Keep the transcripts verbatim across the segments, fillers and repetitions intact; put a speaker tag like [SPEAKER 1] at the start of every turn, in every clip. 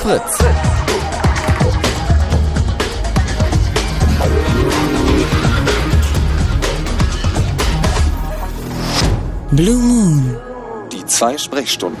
[SPEAKER 1] Fritz.
[SPEAKER 2] Blue Moon.
[SPEAKER 1] Die zwei Sprechstunden.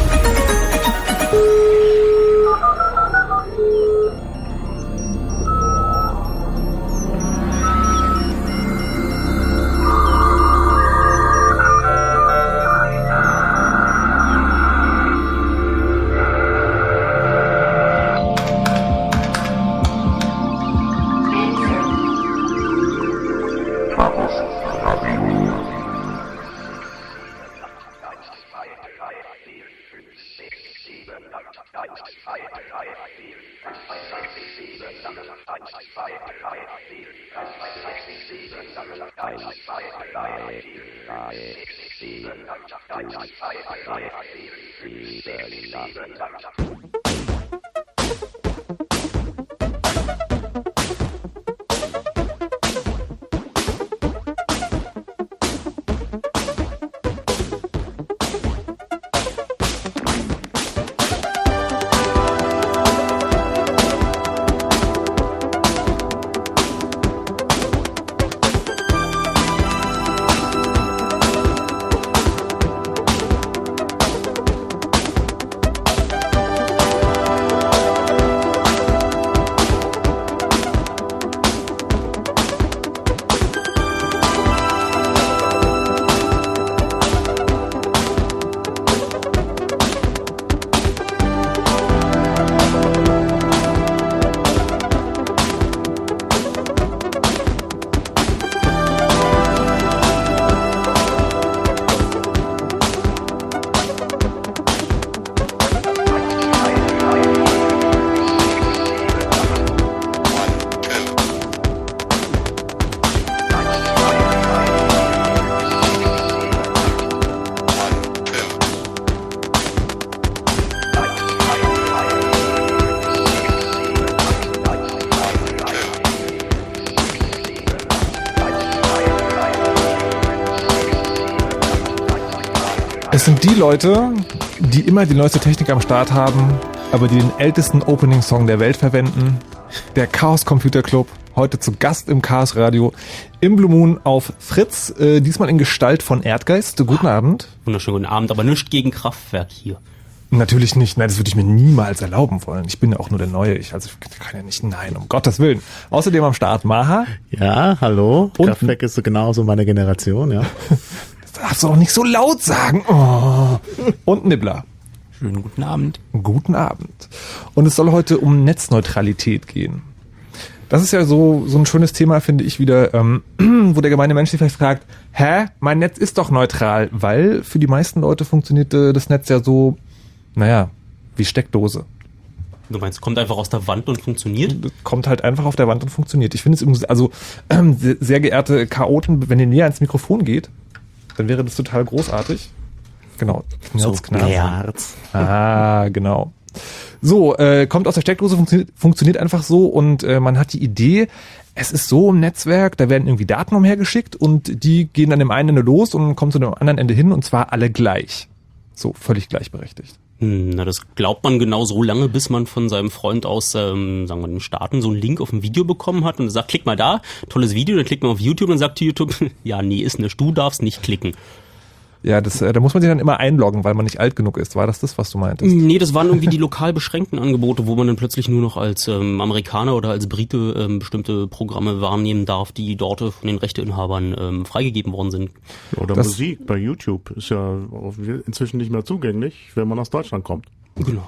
[SPEAKER 3] Es sind die Leute, die immer die neueste Technik am Start haben, aber die den ältesten Opening-Song der Welt verwenden. Der Chaos Computer Club, heute zu Gast im Chaos Radio im Blue Moon auf Fritz, äh, diesmal in Gestalt von Erdgeist. Guten Abend.
[SPEAKER 4] Wunderschönen guten Abend, aber nichts gegen Kraftwerk hier.
[SPEAKER 3] Natürlich nicht, nein, das würde ich mir niemals erlauben wollen. Ich bin ja auch nur der Neue, ich also ich kann ja nicht, nein, um Gottes Willen. Außerdem am Start Maha.
[SPEAKER 5] Ja, hallo.
[SPEAKER 3] Und
[SPEAKER 5] Kraftwerk ist so genauso meine Generation, ja.
[SPEAKER 3] Das darfst du auch nicht so laut sagen. Oh. Und Nibbler.
[SPEAKER 4] Schönen guten Abend.
[SPEAKER 3] Guten Abend. Und es soll heute um Netzneutralität gehen. Das ist ja so so ein schönes Thema, finde ich wieder, ähm, wo der gemeine Mensch sich vielleicht fragt, hä, mein Netz ist doch neutral, weil für die meisten Leute funktioniert äh, das Netz ja so, naja, wie Steckdose.
[SPEAKER 4] Du meinst, kommt einfach aus der Wand und funktioniert?
[SPEAKER 3] Das kommt halt einfach auf der Wand und funktioniert. Ich finde es übrigens, also ähm, sehr geehrte Chaoten, wenn ihr näher ans Mikrofon geht, dann wäre das total großartig. Genau. Knirz,
[SPEAKER 5] So,
[SPEAKER 3] knarz.
[SPEAKER 5] Herz.
[SPEAKER 3] Ah, genau. So, äh, kommt aus der Steckdose, funktioniert, funktioniert einfach so und äh, man hat die Idee, es ist so im Netzwerk, da werden irgendwie Daten umhergeschickt und die gehen an dem einen Ende los und kommen zu dem anderen Ende hin und zwar alle gleich. So, völlig gleichberechtigt.
[SPEAKER 4] Hm, na, das glaubt man genau so lange, bis man von seinem Freund aus, ähm, sagen wir, den Staaten so einen Link auf ein Video bekommen hat und sagt, klick mal da, tolles Video, dann klickt man auf YouTube und sagt YouTube, ja, nee, ist nicht, du darfst nicht klicken.
[SPEAKER 3] Ja, das, äh, da muss man sich dann immer einloggen, weil man nicht alt genug ist. War das das, was du meintest?
[SPEAKER 4] Nee, das waren irgendwie die lokal beschränkten Angebote, wo man dann plötzlich nur noch als ähm, Amerikaner oder als Brite ähm, bestimmte Programme wahrnehmen darf, die dort von den Rechteinhabern ähm, freigegeben worden sind.
[SPEAKER 5] Oder
[SPEAKER 3] Das-
[SPEAKER 5] Musik bei YouTube ist ja inzwischen nicht mehr zugänglich, wenn man aus Deutschland kommt.
[SPEAKER 4] Genau.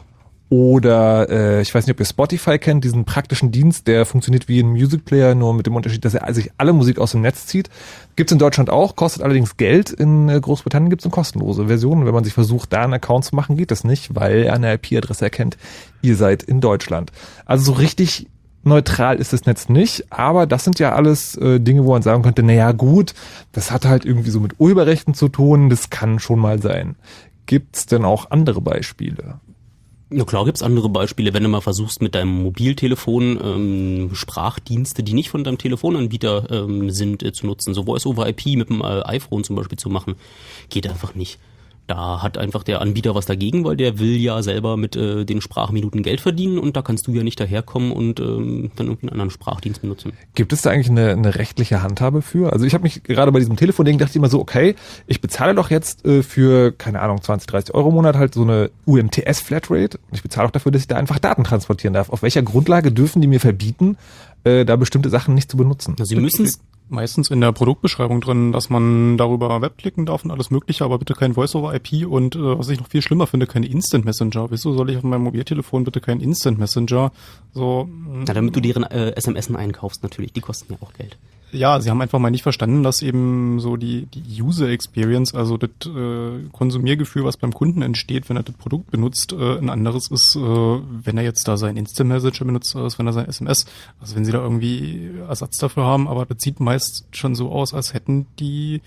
[SPEAKER 3] Oder äh, ich weiß nicht, ob ihr Spotify kennt, diesen praktischen Dienst, der funktioniert wie ein Music Player, nur mit dem Unterschied, dass er sich alle Musik aus dem Netz zieht. Gibt's in Deutschland auch, kostet allerdings Geld. In äh, Großbritannien gibt's eine kostenlose Version. Wenn man sich versucht, da einen Account zu machen, geht das nicht, weil er eine I P-Adresse erkennt, ihr seid in Deutschland. Also so richtig neutral ist das Netz nicht, aber das sind ja alles äh, Dinge, wo man sagen könnte, naja gut, das hat halt irgendwie so mit Urheberrechten zu tun, das kann schon mal sein. Gibt's denn auch andere Beispiele?
[SPEAKER 4] Na klar, gibt's andere Beispiele, wenn du mal versuchst, mit deinem Mobiltelefon ähm, Sprachdienste, die nicht von deinem Telefonanbieter ähm, sind, äh, zu nutzen, so Voice-over-I P mit dem äh, iPhone zum Beispiel zu machen, geht einfach nicht. Da hat einfach der Anbieter was dagegen, weil der will ja selber mit äh, den Sprachminuten Geld verdienen und da kannst du ja nicht daherkommen und ähm, dann irgendwie einen anderen Sprachdienst benutzen.
[SPEAKER 3] Gibt es da eigentlich eine, eine rechtliche Handhabe für? Also ich habe mich gerade bei diesem Telefonding dachte ich immer so, okay, ich bezahle doch jetzt äh, für, keine Ahnung, zwanzig, dreißig Euro im Monat halt so eine U M T S-Flatrate und ich bezahle auch dafür, dass ich da einfach Daten transportieren darf. Auf welcher Grundlage dürfen die mir verbieten, äh, da bestimmte Sachen nicht zu benutzen?
[SPEAKER 4] Also sie müssen es
[SPEAKER 6] meistens in der Produktbeschreibung drin, dass man darüber webklicken darf und alles mögliche, aber bitte kein Voice-over-I P und äh, was ich noch viel schlimmer finde, keine Instant Messenger. Wieso soll ich auf meinem Mobiltelefon bitte keinen Instant Messenger? So,
[SPEAKER 4] Na, damit du deren äh, S M S einkaufst natürlich, die kosten ja auch Geld.
[SPEAKER 6] Ja, sie haben einfach mal nicht verstanden, dass eben so die, die User Experience, also das äh, Konsumiergefühl, was beim Kunden entsteht, wenn er das Produkt benutzt, äh, ein anderes ist, äh, wenn er jetzt da sein Instant Messenger benutzt, als wenn er sein S M S. Also wenn sie da irgendwie Ersatz dafür haben, aber das sieht meist schon so aus, als hätten die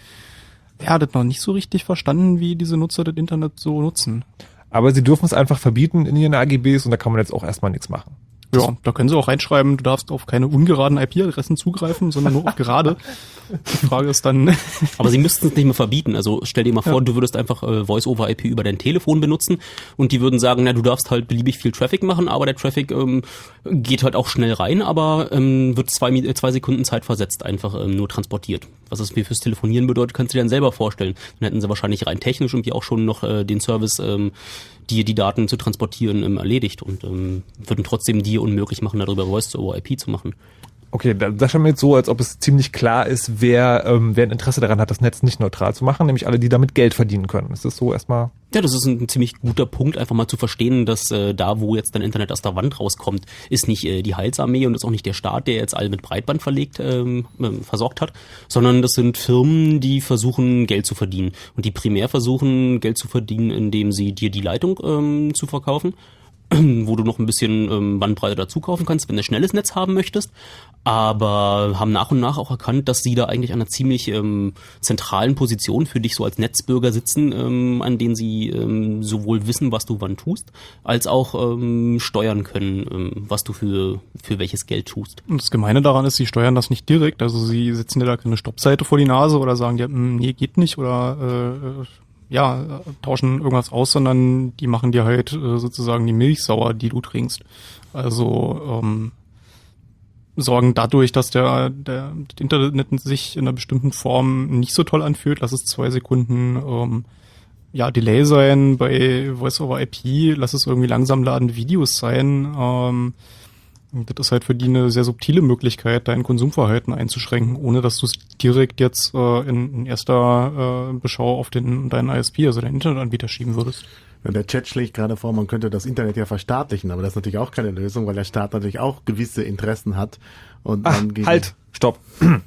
[SPEAKER 6] ja das noch nicht so richtig verstanden, wie diese Nutzer das Internet so nutzen.
[SPEAKER 3] Aber sie dürfen es einfach verbieten in ihren A G Bs und da kann man jetzt auch erstmal nichts machen.
[SPEAKER 6] Ja, da können sie auch reinschreiben, du darfst auf keine ungeraden I P-Adressen zugreifen, sondern nur auf gerade. Die Frage ist dann...
[SPEAKER 4] Aber sie müssten es nicht mehr verbieten. Also stell dir mal vor, ja. du würdest einfach äh, Voice-over-I P über dein Telefon benutzen und die würden sagen, na, du darfst halt beliebig viel Traffic machen, aber der Traffic ähm, geht halt auch schnell rein, aber ähm, wird zwei, äh, zwei Sekunden Zeit versetzt einfach ähm, nur transportiert. Was das fürs Telefonieren bedeutet, kannst du dir dann selber vorstellen. Dann hätten sie wahrscheinlich rein technisch irgendwie auch schon noch äh, den Service, ähm, die die Daten zu transportieren, ähm, erledigt und ähm, würden trotzdem dir unmöglich machen, darüber Voice-over-I P zu machen.
[SPEAKER 3] Okay, das scheint mir jetzt so, als ob es ziemlich klar ist, wer, ähm, wer ein Interesse daran hat, das Netz nicht neutral zu machen, nämlich alle, die damit Geld verdienen können. Ist das so erstmal?
[SPEAKER 4] Ja, das ist ein ziemlich guter Punkt, einfach mal zu verstehen, dass äh, da, wo jetzt dein Internet aus der Wand rauskommt, ist nicht äh, die Heilsarmee und ist auch nicht der Staat, der jetzt alle mit Breitband verlegt, ähm, äh, versorgt hat, sondern das sind Firmen, die versuchen, Geld zu verdienen. Und die primär versuchen, Geld zu verdienen, indem sie dir die Leitung ähm, zu verkaufen, wo du noch ein bisschen ähm, Bandbreite dazu kaufen kannst, wenn du ein schnelles Netz haben möchtest, aber haben nach und nach auch erkannt, dass sie da eigentlich an einer ziemlich ähm, zentralen Position für dich so als Netzbürger sitzen, ähm, an denen sie ähm, sowohl wissen, was du wann tust, als auch ähm, steuern können, ähm, was du für für welches Geld tust.
[SPEAKER 6] Und das Gemeine daran ist, sie steuern das nicht direkt, also sie setzen dir da keine Stoppseite vor die Nase oder sagen dir, nee, geht nicht oder äh, ja, tauschen irgendwas aus, sondern die machen dir halt äh, sozusagen die Milch sauer, die du trinkst. Also ähm, sorgen dadurch, dass der, der das Internet sich in einer bestimmten Form nicht so toll anfühlt, lass es zwei Sekunden ähm, ja Delay sein bei Voice-over-I P, lass es irgendwie langsam ladende Videos sein. Ähm, das ist halt für die eine sehr subtile Möglichkeit, dein Konsumverhalten einzuschränken, ohne dass du es direkt jetzt äh, in, in erster äh, Beschau auf den deinen I S P, also deinen Internetanbieter, schieben würdest.
[SPEAKER 5] Ja, der Chat schlägt gerade vor, man könnte das Internet ja verstaatlichen, aber das ist natürlich auch keine Lösung, weil der Staat natürlich auch gewisse Interessen hat. Und
[SPEAKER 3] Ach,
[SPEAKER 5] dann gegen
[SPEAKER 3] halt, stopp.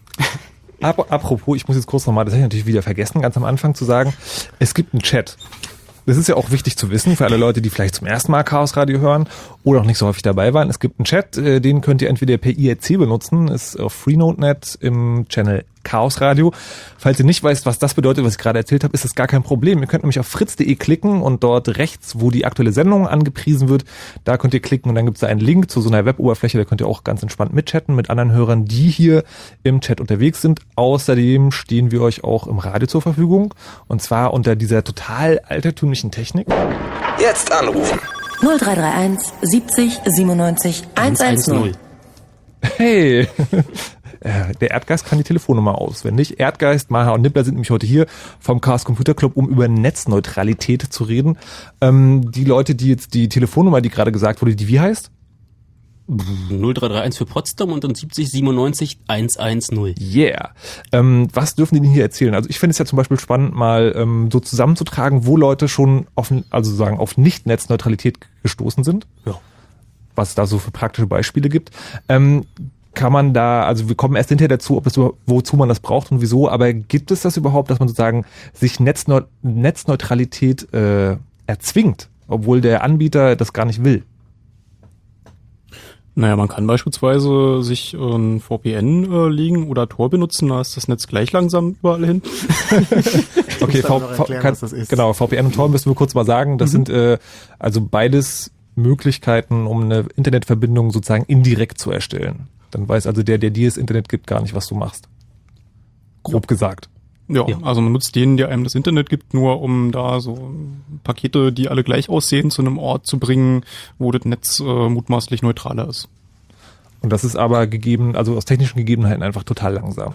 [SPEAKER 3] Apropos, ich muss jetzt kurz nochmal, das habe ich natürlich wieder vergessen, ganz am Anfang zu sagen, es gibt einen Chat. Das ist ja auch wichtig zu wissen für alle Leute, die vielleicht zum ersten Mal Chaos Radio hören oder auch nicht so häufig dabei waren. Es gibt einen Chat, den könnt ihr entweder per I R C benutzen, ist auf Freenode Punkt net im Channel Chaos Radio. Falls ihr nicht weißt, was das bedeutet, was ich gerade erzählt habe, ist das gar kein Problem. Ihr könnt nämlich auf fritz punkt de klicken und dort rechts, wo die aktuelle Sendung angepriesen wird, da könnt ihr klicken und dann gibt es da einen Link zu so einer Web-Oberfläche, da könnt ihr auch ganz entspannt mitchatten mit anderen Hörern, die hier im Chat unterwegs sind. Außerdem stehen wir euch auch im Radio zur Verfügung und zwar unter dieser total altertümlichen Technik.
[SPEAKER 1] Jetzt anrufen.
[SPEAKER 2] null drei drei eins siebzig siebenundneunzig hundertzehn.
[SPEAKER 3] Hey! Der Erdgeist kann die Telefonnummer auswendig. Erdgeist, Maha und Nibbler sind nämlich heute hier vom Chaos Computer Club, um über Netzneutralität zu reden. Ähm, die Leute, die jetzt die Telefonnummer, die gerade gesagt wurde, die wie heißt?
[SPEAKER 4] null drei drei eins für Potsdam und dann siebzig siebenundneunzig hundertzehn.
[SPEAKER 3] Yeah. Ähm, was dürfen die denn hier erzählen? Also ich finde es ja zum Beispiel spannend, mal ähm, so zusammenzutragen, wo Leute schon auf, also sagen, auf Nicht-Netzneutralität gestoßen sind.
[SPEAKER 4] Ja.
[SPEAKER 3] Was es da so für praktische Beispiele gibt. Ähm, kann man da, also wir kommen erst hinterher dazu, ob es so, wozu man das braucht und wieso, aber gibt es das überhaupt, dass man sozusagen sich Netzneu- Netzneutralität äh, erzwingt, obwohl der Anbieter das gar nicht will?
[SPEAKER 6] Naja, man kann beispielsweise sich ein V P N äh, legen oder Tor benutzen, da ist das Netz gleich langsam überall hin.
[SPEAKER 3] Okay, v- v- kann, genau, V P N und Tor müssen wir kurz mal sagen, das mhm. sind äh, also beides Möglichkeiten, um eine Internetverbindung sozusagen indirekt zu erstellen. Dann weiß also der, der dir das Internet gibt, gar nicht, was du machst. Grob ja. gesagt.
[SPEAKER 6] Ja,
[SPEAKER 4] Ja.
[SPEAKER 6] also man nutzt den, der einem das Internet gibt, nur um da so Pakete, die alle gleich aussehen, zu einem Ort zu bringen, wo das Netz äh, mutmaßlich neutraler ist.
[SPEAKER 3] Und das ist aber gegeben, also aus technischen Gegebenheiten einfach total langsam.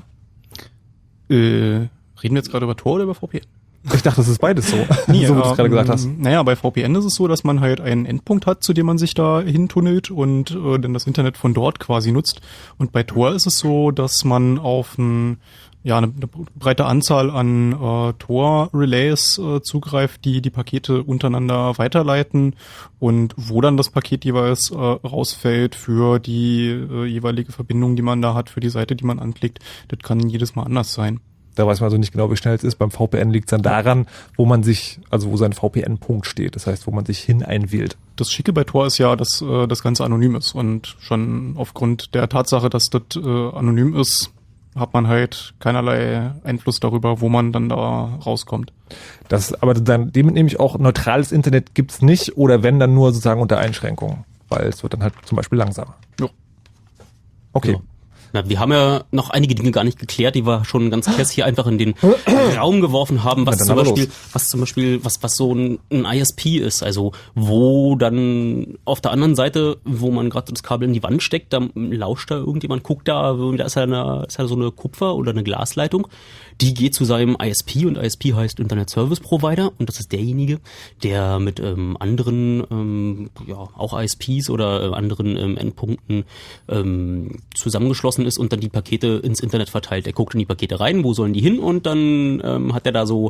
[SPEAKER 6] Äh, reden wir jetzt gerade über Tor oder über V P N?
[SPEAKER 3] Ich dachte, das ist beides so,
[SPEAKER 6] Nee,
[SPEAKER 3] so wie du es
[SPEAKER 6] äh,
[SPEAKER 3] gerade gesagt hast.
[SPEAKER 6] Naja, bei V P N ist es so, dass man halt einen Endpunkt hat, zu dem man sich da hintunnelt und äh, dann das Internet von dort quasi nutzt. Und bei Tor ist es so, dass man auf ein, ja, eine, eine breite Anzahl an äh, Tor-Relays äh, zugreift, die die Pakete untereinander weiterleiten und wo dann das Paket jeweils äh, rausfällt für die äh, jeweilige Verbindung, die man da hat, für die Seite, die man anklickt. Das kann jedes Mal anders sein.
[SPEAKER 3] Da weiß man also nicht genau, wie schnell es ist. Beim V P N liegt es dann daran, wo man sich, also wo sein V P N-Punkt steht. Das heißt, wo man sich hin einwählt.
[SPEAKER 6] Das Schicke bei Tor ist ja, dass äh, das Ganze anonym ist und schon aufgrund der Tatsache, dass das äh, anonym ist, hat man halt keinerlei Einfluss darüber, wo man dann da rauskommt.
[SPEAKER 3] Das, aber dann, dem nehme ich auch, neutrales Internet gibt's nicht oder wenn, dann nur sozusagen unter Einschränkungen. Weil es wird dann halt zum Beispiel langsamer.
[SPEAKER 6] Ja.
[SPEAKER 3] Okay.
[SPEAKER 4] Ja. Na, wir haben ja noch einige Dinge gar nicht geklärt, die wir schon ganz kess hier einfach in den Raum geworfen haben, was
[SPEAKER 3] Na, dann
[SPEAKER 4] zum
[SPEAKER 3] aber
[SPEAKER 4] Beispiel,
[SPEAKER 3] los.
[SPEAKER 4] was zum Beispiel, was, was so ein, ein I S P ist, also wo dann auf der anderen Seite, wo man gerade das Kabel in die Wand steckt, da lauscht da irgendjemand, guckt da, da ist ja, eine, ist ja so eine Kupfer- oder eine Glasleitung, die geht zu seinem I S P und I S P heißt Internet Service Provider und das ist derjenige, der mit ähm, anderen, ähm, ja, auch I S Ps oder äh, anderen ähm, Endpunkten ähm, zusammengeschlossen ist und dann die Pakete ins Internet verteilt. Er guckt in die Pakete rein, wo sollen die hin und dann ähm, hat er da so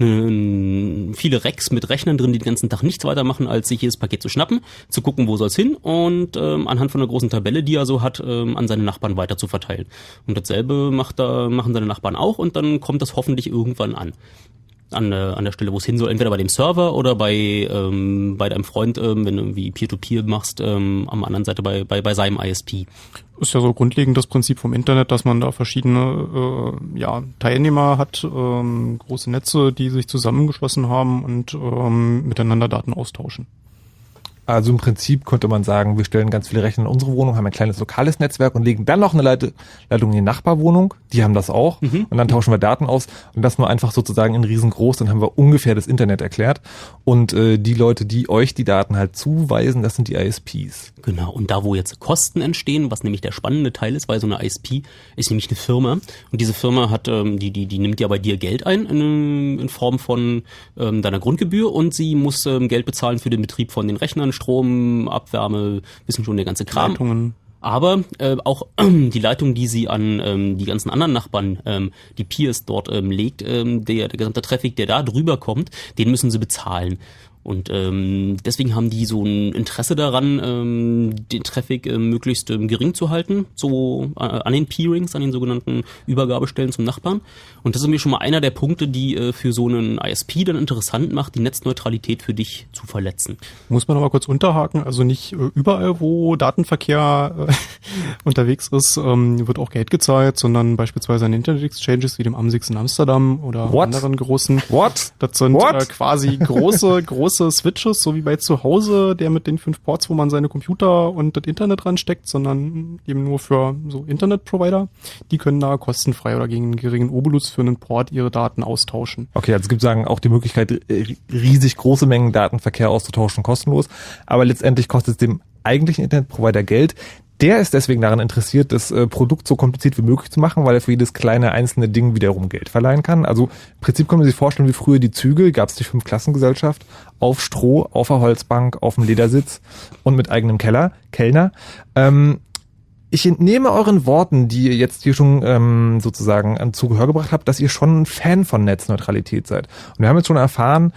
[SPEAKER 4] eine, viele Racks mit Rechnern drin, die den ganzen Tag nichts weiter machen, als sich jedes Paket zu schnappen, zu gucken, wo soll's hin und ähm, anhand von einer großen Tabelle, die er so hat, ähm, an seine Nachbarn weiter zu verteilen. Und dasselbe macht er, machen seine Nachbarn auch und dann kommt das hoffentlich irgendwann an. An, äh, an der Stelle, wo es hin soll, entweder bei dem Server oder bei ähm, bei deinem Freund, ähm, wenn du irgendwie Peer-to-Peer machst, ähm, am anderen Seite bei, bei, bei seinem I S P.
[SPEAKER 6] Ist ja so grundlegend das Prinzip vom Internet, dass man da verschiedene äh, ja, Teilnehmer hat, ähm, große Netze, die sich zusammengeschlossen haben und ähm, miteinander Daten austauschen.
[SPEAKER 3] Also im Prinzip könnte man sagen, wir stellen ganz viele Rechner in unsere Wohnung, haben ein kleines lokales Netzwerk und legen dann noch eine Leit- Leitung in die Nachbarwohnung. Die haben das auch. Mhm. Und dann tauschen wir Daten aus und das nur einfach sozusagen in riesengroß. Dann haben wir ungefähr das Internet erklärt. Und äh, die Leute, die euch die Daten halt zuweisen, das sind die I S Ps.
[SPEAKER 4] Genau. Und da, wo jetzt Kosten entstehen, was nämlich der spannende Teil ist, weil so eine I S P ist nämlich eine Firma. Und diese Firma hat, ähm, die, die, die nimmt ja bei dir Geld ein in, in Form von ähm, deiner Grundgebühr und sie muss ähm, Geld bezahlen für den Betrieb von den Rechnern, Strom, Abwärme, wissen schon der ganze Kram.
[SPEAKER 6] Leitungen.
[SPEAKER 4] Aber äh, auch ähm, die Leitung, die sie an ähm, die ganzen anderen Nachbarn, ähm, die Peers dort ähm, legt, ähm, der, der gesamte Traffic, der da drüber kommt, den müssen sie bezahlen. Und ähm, deswegen haben die so ein Interesse daran, ähm, den Traffic äh, möglichst ähm, gering zu halten, so äh, an den Peerings, an den sogenannten Übergabestellen zum Nachbarn. Und das ist mir schon mal einer der Punkte, die äh, für so einen I S P dann interessant macht, die Netzneutralität für dich zu verletzen.
[SPEAKER 6] Muss man aber kurz unterhaken, also nicht äh, überall, wo Datenverkehr äh, unterwegs ist, ähm, wird auch Geld gezahlt, sondern beispielsweise an Internet-Exchanges wie dem Amsix in Amsterdam oder
[SPEAKER 3] What?
[SPEAKER 6] anderen großen.
[SPEAKER 3] What?
[SPEAKER 6] Das sind
[SPEAKER 3] What?
[SPEAKER 6] äh, quasi große, große Switches, so wie bei zu Hause, der mit den fünf Ports, wo man seine Computer und das Internet ransteckt, sondern eben nur für so Internetprovider. Die können da kostenfrei oder gegen einen geringen Obolus für einen Port ihre Daten austauschen.
[SPEAKER 3] Okay, also es gibt sagen auch die Möglichkeit, äh, riesig große Mengen Datenverkehr auszutauschen, kostenlos. Aber letztendlich kostet es dem eigentlichen Internetprovider Geld. Der ist deswegen daran interessiert, das äh, Produkt so kompliziert wie möglich zu machen, weil er für jedes kleine einzelne Ding wiederum Geld verleihen kann. Also im Prinzip können wir sich vorstellen, wie früher die Züge, gab es die Fünf-Klassengesellschaft, auf Stroh, auf der Holzbank, auf dem Ledersitz und mit eigenem Keller, Kellner. Ähm, ich entnehme euren Worten, die ihr jetzt hier schon ähm, sozusagen an zu Gehör gebracht habt, dass ihr schon ein Fan von Netzneutralität seid. Und wir haben jetzt schon erfahren,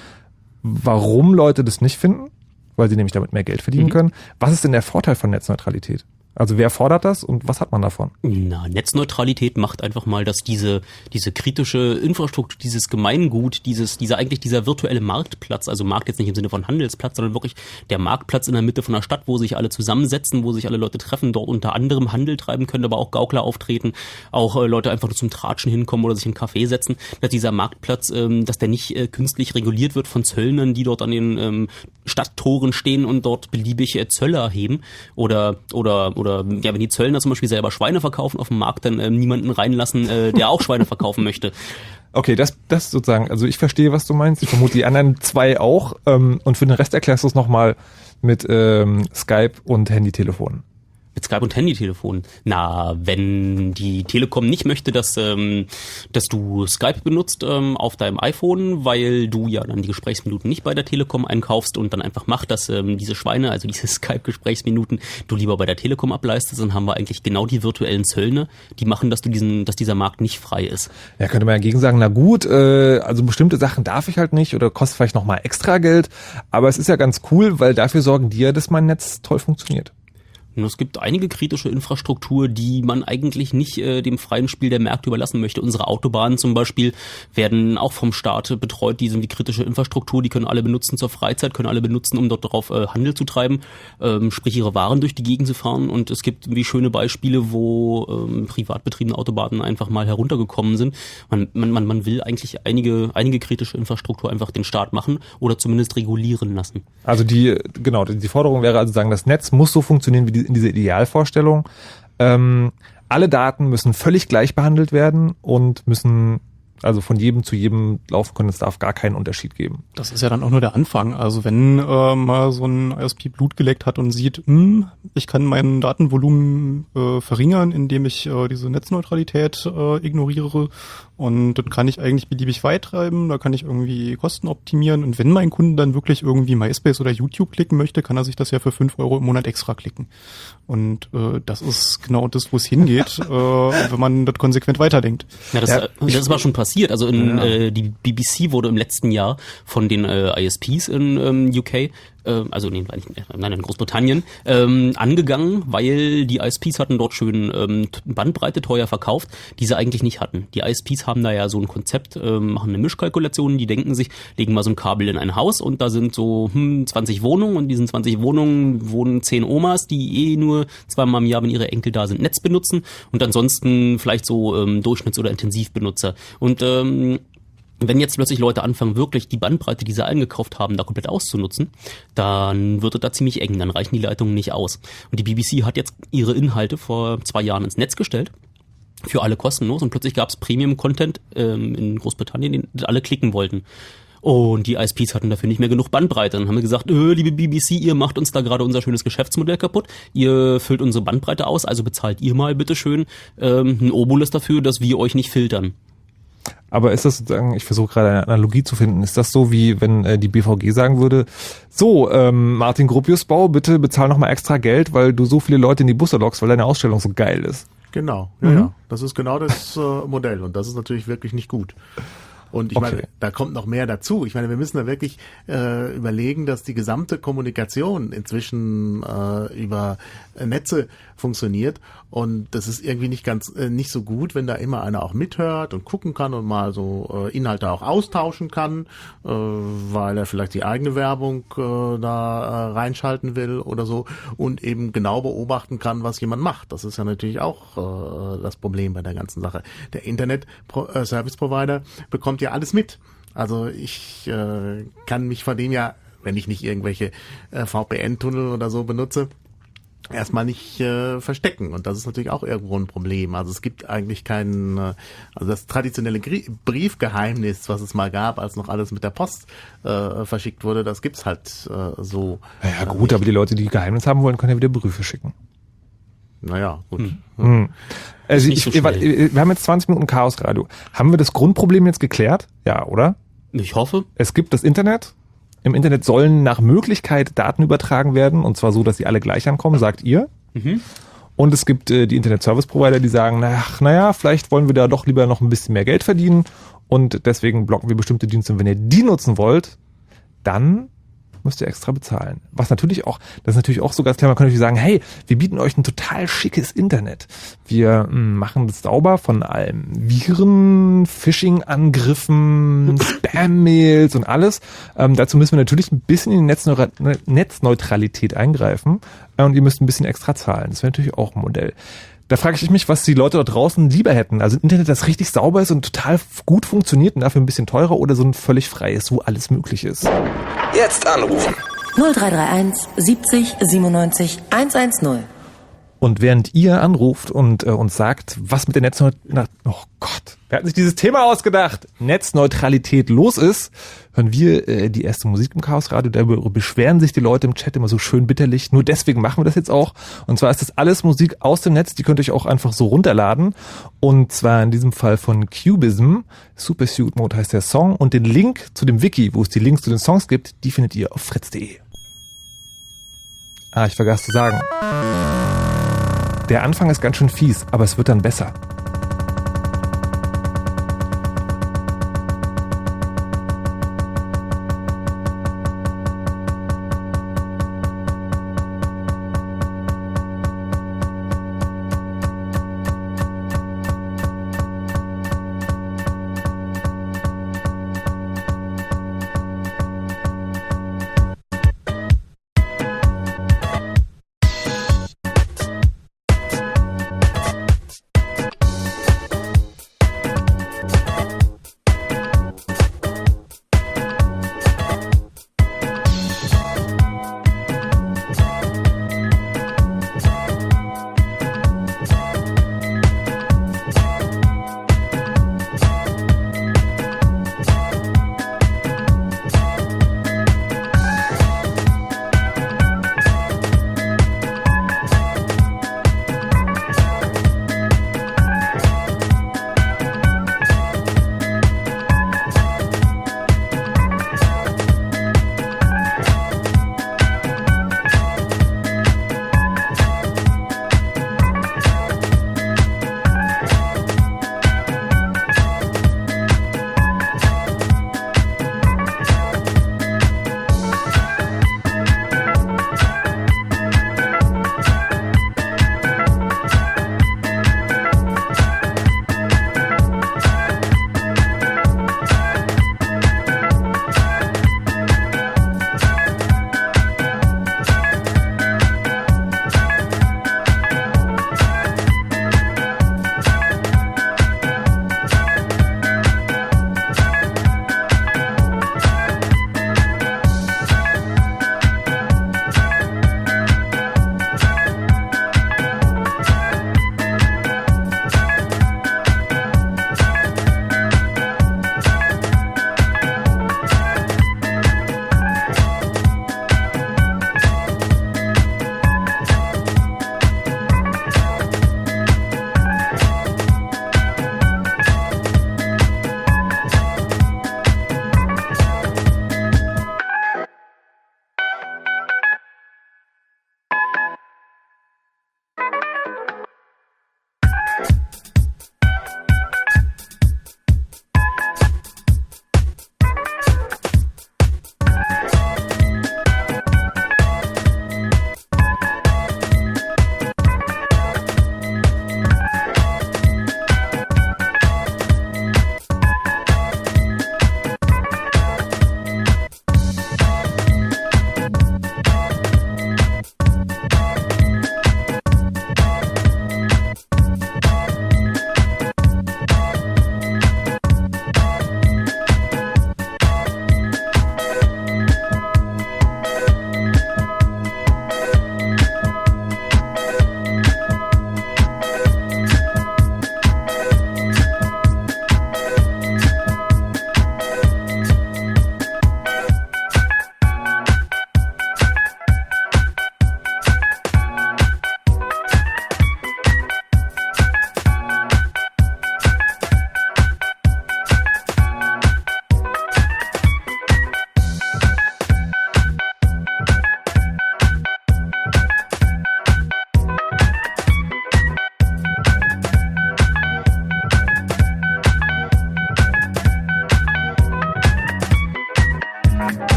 [SPEAKER 3] warum Leute das nicht finden, weil sie nämlich damit mehr Geld verdienen mhm. können. Was ist denn der Vorteil von Netzneutralität? Also wer fordert das und was hat man davon?
[SPEAKER 4] Na, Netzneutralität macht einfach mal, dass diese diese kritische Infrastruktur, dieses Gemeingut, dieses dieser eigentlich dieser virtuelle Marktplatz, also Markt jetzt nicht im Sinne von Handelsplatz, sondern wirklich der Marktplatz in der Mitte von der Stadt, wo sich alle zusammensetzen, wo sich alle Leute treffen, dort unter anderem Handel treiben können, aber auch Gaukler auftreten, auch äh, Leute einfach nur zum Tratschen hinkommen oder sich in einen Café setzen, dass dieser Marktplatz, ähm, dass der nicht äh, künstlich reguliert wird von Zöllnern, die dort an den ähm, Stadttoren stehen und dort beliebig äh, Zölle erheben oder oder oder ja, wenn die Zöllner zum Beispiel selber Schweine verkaufen auf dem Markt, dann ähm, niemanden reinlassen, äh, der auch Schweine verkaufen möchte.
[SPEAKER 3] Okay, das, das sozusagen, also ich verstehe, was du meinst. Ich vermute die anderen zwei auch. Ähm, und für den Rest erklärst du es nochmal mit ähm, Skype und Handytelefon.
[SPEAKER 4] Mit Skype und Handytelefon. Na, wenn die Telekom nicht möchte, dass ähm, dass du Skype benutzt ähm, auf deinem iPhone, weil du ja dann die Gesprächsminuten nicht bei der Telekom einkaufst und dann einfach macht, dass ähm, diese Schweine, also diese Skype-Gesprächsminuten, du lieber bei der Telekom ableistest, dann haben wir eigentlich genau die virtuellen Zöllner, die machen, dass du diesen, dass dieser Markt nicht frei ist.
[SPEAKER 3] Ja, könnte man dagegen sagen, na gut, äh, also bestimmte Sachen darf ich halt nicht oder kostet vielleicht nochmal extra Geld, aber es ist ja ganz cool, weil dafür sorgen die ja, dass mein Netz toll funktioniert.
[SPEAKER 4] Und es gibt einige kritische Infrastruktur, die man eigentlich nicht äh, dem freien Spiel der Märkte überlassen möchte. Unsere Autobahnen zum Beispiel werden auch vom Staat betreut. Die sind die kritische Infrastruktur, die können alle benutzen zur Freizeit, können alle benutzen, um dort drauf äh, Handel zu treiben, ähm, sprich ihre Waren durch die Gegend zu fahren. Und es gibt wie schöne Beispiele, wo ähm, privat betriebene Autobahnen einfach mal heruntergekommen sind. Man, man, man, man will eigentlich einige, einige kritische Infrastruktur einfach den Staat machen oder zumindest regulieren lassen.
[SPEAKER 3] Also die, genau, die Forderung wäre also sagen, das Netz muss so funktionieren wie die in dieser Idealvorstellung. Ähm, alle Daten müssen völlig gleich behandelt werden und müssen also von jedem zu jedem laufen können. Es darf gar keinen Unterschied geben.
[SPEAKER 6] Das ist ja dann auch nur der Anfang. Also wenn äh, mal so ein I S P Blut geleckt hat und sieht, hm, ich kann mein Datenvolumen äh, verringern, indem ich äh, diese Netzneutralität äh, ignoriere, und das kann ich eigentlich beliebig weit treiben, da kann ich irgendwie Kosten optimieren, und wenn mein Kunde dann wirklich irgendwie MySpace oder YouTube klicken möchte, kann er sich das ja für fünf Euro im Monat extra klicken. Und äh, das ist genau das, wo es hingeht, äh, wenn man das konsequent weiterdenkt.
[SPEAKER 4] Ja, das,
[SPEAKER 3] Ja,
[SPEAKER 4] das ist aber schon passiert. Also in,
[SPEAKER 5] Ja.
[SPEAKER 4] äh, die B B C wurde im letzten Jahr von den äh, I S Ps in ähm, U K, äh, also nee, nein, in Großbritannien, ähm, angegangen, weil die I S Ps hatten dort schön ähm, Bandbreite teuer verkauft, die sie eigentlich nicht hatten. Die I S Ps haben da ja so ein Konzept, ähm, machen eine Mischkalkulation, die denken sich, legen mal so ein Kabel in ein Haus und da sind so hm, zwanzig Wohnungen, und in diesen zwanzig Wohnungen wohnen zehn Omas, die eh nur zweimal im Jahr, wenn ihre Enkel da sind, Netz benutzen, und ansonsten vielleicht so ähm, Durchschnitts- oder Intensivbenutzer. Und ähm, wenn jetzt plötzlich Leute anfangen, wirklich die Bandbreite, die sie eingekauft haben, da komplett auszunutzen, dann wird es da ziemlich eng, dann reichen die Leitungen nicht aus. Und die B B C hat jetzt ihre Inhalte vor zwei Jahren ins Netz gestellt, für alle kostenlos, und plötzlich gab es Premium-Content ähm, in Großbritannien, den alle klicken wollten. Und die I S Ps hatten dafür nicht mehr genug Bandbreite. Dann haben wir gesagt, äh, liebe B B C, ihr macht uns da gerade unser schönes Geschäftsmodell kaputt. Ihr füllt unsere Bandbreite aus, also bezahlt ihr mal bitteschön ähm, einen Obolus dafür, dass wir euch nicht filtern.
[SPEAKER 3] Aber ist das sozusagen, ich versuche gerade eine Analogie zu finden, ist das so, wie wenn äh, die B V G sagen würde, so, ähm, Martin Gropiusbau, bitte bezahl nochmal extra Geld, weil du so viele Leute in die Busse lockst, weil deine Ausstellung so geil ist.
[SPEAKER 5] Genau, ja,
[SPEAKER 3] Mhm.
[SPEAKER 5] ja. Das ist genau das äh, Modell, und das ist natürlich wirklich nicht gut. Und ich
[SPEAKER 3] Okay.
[SPEAKER 5] meine, da kommt noch mehr dazu. Ich meine, wir müssen da wirklich äh, überlegen, dass die gesamte Kommunikation inzwischen äh, über äh, Netze funktioniert, und das ist irgendwie nicht ganz äh, nicht so gut, wenn da immer einer auch mithört und gucken kann und mal so äh, Inhalte auch austauschen kann, äh, weil er vielleicht die eigene Werbung äh, da äh, reinschalten will oder so, und eben genau beobachten kann, was jemand macht. Das ist ja natürlich auch äh, das Problem bei der ganzen Sache. Der Internet-Service-Provider bekommt ja alles mit. Also ich äh, kann mich von dem ja, wenn ich nicht irgendwelche äh, V P N-Tunnel oder so benutze, erstmal nicht äh, verstecken. Und das ist natürlich auch irgendwo ein Problem. Also es gibt eigentlich keinen, äh, also das traditionelle Grie- Briefgeheimnis, was es mal gab, als noch alles mit der Post äh, verschickt wurde, das gibt's halt äh, so.
[SPEAKER 3] Naja gut, aber die Leute, die Geheimnis haben wollen, können ja wieder Briefe schicken.
[SPEAKER 5] Naja, gut.
[SPEAKER 4] Hm.
[SPEAKER 3] Hm. Also
[SPEAKER 4] Nicht
[SPEAKER 3] ich,
[SPEAKER 4] so
[SPEAKER 3] ich,
[SPEAKER 4] schnell.
[SPEAKER 3] wir haben jetzt zwanzig Minuten Chaosradio. Haben wir das Grundproblem jetzt geklärt? Ja, oder?
[SPEAKER 4] Ich hoffe.
[SPEAKER 3] Es gibt das Internet. Im Internet sollen nach Möglichkeit Daten übertragen werden, und zwar so, dass sie alle gleich ankommen, sagt ihr.
[SPEAKER 4] Mhm.
[SPEAKER 3] Und es gibt äh, die Internet-Service-Provider, die sagen, ach, naja, vielleicht wollen wir da doch lieber noch ein bisschen mehr Geld verdienen, und deswegen blocken wir bestimmte Dienste. Und wenn ihr die nutzen wollt, dann müsst ihr extra bezahlen. Was natürlich auch, das ist natürlich auch so ganz klar, man kann natürlich sagen, hey, wir bieten euch ein total schickes Internet. Wir mh, machen das sauber von allem. Viren, Phishing-Angriffen, Spam-Mails und alles. Ähm, dazu müssen wir natürlich ein bisschen in die Netzneur- Netzneutralität eingreifen, äh, und ihr müsst ein bisschen extra zahlen. Das wäre natürlich auch ein Modell. Da frage ich mich, was die Leute da draußen lieber hätten. Also ein Internet, das richtig sauber ist und total gut funktioniert und dafür ein bisschen teurer, oder so ein völlig freies, wo alles möglich ist.
[SPEAKER 1] Jetzt anrufen.
[SPEAKER 2] null drei drei eins siebzig siebenundneunzig hundertzehn.
[SPEAKER 3] Und während ihr anruft und äh, uns sagt, was mit der Netzneutralität, oh Gott, wer hat sich dieses Thema ausgedacht? Netzneutralität los ist, hören wir äh, die erste Musik im Chaos Radio. Darüber beschweren sich die Leute im Chat immer so schön bitterlich. Nur deswegen machen wir das jetzt auch. Und zwar ist das alles Musik aus dem Netz, die könnt ihr euch auch einfach so runterladen. Und zwar in diesem Fall von Cubism. Supersuit Mode heißt der Song. Und den Link zu dem Wiki, wo es die Links zu den Songs gibt, die findet ihr auf fritz punkt de. Ah, ich vergaß zu sagen. Der Anfang ist ganz schön fies, aber es wird dann besser.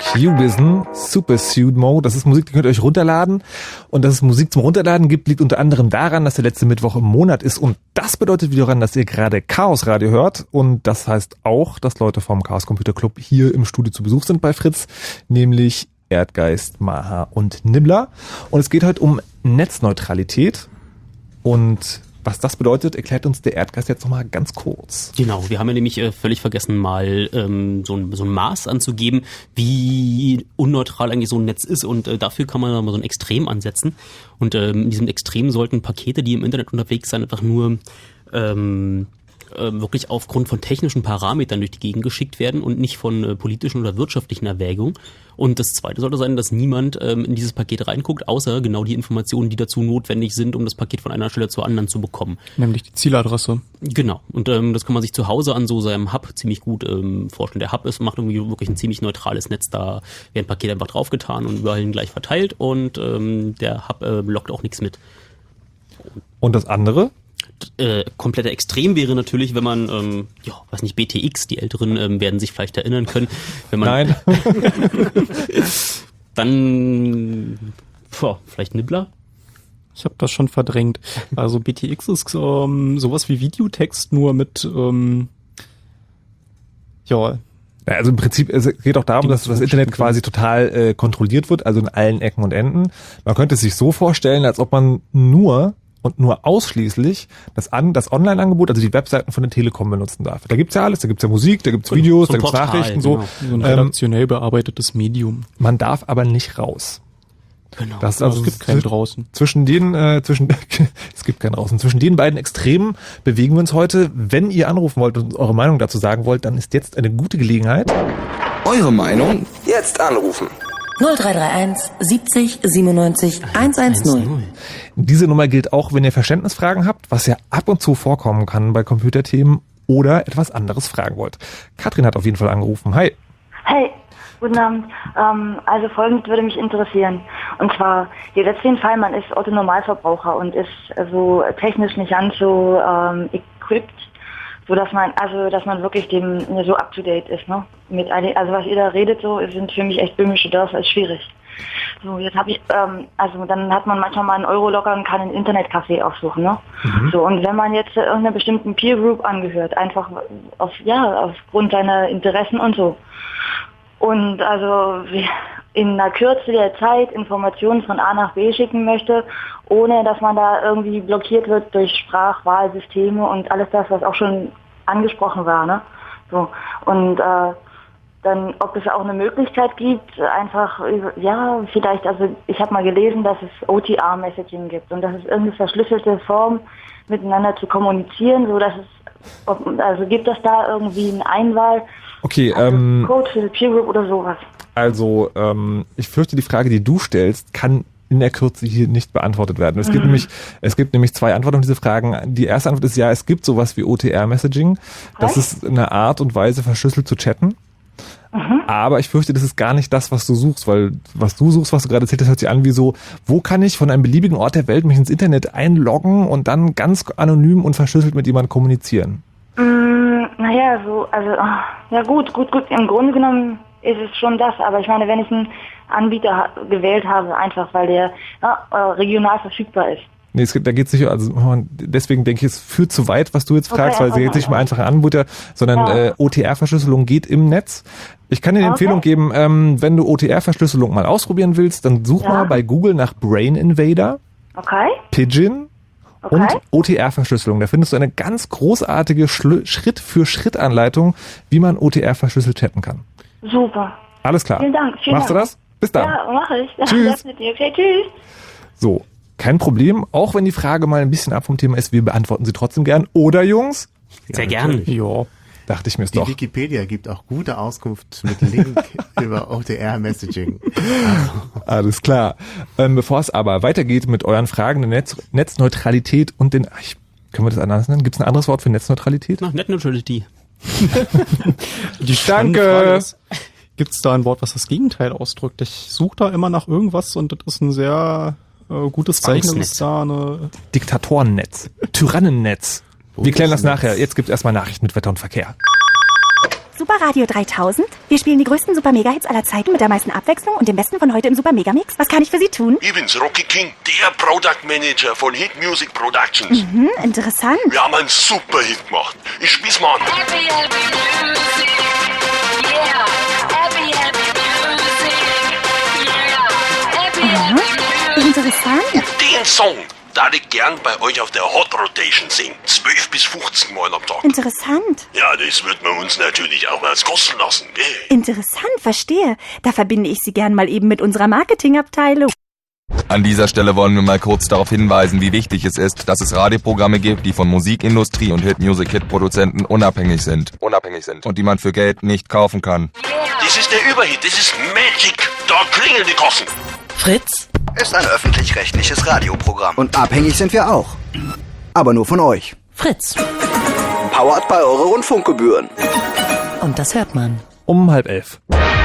[SPEAKER 3] Cubism, Supersuit Mode. Das ist Musik, die könnt ihr euch runterladen. Und dass es Musik zum Runterladen gibt, liegt unter anderem daran, dass der letzte Mittwoch im Monat ist. Und das bedeutet wiederum, dass ihr gerade Chaos Radio hört. Und das heißt auch, dass Leute vom Chaos Computer Club hier im Studio zu Besuch sind bei Fritz. Nämlich Erdgeist, Maha und Nibbler. Und es geht heute um Netzneutralität. Und was das bedeutet, erklärt uns der Erdgeist jetzt nochmal ganz kurz.
[SPEAKER 4] Genau, wir haben ja nämlich äh, völlig vergessen, mal ähm, so, ein, so ein Maß anzugeben, wie unneutral eigentlich so ein Netz ist. Und äh, dafür kann man mal so ein Extrem ansetzen. Und ähm, in diesem Extrem sollten Pakete, die im Internet unterwegs sind, einfach nur ähm, äh, wirklich aufgrund von technischen Parametern durch die Gegend geschickt werden und nicht von äh, politischen oder wirtschaftlichen Erwägungen. Und das Zweite sollte sein, dass niemand ähm, in dieses Paket reinguckt, außer genau die Informationen, die dazu notwendig sind, um das Paket von einer Stelle zur anderen zu bekommen.
[SPEAKER 6] Nämlich die Zieladresse.
[SPEAKER 4] Genau. Und ähm, das kann man sich zu Hause an so seinem Hub ziemlich gut ähm, vorstellen. Der Hub ist, macht irgendwie wirklich ein ziemlich neutrales Netz. Da werden Pakete einfach draufgetan und überall gleich verteilt. Und ähm, der Hub äh, lockt auch nichts mit.
[SPEAKER 3] Und das andere?
[SPEAKER 4] Äh, kompletter Extrem wäre natürlich, wenn man, ähm, ja, weiß nicht, B T X, die Älteren ähm, werden sich vielleicht erinnern können. Wenn man
[SPEAKER 3] Nein.
[SPEAKER 4] Dann, boah, vielleicht Nibbler?
[SPEAKER 6] Ich habe das schon verdrängt. Also B T X ist ähm, sowas wie Videotext, nur mit, ähm, ja...
[SPEAKER 3] Ja, also im Prinzip, es geht auch darum, dass das Internet quasi total äh, kontrolliert wird, also in allen Ecken und Enden. Man könnte es sich so vorstellen, als ob man nur und nur ausschließlich das, an, das Online-Angebot, also die Webseiten von der Telekom benutzen darf. Da gibt's ja alles, da gibt's ja Musik, da gibt's Videos,
[SPEAKER 4] so
[SPEAKER 3] da gibt's
[SPEAKER 4] Portal,
[SPEAKER 3] Nachrichten, so.
[SPEAKER 4] Genau.
[SPEAKER 6] So ein redaktionell bearbeitetes Medium.
[SPEAKER 3] Man darf aber nicht raus.
[SPEAKER 4] Genau.
[SPEAKER 3] Das ist
[SPEAKER 6] Also
[SPEAKER 3] also
[SPEAKER 6] es gibt keinen
[SPEAKER 3] zw-
[SPEAKER 6] draußen.
[SPEAKER 3] Zwischen den, äh, zwischen, es gibt keinen draußen. Zwischen den beiden Extremen bewegen wir uns heute. Wenn ihr anrufen wollt und eure Meinung dazu sagen wollt, dann ist jetzt eine gute Gelegenheit.
[SPEAKER 1] Eure Meinung? Jetzt anrufen.
[SPEAKER 2] null drei drei eins siebzig siebenundneunzig hundertzehn.
[SPEAKER 3] Diese Nummer gilt auch, wenn ihr Verständnisfragen habt, was ja ab und zu vorkommen kann bei Computerthemen oder etwas anderes fragen wollt. Katrin hat auf jeden Fall angerufen. Hi.
[SPEAKER 7] Hey, guten Abend. Ähm, also Folgendes würde mich interessieren. Und zwar, hier letzten den Fall, man ist Otto-Normalverbraucher und ist also technisch nicht ganz so ähm, equipped, so dass man, also dass man wirklich dem so up to date ist, ne? Mit all den, also was ihr da redet, so sind für mich echt böhmische Dörfer, ist schwierig. So, jetzt habe ich, ähm, also dann hat man manchmal mal einen Euro locker und kann ein Internetcafé aufsuchen, ne? Mhm. So, und wenn man jetzt äh, irgendeiner bestimmten Peer Group angehört, einfach auf, ja, aufgrund seiner Interessen und so. Und also in einer Kürze der Zeit Informationen von A nach B schicken möchte, ohne dass man da irgendwie blockiert wird durch Sprachwahlsysteme und alles das, was auch schon angesprochen war, ne? So, und äh, dann, ob es auch eine Möglichkeit gibt, einfach, ja, vielleicht, also ich habe mal gelesen, dass es O T R-Messaging gibt und das ist irgendeine verschlüsselte Form, miteinander zu kommunizieren, so dass es, ob, also gibt es da irgendwie eine Einwahl,
[SPEAKER 3] Okay,
[SPEAKER 7] also
[SPEAKER 3] ähm,
[SPEAKER 7] Code für die Peer Group oder sowas?
[SPEAKER 3] Also, ähm, ich fürchte, die Frage, die du stellst, kann in der Kürze hier nicht beantwortet werden. Es mhm. gibt nämlich, es gibt nämlich zwei Antworten auf diese Fragen. Die erste Antwort ist ja, es gibt sowas wie O T R-Messaging. Das ist eine Art und Weise, verschlüsselt zu chatten. Mhm. Aber ich fürchte, das ist gar nicht das, was du suchst, weil was du suchst, was du gerade erzählt hast, hört sich an wie so, wo kann ich von einem beliebigen Ort der Welt mich ins Internet einloggen und dann ganz anonym und verschlüsselt mit jemandem kommunizieren?
[SPEAKER 7] Mm, naja, so, also, ja gut, gut, gut, im Grunde genommen ist es schon das, aber ich meine, wenn ich einen Anbieter ha- gewählt habe, einfach weil der ja, regional verfügbar ist.
[SPEAKER 3] Nee, es gibt, da geht's nicht, also deswegen denke ich, es führt zu weit, was du jetzt fragst,
[SPEAKER 7] Okay,
[SPEAKER 3] weil sie
[SPEAKER 7] okay,
[SPEAKER 3] jetzt nicht
[SPEAKER 7] okay.
[SPEAKER 3] mal einfach ein Anbieter, sondern
[SPEAKER 7] Ja.
[SPEAKER 3] äh, O T R-Verschlüsselung geht im Netz. Ich kann dir eine
[SPEAKER 7] Okay.
[SPEAKER 3] Empfehlung geben, ähm, wenn du O T R-Verschlüsselung mal ausprobieren willst, dann such
[SPEAKER 7] Ja.
[SPEAKER 3] mal bei Google nach Brain Invader,
[SPEAKER 7] Okay?
[SPEAKER 3] Pidgin
[SPEAKER 7] Okay.
[SPEAKER 3] und O T R-Verschlüsselung. Da findest du eine ganz großartige Schlu- Schritt-für-Schritt-Anleitung, wie man O T R verschlüsselt chatten kann.
[SPEAKER 7] Super.
[SPEAKER 3] Alles klar.
[SPEAKER 7] Vielen Dank. Vielen
[SPEAKER 3] Machst
[SPEAKER 7] Dank.
[SPEAKER 3] du das? Bis dann.
[SPEAKER 7] Ja, mache ich.
[SPEAKER 3] Tschüss.
[SPEAKER 7] Okay, tschüss.
[SPEAKER 3] So, kein Problem. Auch wenn die Frage mal ein bisschen ab vom Thema ist, wir beantworten sie trotzdem gern. Oder, Jungs?
[SPEAKER 4] Sehr
[SPEAKER 5] Ja,
[SPEAKER 4] gern.
[SPEAKER 5] natürlich.
[SPEAKER 6] Ja.
[SPEAKER 3] Dachte ich mir es
[SPEAKER 5] Die
[SPEAKER 3] doch.
[SPEAKER 5] Wikipedia gibt auch gute Auskunft mit Link über O T R-Messaging.
[SPEAKER 3] Alles klar. Ähm, bevor es aber weitergeht mit euren Fragen der Netz Netzneutralität und den... Ich, können wir das anders nennen? Gibt es ein anderes Wort für Netzneutralität?
[SPEAKER 4] Na, Net Neutrality.
[SPEAKER 6] Die spannende
[SPEAKER 3] Danke.
[SPEAKER 6] Frage ist, gibt es da ein Wort, was das Gegenteil ausdrückt? Ich suche da immer nach irgendwas und das ist ein sehr äh, gutes Zeichen, dass es da eine...
[SPEAKER 3] Diktatorennetz. Tyrannennetz.
[SPEAKER 5] Wo
[SPEAKER 3] Wir klären
[SPEAKER 5] ist
[SPEAKER 3] das
[SPEAKER 5] Netz?
[SPEAKER 3] nachher. Jetzt gibt es erstmal Nachrichten mit Wetter und Verkehr.
[SPEAKER 8] Superradio dreitausend? Wir spielen die größten Super-Mega-Hits aller Zeiten mit der meisten Abwechslung und dem Besten von heute im Super-Mega-Mix. Was kann ich für Sie tun?
[SPEAKER 9] Ich bin's, Rocky King, der Product Manager von Hit Music Productions.
[SPEAKER 8] Mhm, interessant.
[SPEAKER 9] Wir haben einen super Hit gemacht. Ich spiel's mal an.
[SPEAKER 10] Happy, happy music. Yeah. Happy, happy music. Yeah. Happy, happy music.
[SPEAKER 8] Interessant.
[SPEAKER 9] Und den Song darf ich gern bei euch auf der Hot Rotation singen. zwölf bis fünfzehn Mal am Tag.
[SPEAKER 8] Interessant.
[SPEAKER 9] Ja, das wird man uns natürlich auch mal kosten lassen, gell?
[SPEAKER 8] Interessant, verstehe. Da verbinde ich Sie gern mal eben mit unserer Marketingabteilung.
[SPEAKER 1] An dieser Stelle wollen wir mal kurz darauf hinweisen, wie wichtig es ist, dass es Radioprogramme gibt, die von Musikindustrie und Hit-Music-Hit-Produzenten unabhängig sind. Unabhängig sind. Und die man für Geld nicht kaufen kann.
[SPEAKER 9] Das ist der Überhit, das ist Magic. Da klingeln die Kassen.
[SPEAKER 2] Fritz
[SPEAKER 11] ist ein öffentlich-rechtliches Radioprogramm. Und abhängig sind wir auch. Aber nur von euch.
[SPEAKER 2] Fritz.
[SPEAKER 11] Powered bei eure Rundfunkgebühren.
[SPEAKER 2] Und das hört man.
[SPEAKER 3] Um halb elf.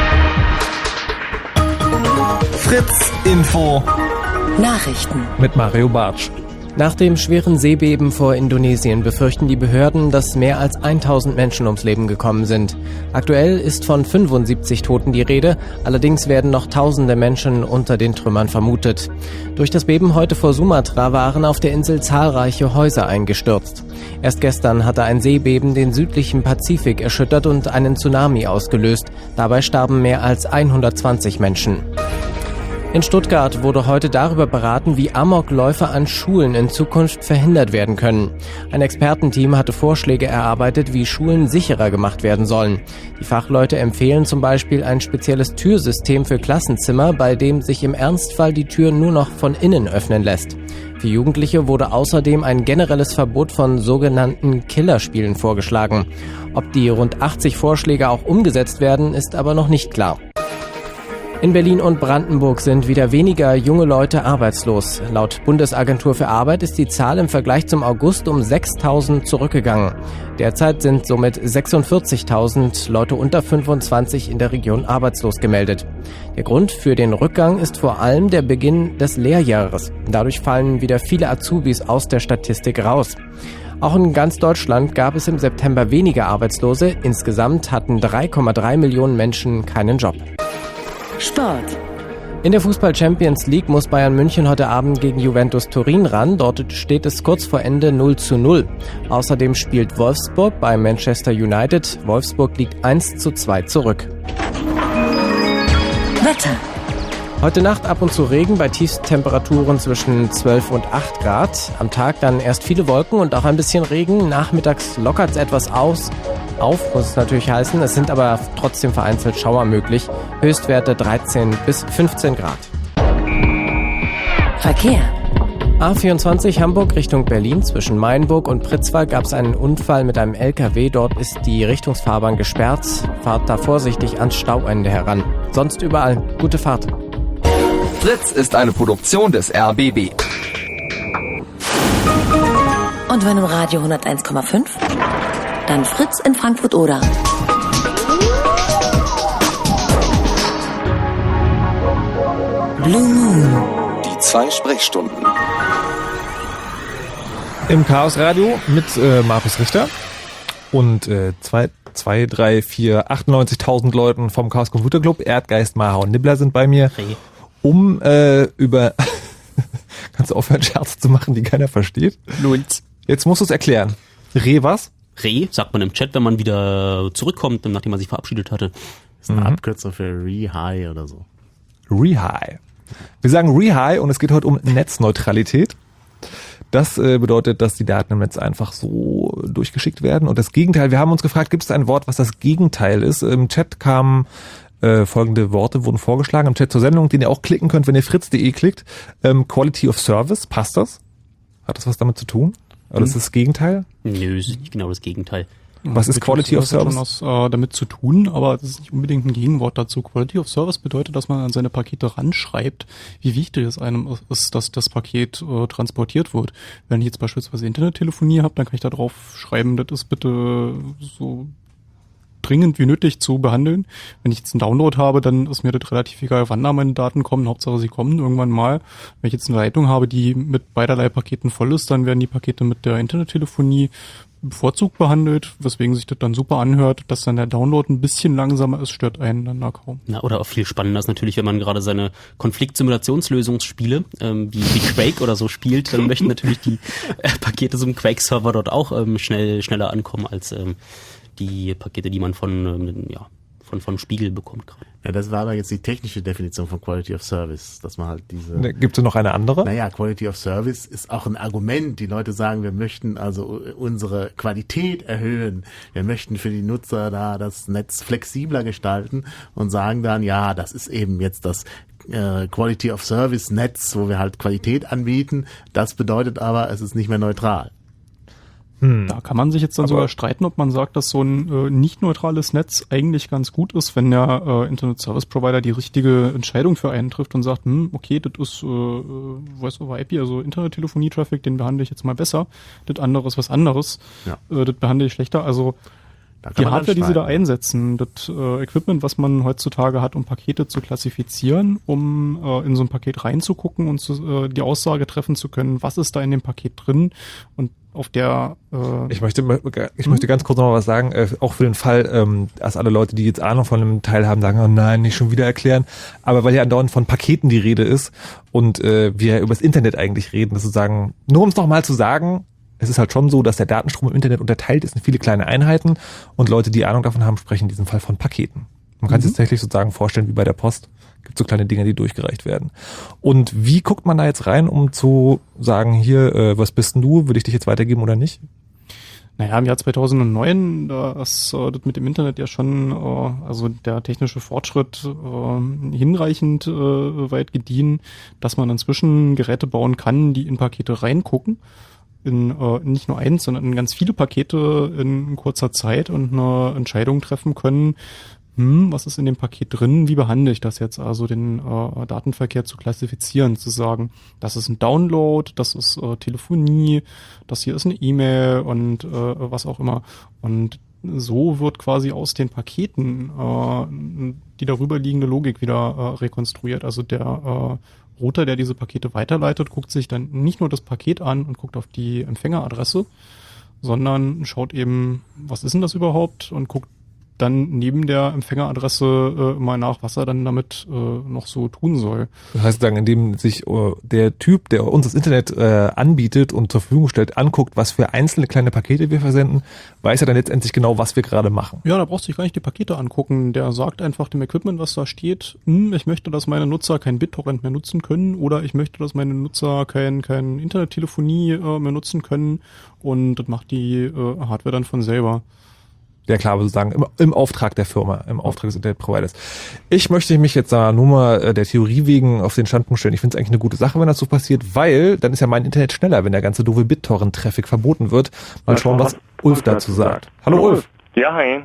[SPEAKER 1] Fritz Info.
[SPEAKER 2] Nachrichten.
[SPEAKER 3] Mit Mario Bartsch.
[SPEAKER 12] Nach dem schweren Seebeben vor Indonesien befürchten die Behörden, dass mehr als tausend Menschen ums Leben gekommen sind. Aktuell ist von fünfundsiebzig Toten die Rede, allerdings werden noch tausende Menschen unter den Trümmern vermutet. Durch das Beben heute vor Sumatra waren auf der Insel zahlreiche Häuser eingestürzt. Erst gestern hatte ein Seebeben den südlichen Pazifik erschüttert und einen Tsunami ausgelöst. Dabei starben mehr als hundertzwanzig Menschen. In Stuttgart wurde heute darüber beraten, wie Amokläufe an Schulen in Zukunft verhindert werden können. Ein Expertenteam hatte Vorschläge erarbeitet, wie Schulen sicherer gemacht werden sollen. Die Fachleute empfehlen zum Beispiel ein spezielles Türsystem für Klassenzimmer, bei dem sich im Ernstfall die Tür nur noch von innen öffnen lässt. Für Jugendliche wurde außerdem ein generelles Verbot von sogenannten Killerspielen vorgeschlagen. Ob die rund achtzig Vorschläge auch umgesetzt werden, ist aber noch nicht klar. In Berlin und Brandenburg sind wieder weniger junge Leute arbeitslos. Laut Bundesagentur für Arbeit ist die Zahl im Vergleich zum August um sechstausend zurückgegangen. Derzeit sind somit sechsundvierzigtausend Leute unter fünfundzwanzig in der Region arbeitslos gemeldet. Der Grund für den Rückgang ist vor allem der Beginn des Lehrjahres. Dadurch fallen wieder viele Azubis aus der Statistik raus. Auch in ganz Deutschland gab es im September weniger Arbeitslose. Insgesamt hatten drei Komma drei Millionen Menschen keinen Job.
[SPEAKER 2] Sport.
[SPEAKER 12] In der Fußball-Champions League muss Bayern München heute Abend gegen Juventus Turin ran. Dort steht es kurz vor Ende null zu null. Außerdem spielt Wolfsburg bei Manchester United. Wolfsburg liegt eins zu zwei zurück.
[SPEAKER 2] Wetter.
[SPEAKER 12] Heute Nacht ab und zu Regen bei Tiefstemperaturen zwischen zwölf und acht Grad. Am Tag dann erst viele Wolken und auch ein bisschen Regen. Nachmittags lockert es etwas aus. Auf muss es natürlich heißen, es sind aber trotzdem vereinzelt Schauer möglich. Höchstwerte dreizehn bis fünfzehn Grad.
[SPEAKER 2] Verkehr.
[SPEAKER 12] A vierundzwanzig Hamburg Richtung Berlin. Zwischen Mainburg und Pritzwalk gab es einen Unfall mit einem L K W. Dort ist die Richtungsfahrbahn gesperrt. Fahrt da vorsichtig ans Stauende heran. Sonst überall gute Fahrt.
[SPEAKER 1] Fritz ist eine Produktion des R B B.
[SPEAKER 2] Und wenn im Radio hunderteins Komma fünf? Dann Fritz in Frankfurt-Oder. Blue Moon.
[SPEAKER 1] Die zwei Sprechstunden.
[SPEAKER 3] Im Chaos Radio mit äh, Markus Richter und äh, zwei, zwei, drei, vier, achtundneunzigtausend Leuten vom Chaos Computer Club. Erdgeist, Maha und Nibbler sind bei mir,
[SPEAKER 4] Hey.
[SPEAKER 3] um äh, über... Kannst du aufhören, Scherze zu machen, die keiner versteht?
[SPEAKER 4] Lund.
[SPEAKER 3] Jetzt musst du es erklären. Re was?
[SPEAKER 4] Re, sagt man im Chat, wenn man wieder zurückkommt, nachdem man sich verabschiedet hatte.
[SPEAKER 5] Das ist eine Abkürzung für Re-High oder so.
[SPEAKER 3] Re-High. Wir sagen Re-High und es geht heute um Netzneutralität. Das äh, bedeutet, dass die Daten im Netz einfach so durchgeschickt werden. Und das Gegenteil, wir haben uns gefragt, gibt es ein Wort, was das Gegenteil ist? Im Chat kamen äh, folgende Worte, wurden vorgeschlagen. Im Chat zur Sendung, den ihr auch klicken könnt, wenn ihr fritz punkt de klickt. Ähm, Quality of Service, passt das? Hat das was damit zu tun? Oder ist das das Gegenteil?
[SPEAKER 4] Nö, das ist nicht genau das Gegenteil.
[SPEAKER 3] Was ist Quality of Service?
[SPEAKER 6] Das hat schon was äh, damit zu tun, aber das ist nicht unbedingt ein Gegenwort dazu. Quality of Service bedeutet, dass man an seine Pakete ranschreibt, wie wichtig es einem ist, dass das Paket äh, transportiert wird. Wenn ich jetzt beispielsweise Internettelefonie habe, dann kann ich da drauf schreiben, das ist bitte so dringend wie nötig zu behandeln. Wenn ich jetzt einen Download habe, dann ist mir das relativ egal, wann da meine Daten kommen. Hauptsache, sie kommen irgendwann mal. Wenn ich jetzt eine Leitung habe, die mit beiderlei Paketen voll ist, dann werden die Pakete mit der Internettelefonie bevorzugt behandelt, weswegen sich das dann super anhört, dass dann der Download ein bisschen langsamer ist, stört einen dann da kaum.
[SPEAKER 4] Na, oder auch viel spannender ist natürlich, wenn man gerade seine Konfliktsimulationslösungsspiele ähm, wie, wie Quake oder so spielt, dann möchten natürlich die äh, Pakete zum Quake-Server dort auch ähm, schnell schneller ankommen als ähm, die Pakete, die man von ähm, ja von von Spiegel bekommt gerade.
[SPEAKER 5] Ja, das war aber jetzt die technische Definition von Quality of Service, dass man halt diese...
[SPEAKER 3] Ne, gibt es noch eine andere?
[SPEAKER 5] Naja, Quality of Service ist auch ein Argument. Die Leute sagen, wir möchten also unsere Qualität erhöhen. Wir möchten für die Nutzer da das Netz flexibler gestalten und sagen dann, ja, das ist eben jetzt das äh, Quality of Service Netz, wo wir halt Qualität anbieten. Das bedeutet aber, es ist nicht mehr neutral.
[SPEAKER 6] Hm. Da kann man sich jetzt dann aber sogar streiten, ob man sagt, dass so ein äh, nicht neutrales Netz eigentlich ganz gut ist, wenn der äh, Internet Service Provider die richtige Entscheidung für einen trifft und sagt, hm, okay, das ist äh, Voice over I P, also Internettelefonie-Traffic, den behandle ich jetzt mal besser, das andere ist was anderes, ja. äh, das behandle ich schlechter, also die Hardware, die sie da einsetzen, das äh, Equipment, was man heutzutage hat, um Pakete zu klassifizieren, um äh, in so ein Paket reinzugucken und zu, äh, die Aussage treffen zu können, was ist da in dem Paket drin und auf der... Äh,
[SPEAKER 3] ich möchte ich möchte ganz kurz noch mal was sagen, äh, auch für den Fall, ähm, dass alle Leute, die jetzt Ahnung von einem Teil haben, sagen, oh nein, nicht schon wieder erklären, aber weil ja andauernd von Paketen die Rede ist und äh, wir über das Internet eigentlich reden, das sozusagen, nur um es noch mal zu sagen, es ist halt schon so, dass der Datenstrom im Internet unterteilt ist in viele kleine Einheiten und Leute, die Ahnung davon haben, sprechen in diesem Fall von Paketen. Man kann mhm. sich tatsächlich sozusagen vorstellen, wie bei der Post. Gibt so kleine Dinge, die durchgereicht werden. Und wie guckt man da jetzt rein, um zu sagen, hier, äh, was bist denn du? Würde ich dich jetzt weitergeben oder nicht?
[SPEAKER 6] Naja, im Jahr zweitausendneun, da ist äh, das mit dem Internet ja schon, äh, also der technische Fortschritt äh, hinreichend äh, weit gediehen, dass man inzwischen Geräte bauen kann, die in Pakete reingucken. In äh, nicht nur eins, sondern in ganz viele Pakete in kurzer Zeit und eine Entscheidung treffen können, hm, was ist in dem Paket drin, wie behandle ich das jetzt, also den äh, Datenverkehr zu klassifizieren, zu sagen, das ist ein Download, das ist äh, Telefonie, das hier ist eine E-Mail und äh, was auch immer. Und so wird quasi aus den Paketen äh, die darüber liegende Logik wieder äh, rekonstruiert. Also der äh, Router, der diese Pakete weiterleitet, guckt sich dann nicht nur das Paket an und guckt auf die Empfängeradresse, sondern schaut eben, was ist denn das überhaupt, und guckt dann neben der Empfängeradresse äh, mal nach, was er dann damit äh, noch so tun soll.
[SPEAKER 3] Das heißt, sagen, indem sich äh, der Typ, der uns das Internet äh, anbietet und zur Verfügung stellt, anguckt, was für einzelne kleine Pakete wir versenden, weiß er dann letztendlich genau, was wir gerade machen.
[SPEAKER 6] Ja, da brauchst du dich gar nicht die Pakete angucken. Der sagt einfach dem Equipment, was da steht, hm, ich möchte, dass meine Nutzer kein BitTorrent mehr nutzen können, oder ich möchte, dass meine Nutzer kein, kein Internettelefonie äh, mehr nutzen können, und das macht die äh, Hardware dann von selber.
[SPEAKER 3] Ja klar, aber sozusagen im, im Auftrag der Firma, im Auftrag des Internetproviders. Ich möchte mich jetzt da nur mal der Theorie wegen auf den Standpunkt stellen. Ich finde es eigentlich eine gute Sache, wenn das so passiert, weil dann ist ja mein Internet schneller, wenn der ganze doofe BitTorrent-Traffic verboten wird. Mal schauen, was Ulf dazu sagt. Hallo Ulf.
[SPEAKER 13] Ja, hi.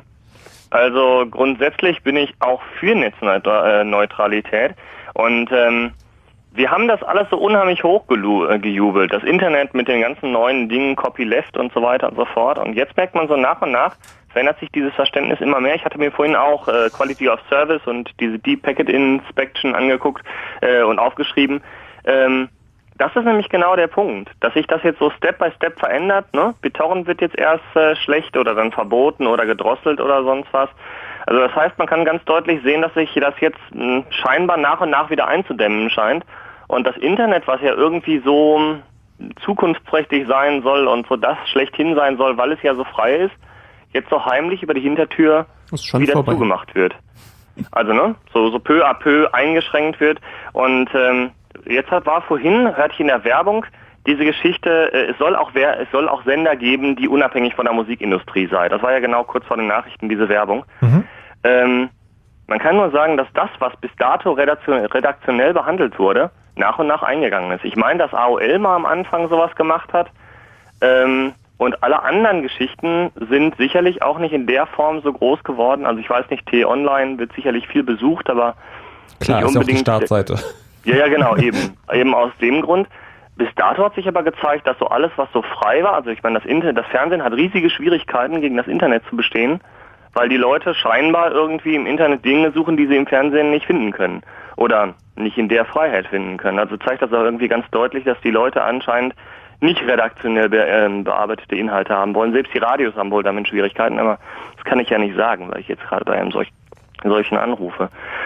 [SPEAKER 13] Also grundsätzlich bin ich auch für Netzneutralität, und ähm, wir haben das alles so unheimlich hochgejubelt. Das Internet mit den ganzen neuen Dingen, Copyleft und so weiter und so fort. Und jetzt merkt man so nach und nach, verändert sich dieses Verständnis immer mehr. Ich hatte mir vorhin auch äh, Quality of Service und diese Deep Packet Inspection angeguckt äh, und aufgeschrieben. Ähm, das ist nämlich genau der Punkt, dass sich das jetzt so Step by Step verändert. Ne? BitTorrent wird jetzt erst äh, schlecht oder dann verboten oder gedrosselt oder sonst was. Also das heißt, man kann ganz deutlich sehen, dass sich das jetzt mh, scheinbar nach und nach wieder einzudämmen scheint. Und das Internet, was ja irgendwie so zukunftsträchtig sein soll und so das schlechthin sein soll, weil es ja so frei ist, jetzt so heimlich über die Hintertür wieder vorbei. Zugemacht wird. Also ne, so, so peu à peu eingeschränkt wird. Und ähm, jetzt hat, war vorhin, hörte ich in der Werbung, diese Geschichte, äh, es soll auch wer, es soll auch Sender geben, die unabhängig von der Musikindustrie sei. Das war ja genau kurz vor den Nachrichten, diese Werbung. Mhm. Ähm, man kann nur sagen, dass das, was bis dato redaktion, redaktionell behandelt wurde, nach und nach eingegangen ist. Ich meine, dass A O L mal am Anfang sowas gemacht hat, ähm, und alle anderen Geschichten sind sicherlich auch nicht in der Form so groß geworden. Also ich weiß nicht, T-Online wird sicherlich viel besucht, aber
[SPEAKER 3] klar,
[SPEAKER 13] nicht
[SPEAKER 3] ist
[SPEAKER 13] unbedingt
[SPEAKER 3] ja auch die Startseite.
[SPEAKER 13] Ja, ja, genau, eben. Eben aus dem Grund. Bis dato hat sich aber gezeigt, dass so alles, was so frei war, also ich meine, das Internet, das Fernsehen hat riesige Schwierigkeiten, gegen das Internet zu bestehen, weil die Leute scheinbar irgendwie im Internet Dinge suchen, die sie im Fernsehen nicht finden können. oder nicht in der Freiheit finden können. Also zeigt das auch irgendwie ganz deutlich, dass die Leute anscheinend nicht redaktionell be äh, bearbeitete Inhalte haben wollen. Selbst die Radios haben wohl damit Schwierigkeiten, aber das kann ich ja nicht sagen, weil ich jetzt gerade bei einem solch, solchen anrufe.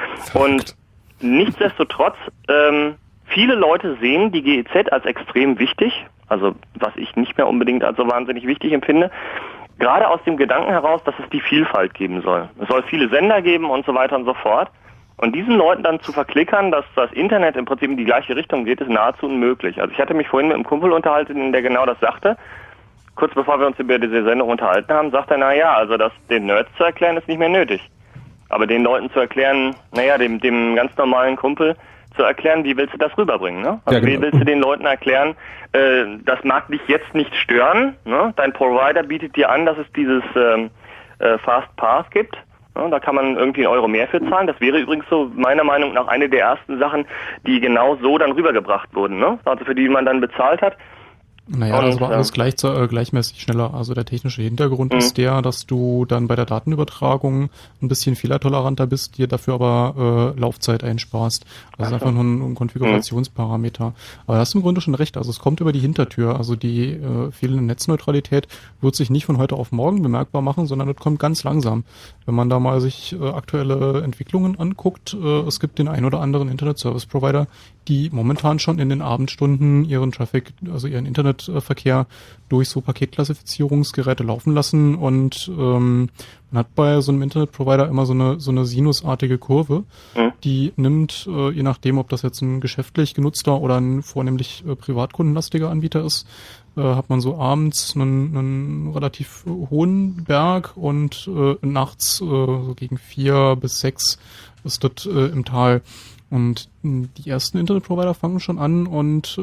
[SPEAKER 13] Und nichtsdestotrotz, ähm, viele Leute sehen die G E Z als extrem wichtig, also was ich nicht mehr unbedingt als so wahnsinnig wichtig empfinde, gerade aus dem Gedanken heraus, dass es die Vielfalt geben soll. Es soll viele Sender geben und so weiter und so fort. Und diesen Leuten dann zu verklickern, dass das Internet im Prinzip in die gleiche Richtung geht, ist nahezu unmöglich. Also ich hatte mich vorhin mit einem Kumpel unterhalten, der genau das sagte. Kurz bevor wir uns über diese Sendung unterhalten haben, sagt er, naja, also das den Nerds zu erklären, ist nicht mehr nötig. Aber den Leuten zu erklären, naja, dem, dem ganz normalen Kumpel zu erklären, wie willst du das rüberbringen, ne? Also ja, genau. Wie willst du den Leuten erklären, äh, das mag dich jetzt nicht stören, ne? Dein Provider bietet dir an, dass es dieses ähm, äh, Fast Path gibt. Ja, da kann man irgendwie einen Euro mehr für zahlen. Das wäre übrigens so meiner Meinung nach eine der ersten Sachen, die genau so dann rübergebracht wurden, ne? Also für die man dann bezahlt hat.
[SPEAKER 6] Naja, und, das war alles gleich, äh, gleichmäßig schneller. Also der technische Hintergrund mhm. ist der, dass du dann bei der Datenübertragung ein bisschen fehlertoleranter bist, dir dafür aber äh, Laufzeit einsparst. Das ist einfach nur ein, ein Konfigurationsparameter. Mhm. Aber da hast du im Grunde schon recht. Also es kommt über die Hintertür. Also die äh, fehlende Netzneutralität wird sich nicht von heute auf morgen bemerkbar machen, sondern das kommt ganz langsam. Wenn man da mal sich äh, aktuelle Entwicklungen anguckt, äh, es gibt den ein oder anderen Internet-Service-Provider, die momentan schon in den Abendstunden ihren Traffic, also ihren Internetverkehr durch so Paketklassifizierungsgeräte laufen lassen und ähm, man hat bei so einem Internetprovider immer so eine so eine sinusartige Kurve, mhm. die nimmt, äh, je nachdem, ob das jetzt ein geschäftlich genutzter oder ein vornehmlich äh, privatkundenlastiger Anbieter ist, äh, hat man so abends einen, einen relativ hohen Berg und äh, nachts äh, so gegen vier bis sechs ist das äh, im Tal. Und die ersten Internetprovider fangen schon an und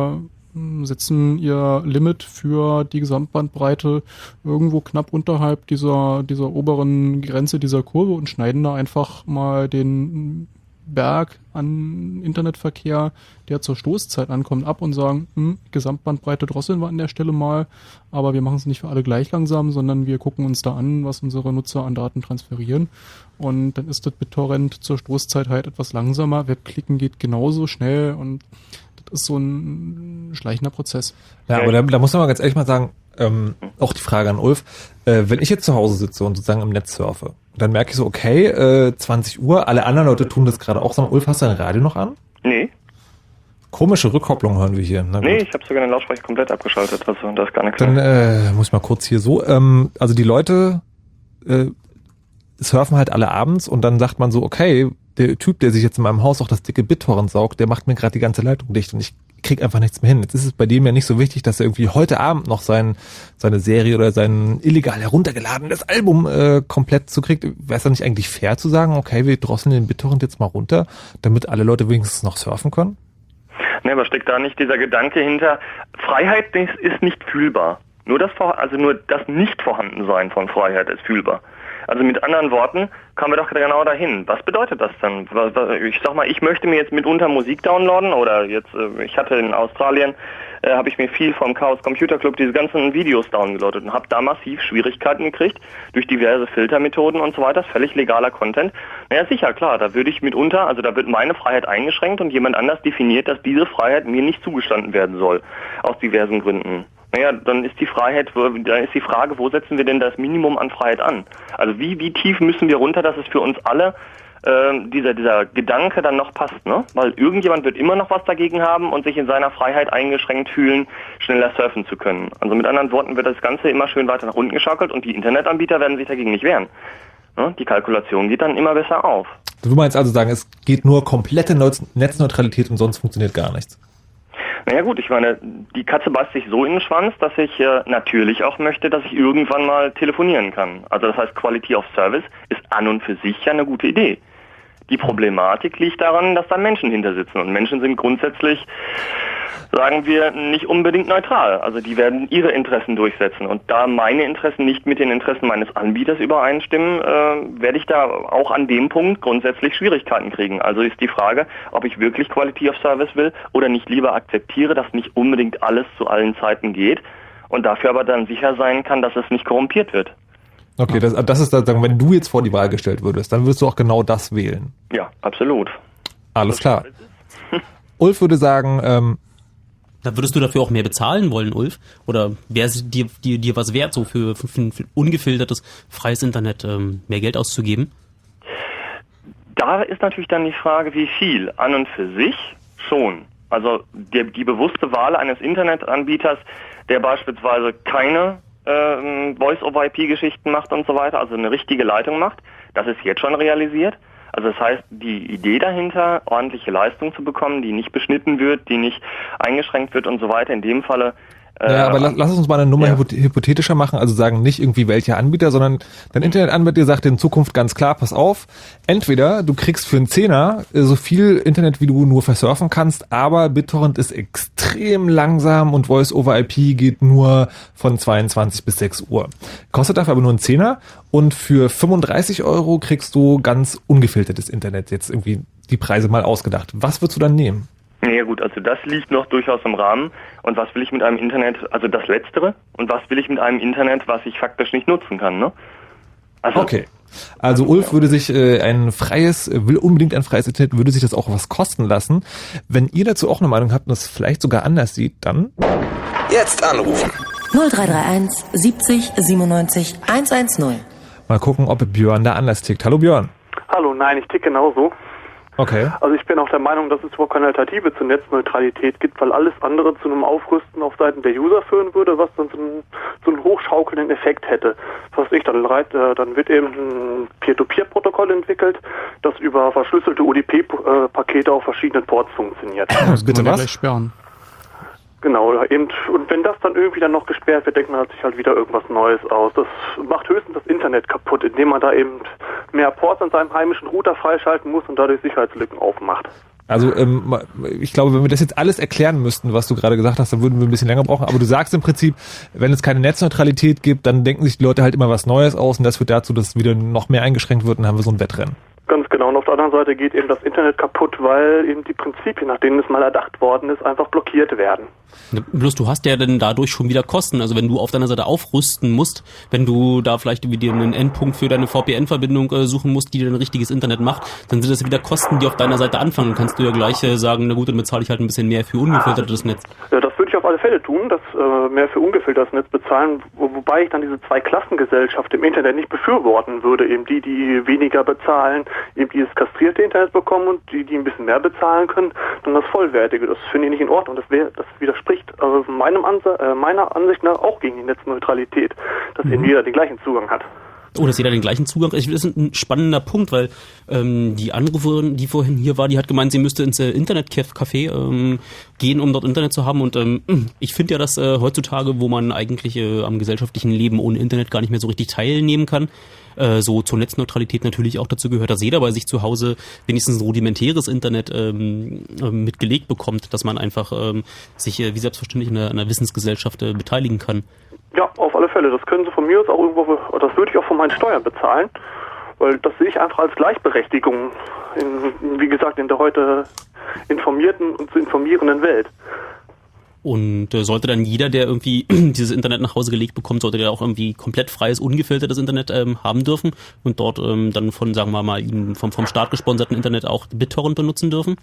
[SPEAKER 6] äh, setzen ihr Limit für die Gesamtbandbreite irgendwo knapp unterhalb dieser dieser oberen Grenze dieser Kurve und schneiden da einfach mal den Berg an Internetverkehr, der zur Stoßzeit ankommt, ab und sagen, hm, Gesamtbandbreite drosseln wir an der Stelle mal, aber wir machen es nicht für alle gleich langsam, sondern wir gucken uns da an, was unsere Nutzer an Daten transferieren. Und dann ist das BitTorrent zur Stoßzeit halt etwas langsamer. Webklicken geht genauso schnell und das ist so ein schleichender Prozess.
[SPEAKER 3] Ja, aber da, da muss man mal ganz ehrlich mal sagen, ähm, auch die Frage an Ulf, äh, wenn ich jetzt zu Hause sitze und sozusagen im Netz surfe, dann merke ich so, okay, äh, zwanzig Uhr, alle anderen Leute tun das gerade auch. Sag mal, Ulf, hast du dein Radio noch an?
[SPEAKER 13] Nee.
[SPEAKER 3] Komische Rückkopplung hören wir hier.
[SPEAKER 13] Nee, ich habe sogar den Lautsprecher komplett abgeschaltet, also da ist gar nichts.
[SPEAKER 3] Dann äh, muss ich mal kurz hier so, ähm, also die Leute äh, surfen halt alle abends und dann sagt man so, okay, der Typ, der sich jetzt in meinem Haus auch das dicke BitTorrent saugt, der macht mir gerade die ganze Leitung dicht und ich krieg einfach nichts mehr hin. Jetzt ist es bei dem ja nicht so wichtig, dass er irgendwie heute Abend noch sein, seine Serie oder sein illegal heruntergeladenes Album äh, komplett zu kriegt. Wäre es dann nicht eigentlich fair zu sagen, okay, wir drosseln den BitTorrent jetzt mal runter, damit alle Leute wenigstens noch surfen können?
[SPEAKER 13] Ne, aber steckt da nicht dieser Gedanke hinter, Freiheit ist, ist nicht fühlbar. Nur das, also nur das Nicht-Vorhandensein von Freiheit ist fühlbar. Also mit anderen Worten, kommen wir doch genau dahin. Was bedeutet das dann? Ich sag mal, ich möchte mir jetzt mitunter Musik downloaden oder jetzt, ich hatte in Australien, äh, habe ich mir viel vom Chaos Computer Club diese ganzen Videos downgeloadet und habe da massiv Schwierigkeiten gekriegt durch diverse Filtermethoden und so weiter, völlig legaler Content. Naja, sicher, klar, da würde ich mitunter, also da wird meine Freiheit eingeschränkt und jemand anders definiert, dass diese Freiheit mir nicht zugestanden werden soll, aus diversen Gründen. Naja, dann ist die Freiheit, dann ist die Frage, wo setzen wir denn das Minimum an Freiheit an? Also wie, wie tief müssen wir runter, dass es für uns alle äh, dieser, dieser Gedanke dann noch passt, ne? Weil irgendjemand wird immer noch was dagegen haben und sich in seiner Freiheit eingeschränkt fühlen, schneller surfen zu können. Also mit anderen Worten wird das Ganze immer schön weiter nach unten geschaukelt und die Internetanbieter werden sich dagegen nicht wehren. Ne? Die Kalkulation geht dann immer besser auf.
[SPEAKER 3] Du meinst also sagen, es geht nur komplette Netzneutralität und sonst funktioniert gar nichts?
[SPEAKER 13] Naja gut, ich meine, die Katze beißt sich so in den Schwanz, dass ich äh, natürlich auch möchte, dass ich irgendwann mal telefonieren kann. Also das heißt, Quality of Service ist an und für sich ja eine gute Idee. Die Problematik liegt daran, dass da Menschen hinter sitzen und Menschen sind grundsätzlich, sagen wir, nicht unbedingt neutral. Also die werden ihre Interessen durchsetzen und da meine Interessen nicht mit den Interessen meines Anbieters übereinstimmen, äh, werde ich da auch an dem Punkt grundsätzlich Schwierigkeiten kriegen. Also ist die Frage, ob ich wirklich Quality of Service will oder nicht lieber akzeptiere, dass nicht unbedingt alles zu allen Zeiten geht und dafür aber dann sicher sein kann, dass es nicht korrumpiert wird.
[SPEAKER 3] Okay, das, das ist dann, wenn du jetzt vor die Wahl gestellt würdest, dann würdest du auch genau das wählen.
[SPEAKER 13] Ja, absolut.
[SPEAKER 3] Alles klar. Ulf würde sagen, ähm,
[SPEAKER 4] Da würdest du dafür auch mehr bezahlen wollen, Ulf? Oder wäre es dir, dir, dir was wert, so für, für, für ungefiltertes, freies Internet ähm, mehr Geld auszugeben?
[SPEAKER 13] Da ist natürlich dann die Frage, wie viel. An und für sich schon. Also die, die bewusste Wahl eines Internetanbieters, der beispielsweise keine äh, Voice-over-I P-Geschichten macht und so weiter, also eine richtige Leitung macht, das ist jetzt schon realisiert. Also das heißt, die Idee dahinter, ordentliche Leistung zu bekommen, die nicht beschnitten wird, die nicht eingeschränkt wird und so weiter, in dem Falle... Äh,
[SPEAKER 3] ja, aber lass, lass uns mal eine Nummer
[SPEAKER 13] ja.
[SPEAKER 3] hypothetischer machen, also sagen nicht irgendwie welcher Anbieter, sondern dein Internetanbieter sagt in Zukunft ganz klar, pass auf, entweder du kriegst für einen Zehner so viel Internet, wie du nur versurfen kannst, aber BitTorrent ist extrem langsam und Voice-over-I P geht nur von zweiundzwanzig bis sechs Uhr. Kostet dafür aber nur einen Zehner und für fünfunddreißig Euro kriegst du ganz ungefiltertes Internet, jetzt irgendwie die Preise mal ausgedacht. Was würdest du dann nehmen?
[SPEAKER 13] Ja gut, also das liegt noch durchaus im Rahmen. Und was will ich mit einem Internet, also das Letztere, und was will ich mit einem Internet, was ich faktisch nicht nutzen kann, ne? Also,
[SPEAKER 3] okay. Also Ulf würde sich äh, ein freies, will unbedingt ein freies Internet, würde sich das auch was kosten lassen. Wenn ihr dazu auch eine Meinung habt und das vielleicht sogar anders sieht, dann
[SPEAKER 1] jetzt anrufen.
[SPEAKER 2] null drei drei eins siebzig siebenundneunzig hundertzehn.
[SPEAKER 3] Mal gucken, ob Björn da anders tickt. Hallo Björn.
[SPEAKER 14] Hallo, nein, ich ticke genauso.
[SPEAKER 3] Okay.
[SPEAKER 14] Also ich bin auch der Meinung, dass es überhaupt keine Alternative zur Netzneutralität gibt, weil alles andere zu einem Aufrüsten auf Seiten der User führen würde, was dann so einen, so einen hochschaukelnden Effekt hätte. Was ich dann reit, äh, dann wird eben ein Peer-to-Peer-Protokoll entwickelt, das über verschlüsselte U D P-Pakete auf verschiedenen Ports funktioniert.
[SPEAKER 6] Das bitte was? Gleich sperren.
[SPEAKER 14] Genau, eben, und wenn das dann irgendwie dann noch gesperrt wird, denkt man sich halt wieder irgendwas Neues aus. Das macht höchstens das Internet kaputt, indem man da eben mehr Ports an seinem heimischen Router freischalten muss und dadurch Sicherheitslücken aufmacht.
[SPEAKER 3] Also ähm, ich glaube, wenn wir das jetzt alles erklären müssten, was du gerade gesagt hast, dann würden wir ein bisschen länger brauchen. Aber du sagst im Prinzip, wenn es keine Netzneutralität gibt, dann denken sich die Leute halt immer was Neues aus und das führt dazu, dass es wieder noch mehr eingeschränkt wird und dann haben wir so ein Wettrennen.
[SPEAKER 14] Ganz genau. Und auf der anderen Seite geht eben das Internet kaputt, weil eben die Prinzipien, nach denen es mal erdacht worden ist, einfach blockiert werden.
[SPEAKER 4] Bloß du hast ja dann dadurch schon wieder Kosten. Also wenn du auf deiner Seite aufrüsten musst, wenn du da vielleicht wieder einen Endpunkt für deine V P N-Verbindung äh, suchen musst, die dir ein richtiges Internet macht, dann sind das wieder Kosten, die auf deiner Seite anfangen. Dann kannst du ja gleich äh, sagen, na gut, dann bezahle ich halt ein bisschen mehr für ungefiltertes Netz.
[SPEAKER 14] Ja, das würde ich auf alle Fälle tun, das äh, mehr für ungefiltertes Netz bezahlen, wo, wobei ich dann diese Zweiklassengesellschaft im Internet nicht befürworten würde. Eben die, die weniger bezahlen, eben die das kastrierte Internet bekommen und die, die ein bisschen mehr bezahlen können, dann das vollwertige. Das finde ich nicht in Ordnung. Das, wär, das widerspricht also meinem Ansa- äh, meiner Ansicht nach auch gegen die Netzneutralität, dass mhm. eben jeder den gleichen Zugang hat.
[SPEAKER 4] Oh, dass jeder den gleichen Zugang. Ich, das ist ein spannender Punkt, weil ähm, die Anruferin, die vorhin hier war, die hat gemeint, sie müsste ins äh, Internetcafé ähm, gehen, um dort Internet zu haben. Und ähm, ich finde ja, dass äh, heutzutage, wo man eigentlich äh, am gesellschaftlichen Leben ohne Internet gar nicht mehr so richtig teilnehmen kann, äh, so zur Netzneutralität natürlich auch dazu gehört, dass jeder bei sich zu Hause wenigstens ein rudimentäres Internet ähm, äh, mitgelegt bekommt, dass man einfach ähm, sich äh, wie selbstverständlich in einer, einer Wissensgesellschaft äh, beteiligen kann.
[SPEAKER 14] Ja, auf alle Fälle. Das können Sie von mir aus auch irgendwo, das würde ich auch von meinen Steuern bezahlen, weil das sehe ich einfach als Gleichberechtigung, in, wie gesagt, in der heute informierten und zu informierenden Welt.
[SPEAKER 4] Und äh, sollte dann jeder, der irgendwie dieses Internet nach Hause gelegt bekommt, sollte der auch irgendwie komplett freies, ungefiltertes Internet ähm, haben dürfen und dort ähm, dann von, sagen wir mal, vom, vom Staat gesponserten Internet auch BitTorrent benutzen dürfen?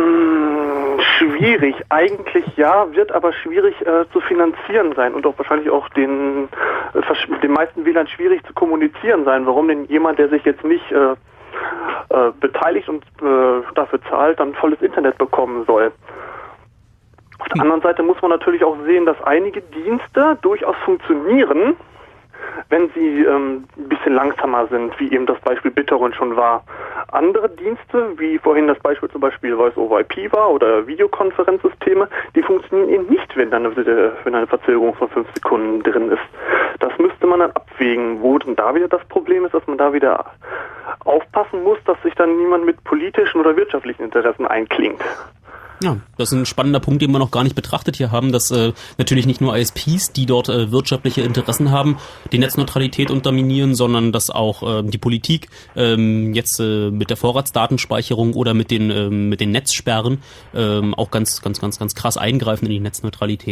[SPEAKER 14] Schwierig. Eigentlich ja, wird aber schwierig äh, zu finanzieren sein und auch wahrscheinlich auch den, äh, den meisten W L A N schwierig zu kommunizieren sein. Warum denn jemand, der sich jetzt nicht äh, äh, beteiligt und äh, dafür zahlt, dann volles Internet bekommen soll. Auf der anderen Seite muss man natürlich auch sehen, dass einige Dienste durchaus funktionieren, wenn sie ähm, ein bisschen langsamer sind, wie eben das Beispiel BitTorrent schon war. Andere Dienste, wie vorhin das Beispiel zum Beispiel Voice-over-I P war oder Videokonferenzsysteme, die funktionieren eben nicht, wenn dann eine, wenn eine Verzögerung von fünf Sekunden drin ist. Das müsste man dann abwägen, wo denn da wieder das Problem ist, dass man da wieder aufpassen muss, dass sich dann niemand mit politischen oder wirtschaftlichen Interessen einklingt.
[SPEAKER 4] Ja, das ist ein spannender Punkt, den wir noch gar nicht betrachtet hier haben, dass äh, natürlich nicht nur I S Ps, die dort äh, wirtschaftliche Interessen haben, die Netzneutralität unterminieren, sondern dass auch äh, die Politik ähm, jetzt äh, mit der Vorratsdatenspeicherung oder mit den ähm, mit den Netzsperren ähm, auch ganz ganz ganz ganz krass eingreifen in die Netzneutralität.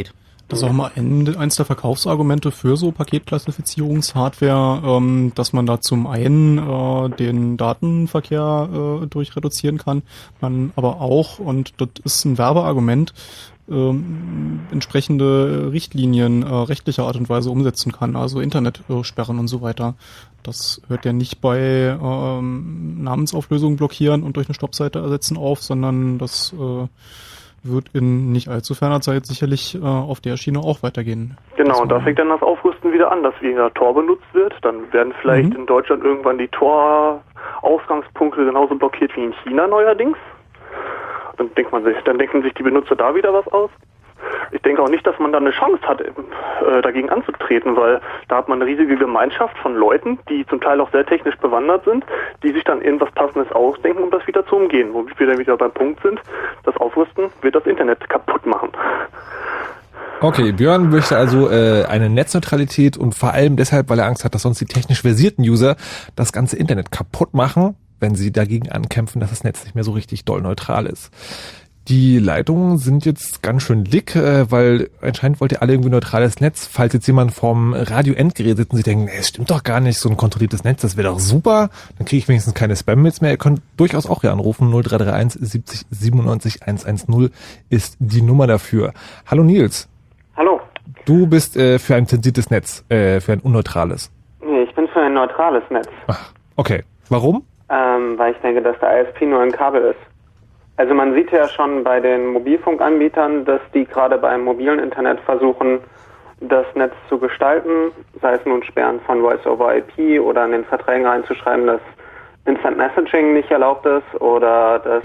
[SPEAKER 6] Das ist auch mal ein, eins der Verkaufsargumente für so Paketklassifizierungshardware, ähm, dass man da zum einen äh, den Datenverkehr äh, durch reduzieren kann, man aber auch, und das ist ein Werbeargument, ähm, entsprechende Richtlinien äh, rechtlicher Art und Weise umsetzen kann, also Internetsperren und so weiter. Das hört ja nicht bei ähm, Namensauflösungen blockieren und durch eine Stoppseite ersetzen auf, sondern das äh, wird in nicht allzu ferner Zeit sicherlich äh, auf der Schiene auch weitergehen.
[SPEAKER 14] Genau, und da fängt dann das Aufrüsten wieder an, dass weniger Tor benutzt wird. Dann werden vielleicht mhm. in Deutschland irgendwann die Tor-Ausgangspunkte genauso blockiert wie in China neuerdings. Dann denkt man sich, dann denken sich die Benutzer da wieder was aus. Ich denke auch nicht, dass man da eine Chance hat, äh, dagegen anzutreten, weil da hat man eine riesige Gemeinschaft von Leuten, die zum Teil auch sehr technisch bewandert sind, die sich dann irgendwas Passendes ausdenken, um das wieder zu umgehen. Wo wir dann wieder beim Punkt sind, das Aufrüsten wird das Internet kaputt machen.
[SPEAKER 3] Okay, Björn möchte also äh, eine Netzneutralität und vor allem deshalb, weil er Angst hat, dass sonst die technisch versierten User das ganze Internet kaputt machen, wenn sie dagegen ankämpfen, dass das Netz nicht mehr so richtig doll neutral ist. Die Leitungen sind jetzt ganz schön dick, äh, weil anscheinend wollt ihr alle irgendwie neutrales Netz. Falls jetzt jemand vorm Radio-Endgerät sitzt und sich denkt, nee, das stimmt doch gar nicht, so ein kontrolliertes Netz, das wäre doch super, dann kriege ich wenigstens keine Spam-Mails mehr. Ihr könnt durchaus auch hier anrufen, null drei drei eins siebzig siebenundneunzig hundertzehn ist die Nummer dafür. Hallo Nils.
[SPEAKER 15] Hallo.
[SPEAKER 3] Du bist äh, für ein zensiertes Netz, äh, für ein unneutrales.
[SPEAKER 15] Nee, ich bin für ein neutrales Netz.
[SPEAKER 3] Ach, okay. Warum?
[SPEAKER 15] Ähm, weil ich denke, dass der I S P nur ein Kabel ist. Also man sieht ja schon bei den Mobilfunkanbietern, dass die gerade beim mobilen Internet versuchen, das Netz zu gestalten, sei es nun Sperren von Voice over I P oder in den Verträgen reinzuschreiben, dass Instant Messaging nicht erlaubt ist oder dass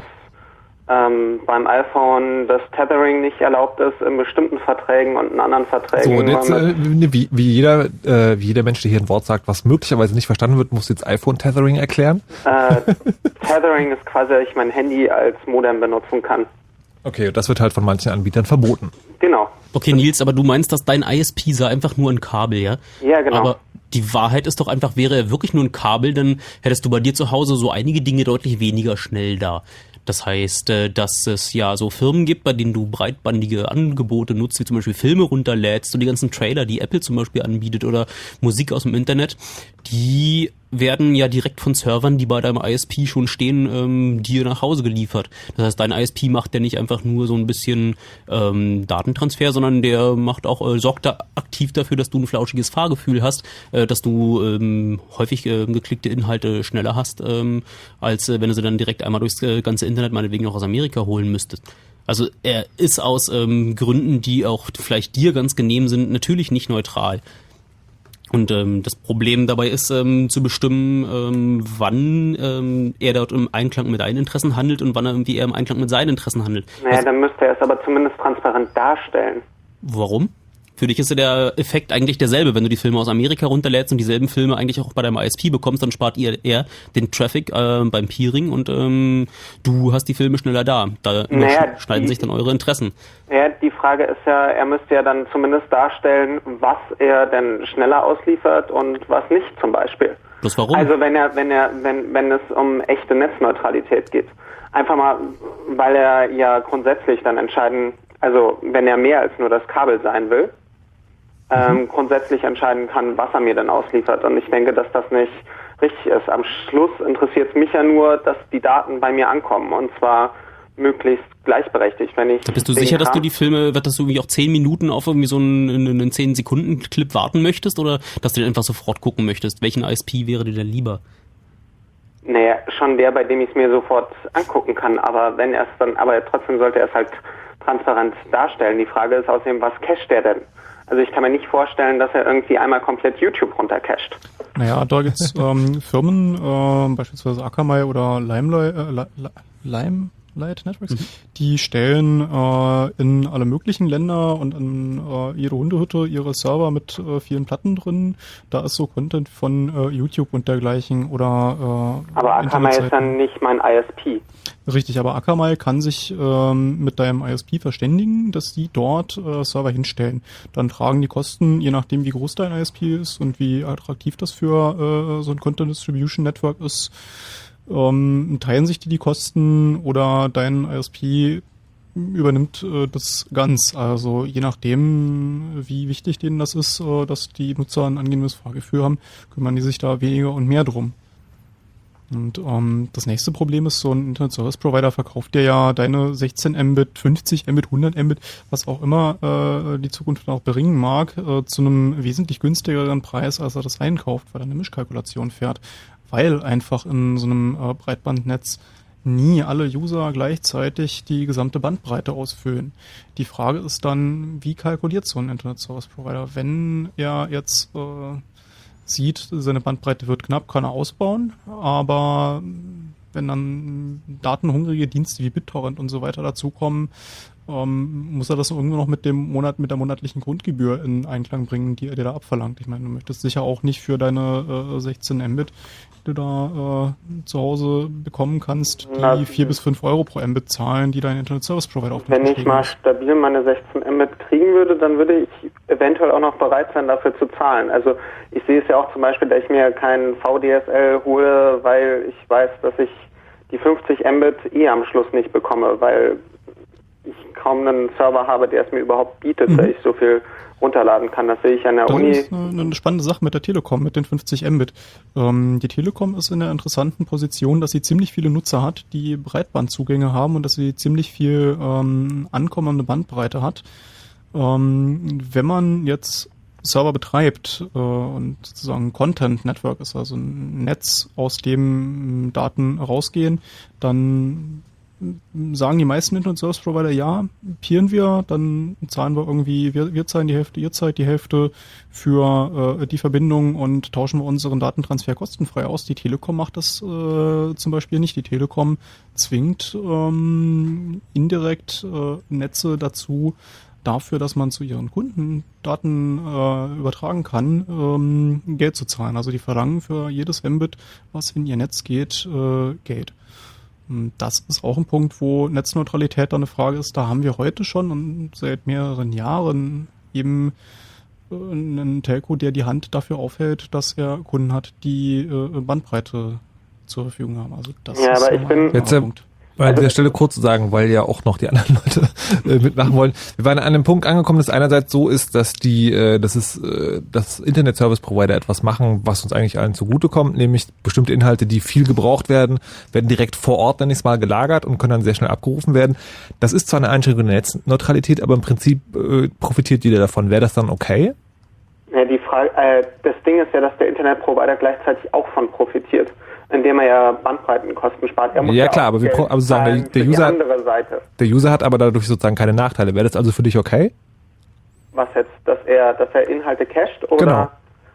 [SPEAKER 15] ähm, beim iPhone das Tethering nicht erlaubt ist in bestimmten Verträgen und in anderen Verträgen.
[SPEAKER 3] So, und jetzt, äh, wie, wie, jeder, äh, wie jeder Mensch, der hier ein Wort sagt, was möglicherweise nicht verstanden wird, muss jetzt iPhone-Tethering erklären?
[SPEAKER 15] Äh, Tethering ist quasi, dass ich mein Handy als Modem benutzen kann.
[SPEAKER 3] Okay, das wird halt von manchen Anbietern verboten.
[SPEAKER 15] Genau.
[SPEAKER 4] Okay, Nils, aber du meinst, dass dein I S P sei einfach nur ein Kabel, ja?
[SPEAKER 15] Ja, genau.
[SPEAKER 4] Aber die Wahrheit ist doch einfach, wäre er wirklich nur ein Kabel, dann hättest du bei dir zu Hause so einige Dinge deutlich weniger schnell da. Das heißt, dass es ja so Firmen gibt, bei denen du breitbandige Angebote nutzt, wie zum Beispiel Filme runterlädst und die ganzen Trailer, die Apple zum Beispiel anbietet oder Musik aus dem Internet, die werden ja direkt von Servern, die bei deinem I S P schon stehen, ähm, dir nach Hause geliefert. Das heißt, dein I S P macht ja nicht einfach nur so ein bisschen ähm, Datentransfer, sondern der macht auch, äh, sorgt da aktiv dafür, dass du ein flauschiges Fahrgefühl hast, äh, dass du ähm, häufig äh, geklickte Inhalte schneller hast, ähm, als äh, wenn du sie dann direkt einmal durchs äh, ganze Internet meinetwegen noch aus Amerika holen müsstest. Also er ist aus ähm, Gründen, die auch vielleicht dir ganz genehm sind, natürlich nicht neutral. Und ähm, das Problem dabei ist, ähm, zu bestimmen, ähm, wann ähm, er dort im Einklang mit deinen Interessen handelt und wann er irgendwie eher im Einklang mit seinen Interessen handelt.
[SPEAKER 15] Naja,
[SPEAKER 4] also,
[SPEAKER 15] dann müsste er es aber zumindest transparent darstellen.
[SPEAKER 4] Warum? Für dich ist ja der Effekt eigentlich derselbe. Wenn du die Filme aus Amerika runterlädst und dieselben Filme eigentlich auch bei deinem I S P bekommst, dann spart ihr eher den Traffic äh, beim Peering und ähm, du hast die Filme schneller da. Da
[SPEAKER 15] naja,
[SPEAKER 4] schneiden
[SPEAKER 15] die,
[SPEAKER 4] sich dann eure Interessen.
[SPEAKER 15] Ja, die Frage ist ja, er müsste ja dann zumindest darstellen, was er denn schneller ausliefert und was nicht zum Beispiel.
[SPEAKER 4] Bloß warum?
[SPEAKER 15] Also wenn er, wenn er, wenn, wenn es um echte Netzneutralität geht. Einfach mal, weil er ja grundsätzlich dann entscheiden, also wenn er mehr als nur das Kabel sein will, ähm, mhm. grundsätzlich entscheiden kann, was er mir dann ausliefert. Und ich denke, dass das nicht richtig ist. Am Schluss interessiert es mich ja nur, dass die Daten bei mir ankommen. Und zwar möglichst gleichberechtigt. Wenn ich
[SPEAKER 4] da bist du sicher, dass du die Filme, dass du irgendwie auch zehn Minuten auf irgendwie so einen, einen zehn Sekunden Clip warten möchtest oder dass du den einfach sofort gucken möchtest? Welchen I S P wäre dir denn lieber?
[SPEAKER 15] Naja, schon der, bei dem ich es mir sofort angucken kann. Aber wenn er es dann, aber trotzdem sollte er es halt transparent darstellen. Die Frage ist außerdem, was cached der denn? Also ich kann mir nicht vorstellen, dass er irgendwie einmal komplett YouTube runtercached.
[SPEAKER 6] Naja, da gibt's ähm, Firmen, äh, beispielsweise Akamai oder Limelight, äh, Lime, Light Networks, mhm. die stellen äh, in alle möglichen Länder und in äh, jede Hundehütte ihre Server mit äh, vielen Platten drin. Da ist so Content von äh, YouTube und dergleichen oder äh,
[SPEAKER 15] aber Akamai ist dann nicht mein I S P.
[SPEAKER 6] Richtig, aber Akamai kann sich ähm, mit deinem I S P verständigen, dass die dort äh, Server hinstellen. Dann tragen die Kosten, je nachdem wie groß dein I S P ist und wie attraktiv das für äh, so ein Content Distribution Network ist, ähm, teilen sich die die Kosten oder dein I S P übernimmt äh, das ganz. Also je nachdem, wie wichtig denen das ist, äh, dass die Nutzer ein angenehmes Fahrgefühl haben, kümmern die sich da weniger und mehr drum. Und ähm, das nächste Problem ist, so ein Internet-Service-Provider verkauft dir ja deine sechzehn Mbit, fünfzig Mbit, hundert Mbit, was auch immer äh, die Zukunft auch bringen mag, äh, zu einem wesentlich günstigeren Preis, als er das einkauft, weil er eine Mischkalkulation fährt. Weil einfach in so einem äh, Breitbandnetz nie alle User gleichzeitig die gesamte Bandbreite ausfüllen. Die Frage ist dann, wie kalkuliert so ein Internet-Service-Provider? Wenn er jetzt äh, sieht, seine Bandbreite wird knapp, kann er ausbauen, aber wenn dann datenhungrige Dienste wie BitTorrent und so weiter dazukommen, ähm, muss er das irgendwo noch mit dem Monat, mit der monatlichen Grundgebühr in Einklang bringen, die er dir da abverlangt. Ich meine, du möchtest sicher auch nicht für deine äh, sechzehn Mbit, die du da äh, zu Hause bekommen kannst, die
[SPEAKER 15] Na,
[SPEAKER 6] vier bis fünf Euro pro Mbit zahlen, die dein Internet-Service-Provider auf den
[SPEAKER 15] Wenn
[SPEAKER 6] Tisch
[SPEAKER 15] ich
[SPEAKER 6] legen
[SPEAKER 15] mal
[SPEAKER 6] muss.
[SPEAKER 15] stabil meine sechzehn Mbit kriegen würde, dann würde ich eventuell auch noch bereit sein, dafür zu zahlen. Also ich sehe es ja auch zum Beispiel, dass ich mir keinen V D S L hole, weil ich weiß, dass ich die fünfzig Mbit eh am Schluss nicht bekomme, weil ich kaum einen Server habe, der es mir überhaupt bietet,
[SPEAKER 6] Mhm.
[SPEAKER 15] dass ich so viel runterladen kann. Das sehe ich an der
[SPEAKER 6] Das
[SPEAKER 15] Uni.
[SPEAKER 6] ist eine, eine spannende Sache mit der Telekom, mit den fünfzig Mbit. Ähm, die Telekom ist in der interessanten Position, dass sie ziemlich viele Nutzer hat, die Breitbandzugänge haben und dass sie ziemlich viel ähm, ankommende Bandbreite hat. Ähm, wenn man jetzt Server betreibt äh, und sozusagen Content Network ist, also ein Netz, aus dem Daten rausgehen, dann sagen die meisten Internet-Service-Provider, ja, peeren wir, dann zahlen wir irgendwie, wir, wir zahlen die Hälfte, ihr zahlt die Hälfte für äh, die Verbindung und tauschen wir unseren Datentransfer kostenfrei aus. Die Telekom macht das äh, zum Beispiel nicht. Die Telekom zwingt ähm, indirekt äh, Netze dazu, dafür, dass man zu ihren Kunden Daten äh, übertragen kann, ähm, Geld zu zahlen. Also die verlangen für jedes Mbit, was in ihr Netz geht, äh, Geld. Das ist auch ein Punkt, wo Netzneutralität dann eine Frage ist. Da haben wir heute schon und seit mehreren Jahren eben einen Telco, der die Hand dafür aufhält, dass er Kunden hat, die Bandbreite zur Verfügung haben. Also das
[SPEAKER 15] Ja,
[SPEAKER 6] ist
[SPEAKER 15] aber
[SPEAKER 6] so
[SPEAKER 15] ich
[SPEAKER 6] ein
[SPEAKER 15] bin-
[SPEAKER 6] anderer
[SPEAKER 3] Jetzt, äh,
[SPEAKER 6] Punkt.
[SPEAKER 3] Bei dieser Stelle kurz zu sagen, weil ja auch noch die anderen Leute äh, mitmachen wollen. Wir waren an einem Punkt angekommen, dass einerseits so ist, dass die, äh, dass es, äh, dass Internet-Service-Provider etwas machen, was uns eigentlich allen zugutekommt, nämlich bestimmte Inhalte, die viel gebraucht werden, werden direkt vor Ort dann nicht mal gelagert und können dann sehr schnell abgerufen werden. Das ist zwar eine Einschränkung der Netzneutralität, aber im Prinzip äh, profitiert jeder davon. Wäre das dann okay?
[SPEAKER 15] Ja, die Frage, äh, das Ding ist ja, dass der Internetprovider gleichzeitig auch von profitiert, indem er ja Bandbreitenkosten spart. Er muss
[SPEAKER 3] Ja,
[SPEAKER 15] ja
[SPEAKER 3] klar,
[SPEAKER 15] auch
[SPEAKER 3] aber wir
[SPEAKER 15] Geld
[SPEAKER 3] pro- aber sozusagen der-
[SPEAKER 15] zahlen
[SPEAKER 3] der
[SPEAKER 15] für
[SPEAKER 3] User-
[SPEAKER 15] die andere Seite.
[SPEAKER 3] Der User hat aber dadurch sozusagen keine Nachteile. Wäre das also für dich okay?
[SPEAKER 15] Was jetzt, dass er, dass er Inhalte cached oder
[SPEAKER 3] Genau.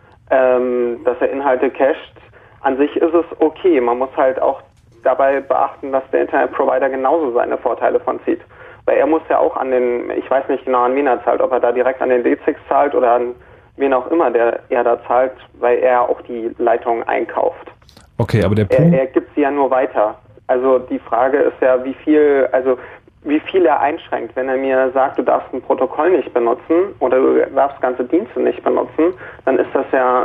[SPEAKER 15] ähm, dass er Inhalte cached? An sich ist es okay. Man muss halt auch dabei beachten, dass der Internetprovider genauso seine Vorteile von zieht. Weil er muss ja auch an den, ich weiß nicht genau an wen er zahlt, ob er da direkt an den D sechs zahlt oder an wen auch immer, der er da zahlt, weil er auch die Leitung einkauft.
[SPEAKER 3] Okay, aber der
[SPEAKER 15] Er,
[SPEAKER 3] Punkt...
[SPEAKER 15] er gibt sie ja nur weiter. Also die Frage ist ja, wie viel, also wie viel er einschränkt. Wenn er mir sagt, du darfst ein Protokoll nicht benutzen oder du darfst ganze Dienste nicht benutzen, dann ist das ja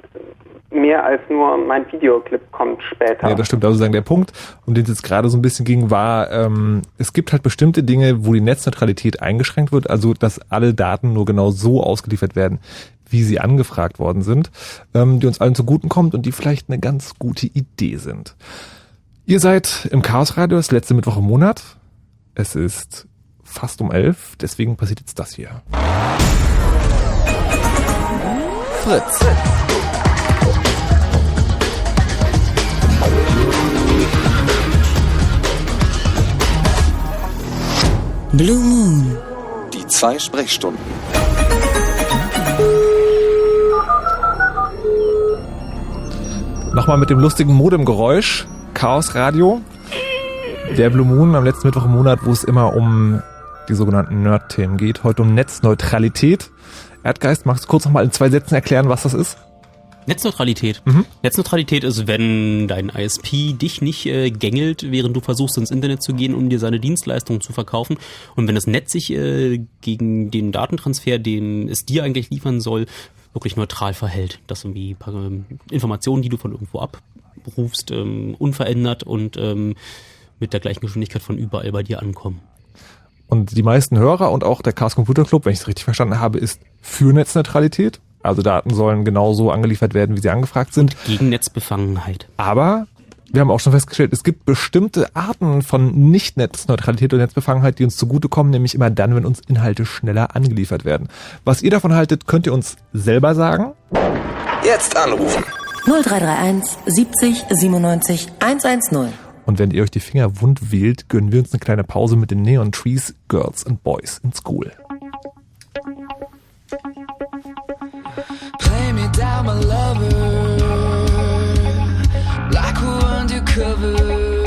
[SPEAKER 15] mehr als nur mein Videoclip kommt später.
[SPEAKER 3] Ja, das stimmt. Also sagen, der Punkt, um den es jetzt gerade so ein bisschen ging, war, ähm, es gibt halt bestimmte Dinge, wo die Netzneutralität eingeschränkt wird, also dass alle Daten nur genau so ausgeliefert werden, wie sie angefragt worden sind, ähm, die uns allen zuguten kommt und die vielleicht eine ganz gute Idee sind. Ihr seid im Chaos Radio, das letzte Mittwoch im Monat. Es ist fast um elf, deswegen passiert jetzt das hier.
[SPEAKER 11] Fritz.
[SPEAKER 2] Blue Moon.
[SPEAKER 11] Die zwei Sprechstunden.
[SPEAKER 3] Nochmal mit dem lustigen Modemgeräusch. Chaos Radio. Der Blue Moon am letzten Mittwoch im Monat, wo es immer um die sogenannten Nerd-Themen geht. Heute um Netzneutralität. Erdgeist, magst du kurz nochmal in zwei Sätzen erklären, was das ist?
[SPEAKER 4] Netzneutralität.
[SPEAKER 3] Mhm.
[SPEAKER 4] Netzneutralität ist, wenn dein I S P dich nicht äh, gängelt, während du versuchst ins Internet zu gehen, um dir seine Dienstleistungen zu verkaufen. Und wenn das Netz sich äh, gegen den Datentransfer, den es dir eigentlich liefern soll, wirklich neutral verhält. Dass irgendwie paar, ähm, Informationen, die du von irgendwo abrufst, ähm, unverändert und ähm, mit der gleichen Geschwindigkeit von überall bei dir ankommen.
[SPEAKER 3] Und die meisten Hörer und auch der Chaos Computer Club, wenn ich es richtig verstanden habe, ist für Netzneutralität. Also Daten sollen genauso angeliefert werden, wie sie angefragt sind.
[SPEAKER 4] Gegen Netzbefangenheit.
[SPEAKER 3] Aber wir haben auch schon festgestellt, es gibt bestimmte Arten von Nicht-Netzneutralität und Netzbefangenheit, die uns zugutekommen, nämlich immer dann, wenn uns Inhalte schneller angeliefert werden. Was ihr davon haltet, könnt ihr uns selber sagen.
[SPEAKER 11] Jetzt anrufen.
[SPEAKER 2] null drei drei eins siebzig siebenundneunzig hundertzehn.
[SPEAKER 3] Und wenn ihr euch die Finger wund wählt, gönnen wir uns eine kleine Pause mit den Neon Trees, Girls and Boys in School.
[SPEAKER 16] Play me down, my lover, like we're undercover,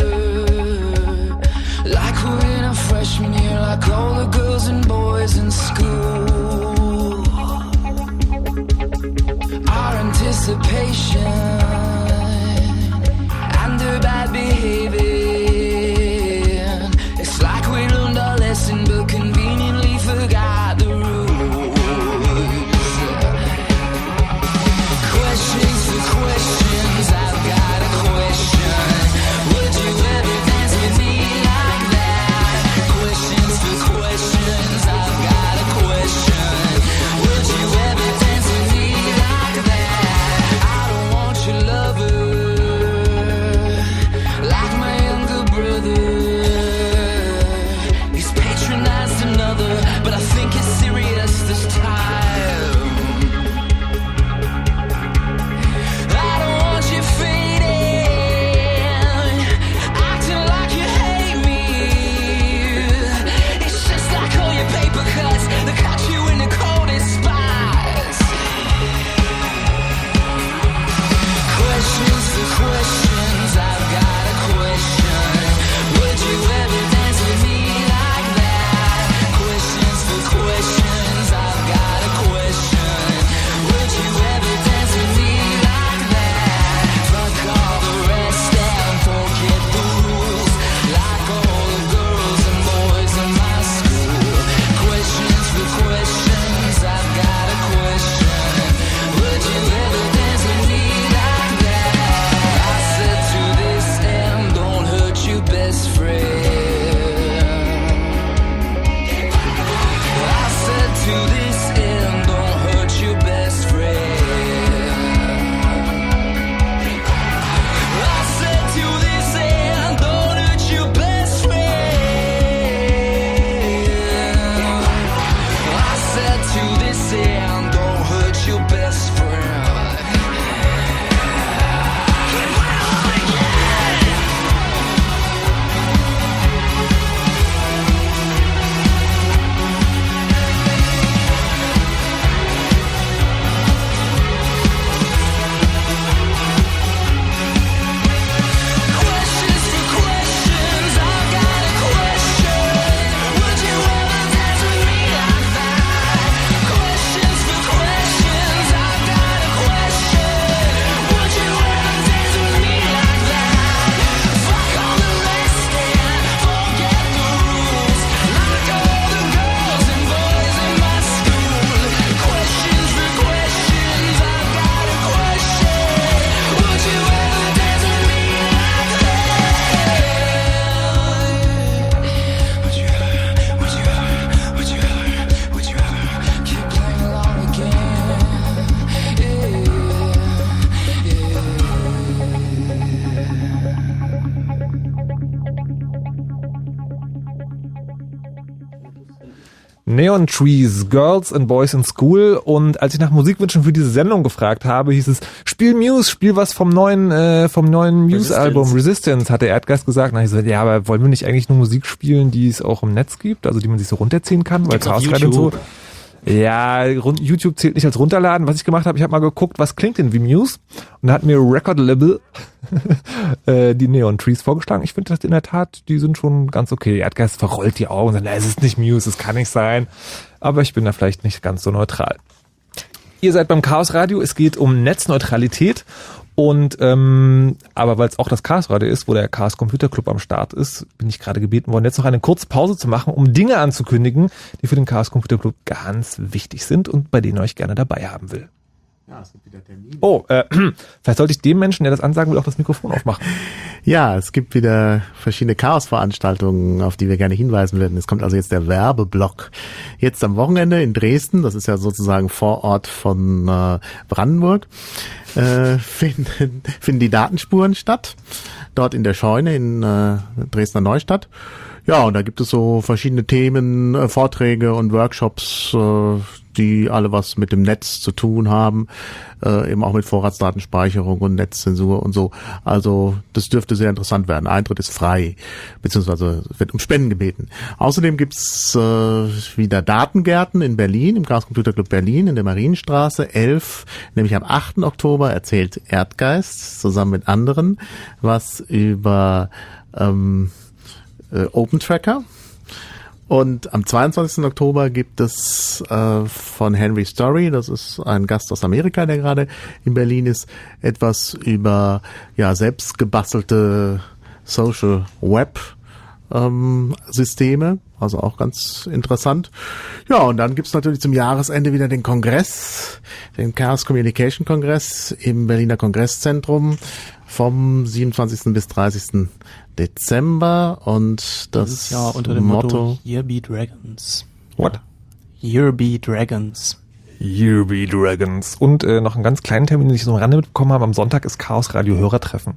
[SPEAKER 16] like we're in a freshman year, like all the girls and boys in school. Our anticipation and their bad behavior, it's like we learned our lesson but conveniently forgot the rules. Questions for questions, I've got a question. Would you ever dance with me like that? Questions for questions, I've got a question. Would you ever dance with me like that? I don't want your lover, like my younger brother. He's patronized another, but I think it's serious this time. I don't want you fading, acting like you hate me. It's just like all your paper cuts that caught you in the coldest spots. Questions for questions, I've got a question. Would you ever dance with me like that? Questions for questions, I've got a question. Would you ever dance with me like that? Fuck all the rest and forget the rules, like all the girls and boys in my school. Questions for questions, I've got a question. Would you ever dance with me like that? I said to this end, don't hurt your best friend. I said to this end, don't hurt your best friend. I said to this end, don't hurt your best friend. I said to this end, don't hurt your best friend. Questions for questions, I've got a question. Would you ever dance with me like that? Questions for questions, I've got a question. Would you ever dance with me like that? Fuck all the rest and forget the rules, like all the girls and boys in my school. Questions for questions, I've got a question. Would you ever dance with me like that? Would you ever, would you ever, would you ever, would you ever keep playing along again?
[SPEAKER 3] Neon Trees, Girls and Boys in School. Und als ich nach Musikwünschen für diese Sendung gefragt habe, hieß es, spiel Muse, spiel was vom neuen, äh, vom neuen Muse-Album Resistance, hat der Erdgeist gesagt. Na, ich so, ja, aber wollen wir nicht eigentlich nur Musik spielen, die es auch im Netz gibt, also die man sich so runterziehen kann, weil
[SPEAKER 4] Gibt's auf
[SPEAKER 3] Chaos und so.
[SPEAKER 4] YouTube.
[SPEAKER 3] Ja, rund- YouTube zählt nicht als runterladen. Was ich gemacht habe, ich habe mal geguckt, was klingt denn wie Muse? Und da hat mir Record Label äh, die Neon Trees vorgeschlagen. Ich finde das in der Tat, die sind schon ganz okay. Erdgeist verrollt die Augen und sagt, na, es ist nicht Muse, es kann nicht sein. Aber ich bin da vielleicht nicht ganz so neutral. Ihr seid beim Chaos Radio, es geht um Netzneutralität. Und ähm, aber weil es auch das Chaos Radio ist, wo der Chaos Computer Club am Start ist, bin ich gerade gebeten worden, jetzt noch eine kurze Pause zu machen, um Dinge anzukündigen, die für den Chaos Computer Club ganz wichtig sind und bei denen ich euch gerne dabei haben will.
[SPEAKER 5] Ja, es gibt wieder Termine.
[SPEAKER 3] Oh, äh, vielleicht sollte ich dem Menschen, der das ansagen will, auch das Mikrofon aufmachen.
[SPEAKER 5] Ja, es gibt wieder verschiedene Chaos-Veranstaltungen, auf die wir gerne hinweisen würden. Es kommt also jetzt der Werbeblock. Jetzt am Wochenende in Dresden, das ist ja sozusagen Vorort von äh, Brandenburg, äh, finden, finden die Datenspuren statt. Dort in der Scheune in äh, Dresdner Neustadt. Ja, und da gibt es so verschiedene Themen, äh, Vorträge und Workshops, äh, die alle was mit dem Netz zu tun haben, äh, eben auch mit Vorratsdatenspeicherung und Netzzensur und so. Also das dürfte sehr interessant werden. Eintritt ist frei, beziehungsweise wird um Spenden gebeten. Außerdem gibt's äh, wieder Datengärten in Berlin, im Chaos Computer Club Berlin in der Marienstraße elf, nämlich am achten Oktober erzählt Erdgeist zusammen mit anderen was über ähm, äh, Open Tracker. Und am zweiundzwanzigsten Oktober gibt es äh, von Henry Story, das ist ein Gast aus Amerika, der gerade in Berlin ist, etwas über ja selbst gebastelte Social Web ähm, Systeme, also auch ganz interessant. Ja, und dann gibt's natürlich zum Jahresende wieder den Kongress, den Chaos Communication Kongress im Berliner Kongresszentrum vom siebenundzwanzigsten bis dreißigsten Dezember und das
[SPEAKER 6] Jahr unter dem
[SPEAKER 5] Motto,
[SPEAKER 6] Motto Here be Dragons.
[SPEAKER 3] What?
[SPEAKER 6] Here be Dragons.
[SPEAKER 3] Here be Dragons. Und äh, noch einen ganz kleinen Termin, den ich so am Rande mitbekommen habe. Am Sonntag ist Chaos Radio Hörertreffen.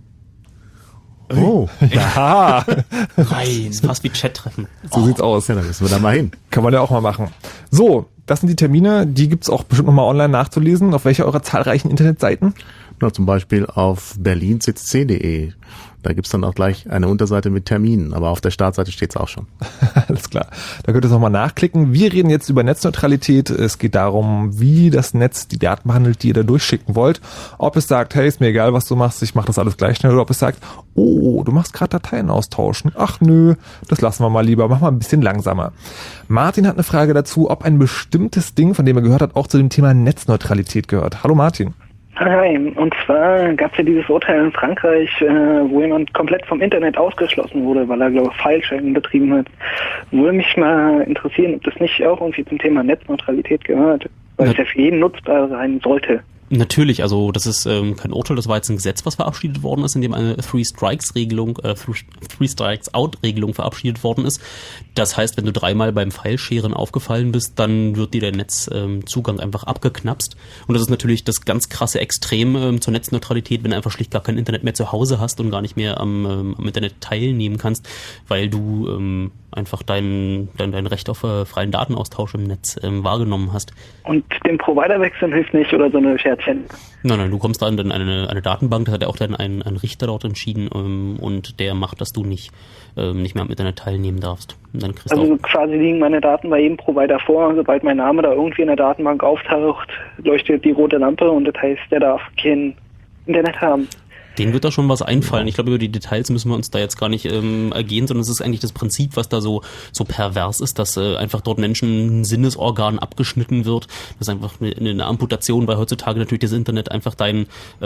[SPEAKER 5] Oh.
[SPEAKER 3] Ja.
[SPEAKER 4] Rein. Ist fast wie Chat-Treffen.
[SPEAKER 3] So
[SPEAKER 4] oh.
[SPEAKER 3] sieht's aus.
[SPEAKER 5] Ja, dann müssen wir da mal hin.
[SPEAKER 3] Kann man ja auch mal machen. So, das sind die Termine. Die gibt's auch bestimmt nochmal online nachzulesen. Auf welcher eurer zahlreichen Internetseiten?
[SPEAKER 5] Na, zum Beispiel auf berlin c c c punkt d e. Da gibt's dann auch gleich eine Unterseite mit Terminen, aber auf der Startseite steht's auch schon.
[SPEAKER 3] Alles klar. Da könnt ihr es nochmal nachklicken. Wir reden jetzt über Netzneutralität. Es geht darum, wie das Netz die Daten behandelt, die ihr da durchschicken wollt. Ob es sagt, hey, ist mir egal, was du machst, ich mache das alles gleich schnell. Oder ob es sagt, oh, du machst gerade Dateien austauschen. Ach nö, das lassen wir mal lieber. Mach mal ein bisschen langsamer. Martin hat eine Frage dazu, ob ein bestimmtes Ding, von dem er gehört hat, auch zu dem Thema Netzneutralität gehört. Hallo Martin.
[SPEAKER 17] Hi, und zwar gab es ja dieses Urteil in Frankreich, äh, wo jemand komplett vom Internet ausgeschlossen wurde, weil er, glaube ich, File-Sharing betrieben hat. Würde mich mal interessieren, ob das nicht auch irgendwie zum Thema Netzneutralität gehört, weil ja. es ja für jeden nutzbar sein sollte.
[SPEAKER 4] Natürlich, also das ist ähm, kein Urteil, das war jetzt ein Gesetz, was verabschiedet worden ist, in dem eine Three-Strikes-Regelung, äh, Three-Strikes-Out-Regelung verabschiedet worden ist. Das heißt, wenn du dreimal beim File-Sharen aufgefallen bist, dann wird dir der Netzzugang ähm, einfach abgeknapst. Und das ist natürlich das ganz krasse Extrem ähm, zur Netzneutralität, wenn du einfach schlicht gar kein Internet mehr zu Hause hast und gar nicht mehr am, ähm, am Internet teilnehmen kannst, weil du ähm, einfach dein, dein, dein Recht auf äh, freien Datenaustausch im Netz ähm, wahrgenommen hast.
[SPEAKER 17] Und den Provider wechseln hilft nicht oder so eine Scherzchen?
[SPEAKER 4] Nein, nein, du kommst da in eine, eine Datenbank, da hat ja auch dann ein, ein Richter dort entschieden ähm, und der macht, dass du nicht, ähm, nicht mehr am Internet teilnehmen darfst. Und dann kriegst
[SPEAKER 17] also
[SPEAKER 4] du
[SPEAKER 17] quasi liegen meine Daten bei jedem Provider vor, sobald mein Name da irgendwie in der Datenbank auftaucht, leuchtet die rote Lampe und das heißt, der darf kein Internet haben.
[SPEAKER 4] Denen wird da schon was einfallen. Ich glaube, über die Details müssen wir uns da jetzt gar nicht ähm, ergehen, sondern es ist eigentlich das Prinzip, was da so so pervers ist, dass äh, einfach dort Menschen ein Sinnesorgan abgeschnitten wird. Das ist einfach eine, eine Amputation, weil heutzutage natürlich das Internet einfach dein,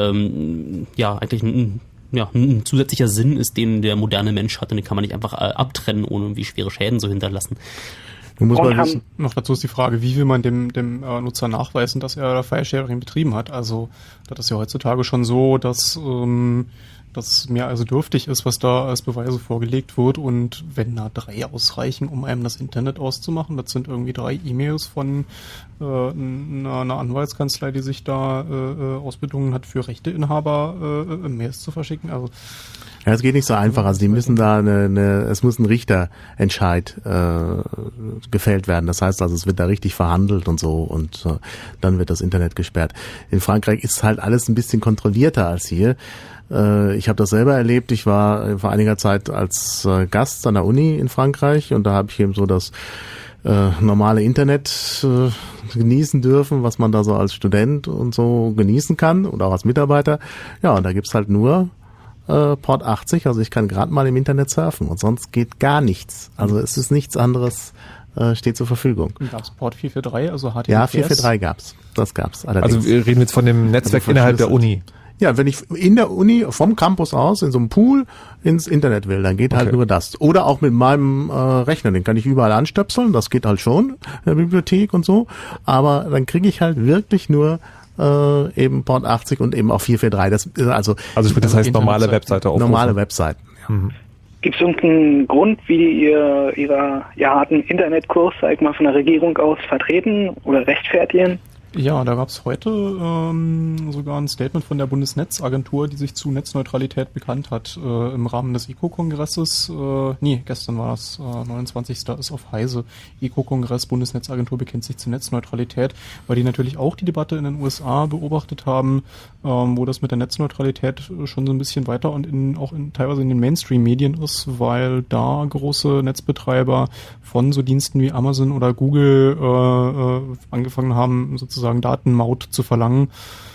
[SPEAKER 4] ähm, ja, eigentlich ein, ja, ein zusätzlicher Sinn ist, den der moderne Mensch hat und den kann man nicht einfach äh, abtrennen, ohne irgendwie schwere Schäden zu hinterlassen.
[SPEAKER 6] Du musst mal wissen, noch dazu ist die Frage, wie will man dem, dem äh, Nutzer nachweisen, dass er File-Sharing betrieben hat. Also das ist ja heutzutage schon so, dass ähm, das mehr als dürftig ist, was da als Beweise vorgelegt wird. Und wenn da drei ausreichen, um einem das Internet auszumachen, das sind irgendwie drei E-Mails von äh, einer, einer Anwaltskanzlei, die sich da äh, ausbedungen hat, für Rechteinhaber äh, Mails zu verschicken. Also
[SPEAKER 5] ja, es geht nicht so einfach. Also die müssen da eine, eine es muss ein Richterentscheid äh, gefällt werden. Das heißt also, es wird da richtig verhandelt und so und äh, dann wird das Internet gesperrt. In Frankreich ist halt alles ein bisschen kontrollierter als hier. Äh, ich habe das selber erlebt. Ich war vor einiger Zeit als äh, Gast an der Uni in Frankreich und da habe ich eben so das äh, normale Internet äh, genießen dürfen, was man da so als Student und so genießen kann und auch als Mitarbeiter. Ja, und da gibt's halt nur Äh, Port achtzig, also ich kann gerade mal im Internet surfen und sonst geht gar nichts. Also es ist nichts anderes, äh, steht zur Verfügung.
[SPEAKER 6] Gab es Port vier vier drei, also H T T P S?
[SPEAKER 5] Ja, vier vier drei gab's. Das gab's. Allerdings.
[SPEAKER 3] Also wir reden jetzt von dem Netzwerk
[SPEAKER 5] also
[SPEAKER 3] innerhalb der Uni.
[SPEAKER 5] Ja, wenn ich in der Uni vom Campus aus in so einem Pool ins Internet will, dann geht
[SPEAKER 3] Okay.
[SPEAKER 5] halt nur das. Oder auch mit meinem äh, Rechner, den kann ich überall anstöpseln, das geht halt schon in der Bibliothek und so. Aber dann kriege ich halt wirklich nur äh, eben Port achtzig und eben auch vier vier drei. Das ist also
[SPEAKER 3] Also sprich, das heißt normale Webseite aufrufen.
[SPEAKER 5] normale Webseiten. Ja.
[SPEAKER 3] Mhm.
[SPEAKER 17] Gibt es irgendeinen Grund, wie ihr ihrer ja, harten Internetkurs, sag ich mal, von der Regierung aus vertreten oder rechtfertigen?
[SPEAKER 6] Ja, da gab es heute ähm, sogar ein Statement von der Bundesnetzagentur, die sich zu Netzneutralität bekannt hat äh, im Rahmen des E C O-Kongresses. Äh, nee, gestern war das, äh, neunundzwanzigsten ist auf Heise. E C O-Kongress, Bundesnetzagentur bekennt sich zu Netzneutralität, weil die natürlich auch die Debatte in den U S A beobachtet haben, ähm, wo das mit der Netzneutralität schon so ein bisschen weiter und in, auch in, teilweise in den Mainstream-Medien ist, weil da große Netzbetreiber von so Diensten wie Amazon oder Google äh, äh, angefangen haben, sozusagen Datenmaut zu verlangen.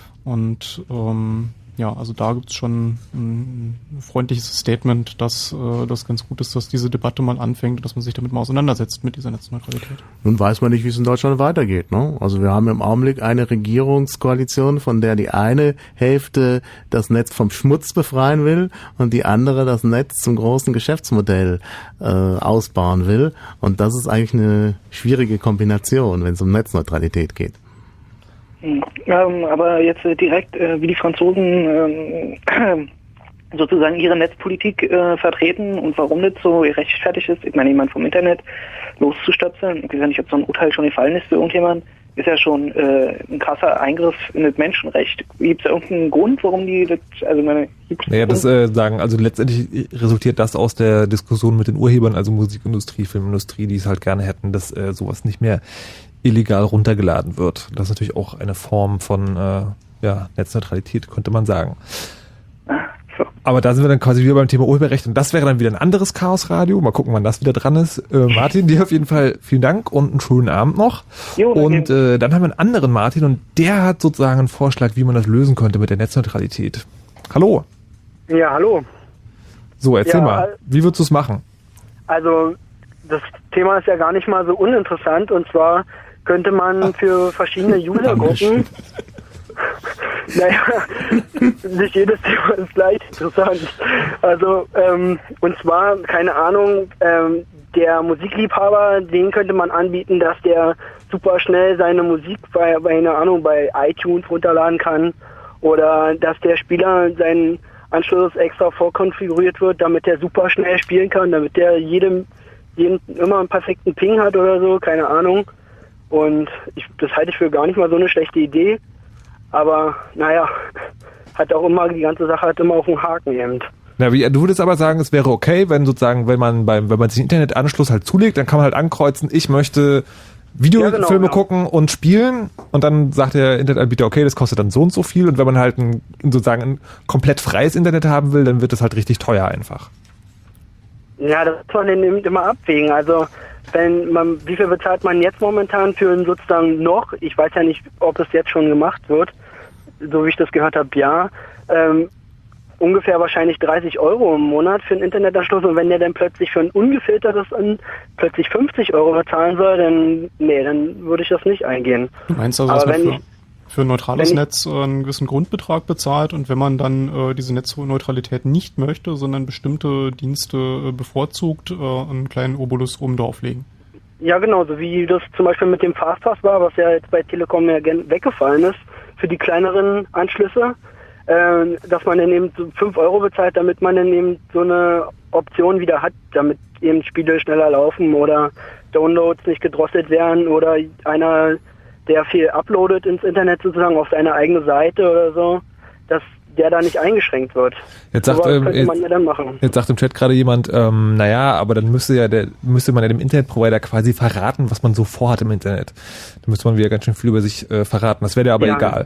[SPEAKER 6] Und ähm, ja, also da gibt's schon ein, ein freundliches Statement, dass äh, das ganz gut ist, dass diese Debatte mal anfängt und dass man sich damit mal auseinandersetzt mit dieser Netzneutralität.
[SPEAKER 5] Nun weiß man nicht, wie es in Deutschland weitergeht. Ne? Also wir haben im Augenblick eine Regierungskoalition, von der die eine Hälfte das Netz vom Schmutz befreien will und die andere das Netz zum großen Geschäftsmodell äh, ausbauen will. Und das ist eigentlich eine schwierige Kombination, wenn es um Netzneutralität geht.
[SPEAKER 17] Hm. Ähm, aber jetzt äh, direkt, äh, wie die Franzosen ähm, sozusagen ihre Netzpolitik äh, vertreten und warum das so rechtfertigt ist, ich meine, jemand vom Internet loszustöpseln, ich weiß nicht, ob so ein Urteil schon gefallen ist für irgendjemand, ist ja schon äh, ein krasser Eingriff in das Menschenrecht. Gibt es irgendeinen Grund, warum die das, also meine, gibt's
[SPEAKER 3] Naja, das äh, sagen, also letztendlich resultiert das aus der Diskussion mit den Urhebern, also Musikindustrie, Filmindustrie, die es halt gerne hätten, dass äh, sowas nicht mehr illegal runtergeladen wird. Das ist natürlich auch eine Form von äh, ja, Netzneutralität, könnte man sagen. Aber da sind wir dann quasi wieder beim Thema Urheberrecht und das wäre dann wieder ein anderes Chaosradio. Mal gucken, wann das wieder dran ist. Äh, Martin, dir auf jeden Fall vielen Dank und einen schönen Abend noch.
[SPEAKER 17] Jo,
[SPEAKER 3] und äh, dann haben wir einen anderen Martin und der hat sozusagen einen Vorschlag, wie man das lösen könnte mit der Netzneutralität. Hallo.
[SPEAKER 18] Ja, hallo.
[SPEAKER 3] So, erzähl
[SPEAKER 18] Ja,
[SPEAKER 3] mal, wie würdest du es machen?
[SPEAKER 18] Also das Thema ist ja gar nicht mal so uninteressant und zwar könnte man für verschiedene Usergruppen, naja, nicht jedes Thema ist gleich interessant. Also ähm, und zwar, keine Ahnung, ähm, der Musikliebhaber, den könnte man anbieten, dass der super schnell seine Musik bei, bei keine Ahnung, bei iTunes runterladen kann oder dass der Spieler seinen Anschluss extra vorkonfiguriert wird, damit der super schnell spielen kann, damit der jedem, jedem immer einen perfekten Ping hat oder so, keine Ahnung. Und ich, das halte ich für gar nicht mal so eine schlechte Idee. Aber naja, hat auch immer, die ganze Sache hat immer auf den Haken eben.
[SPEAKER 3] Na, wie, du würdest aber sagen, es wäre okay, wenn sozusagen, wenn man beim, wenn man sich einen Internetanschluss halt zulegt, dann kann man halt ankreuzen, ich möchte Videofilme
[SPEAKER 18] Ja, genau, genau.
[SPEAKER 3] gucken und spielen und dann sagt der Internetanbieter, okay, das kostet dann so und so viel und wenn man halt ein, sozusagen ein komplett freies Internet haben will, dann wird das halt richtig teuer einfach.
[SPEAKER 18] Ja, das muss man dann eben immer abwägen. Also wenn man, wie viel bezahlt man jetzt momentan für einen sozusagen noch? Ich weiß ja nicht, ob es jetzt schon gemacht wird. So wie ich das gehört habe, ja. Ähm, ungefähr wahrscheinlich dreißig Euro im Monat für einen Internetanschluss und wenn der dann plötzlich für ein ungefiltertes an plötzlich fünfzig Euro bezahlen soll, dann nee, dann würde ich das nicht eingehen.
[SPEAKER 6] Du meinst also,
[SPEAKER 18] Aber
[SPEAKER 6] dass man
[SPEAKER 18] wenn
[SPEAKER 6] für,
[SPEAKER 18] ich,
[SPEAKER 6] für ein neutrales
[SPEAKER 18] wenn ich-
[SPEAKER 6] Netz äh, einen gewissen Grundbetrag bezahlt und wenn man dann äh, diese Netzneutralität nicht möchte, sondern bestimmte Dienste äh, bevorzugt, äh, einen kleinen Obolus oben drauflegen?
[SPEAKER 18] Ja, genau, so wie das zum Beispiel mit dem Fastpass war, was ja jetzt bei Telekom ja gen- weggefallen ist, für die kleineren Anschlüsse, äh, dass man dann eben so fünf Euro bezahlt, damit man dann eben so eine Option wieder hat, damit eben Spiele schneller laufen oder Downloads nicht gedrosselt werden oder einer, der viel uploadet ins Internet sozusagen auf seine eigene Seite oder so, dass der da nicht eingeschränkt wird.
[SPEAKER 3] Jetzt sagt,
[SPEAKER 18] Sowas
[SPEAKER 3] ähm,
[SPEAKER 18] könnte man
[SPEAKER 3] jetzt-
[SPEAKER 18] ja dann machen.
[SPEAKER 3] Jetzt sagt im Chat gerade jemand, ähm, naja, aber dann müsste ja der, müsste man ja dem Internetprovider quasi verraten, was man so vorhat im Internet. Da müsste man wieder ganz schön viel über sich äh, verraten. Das wäre dir aber
[SPEAKER 18] Ja.
[SPEAKER 3] egal.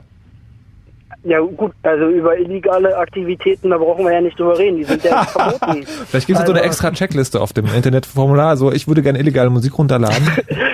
[SPEAKER 18] Ja gut, also über illegale Aktivitäten, da brauchen wir ja nicht drüber reden, die sind ja verboten.
[SPEAKER 3] Vielleicht gibt es so eine
[SPEAKER 18] Also-
[SPEAKER 3] extra Checkliste auf dem Internetformular. So, ich würde gerne illegale Musik runterladen.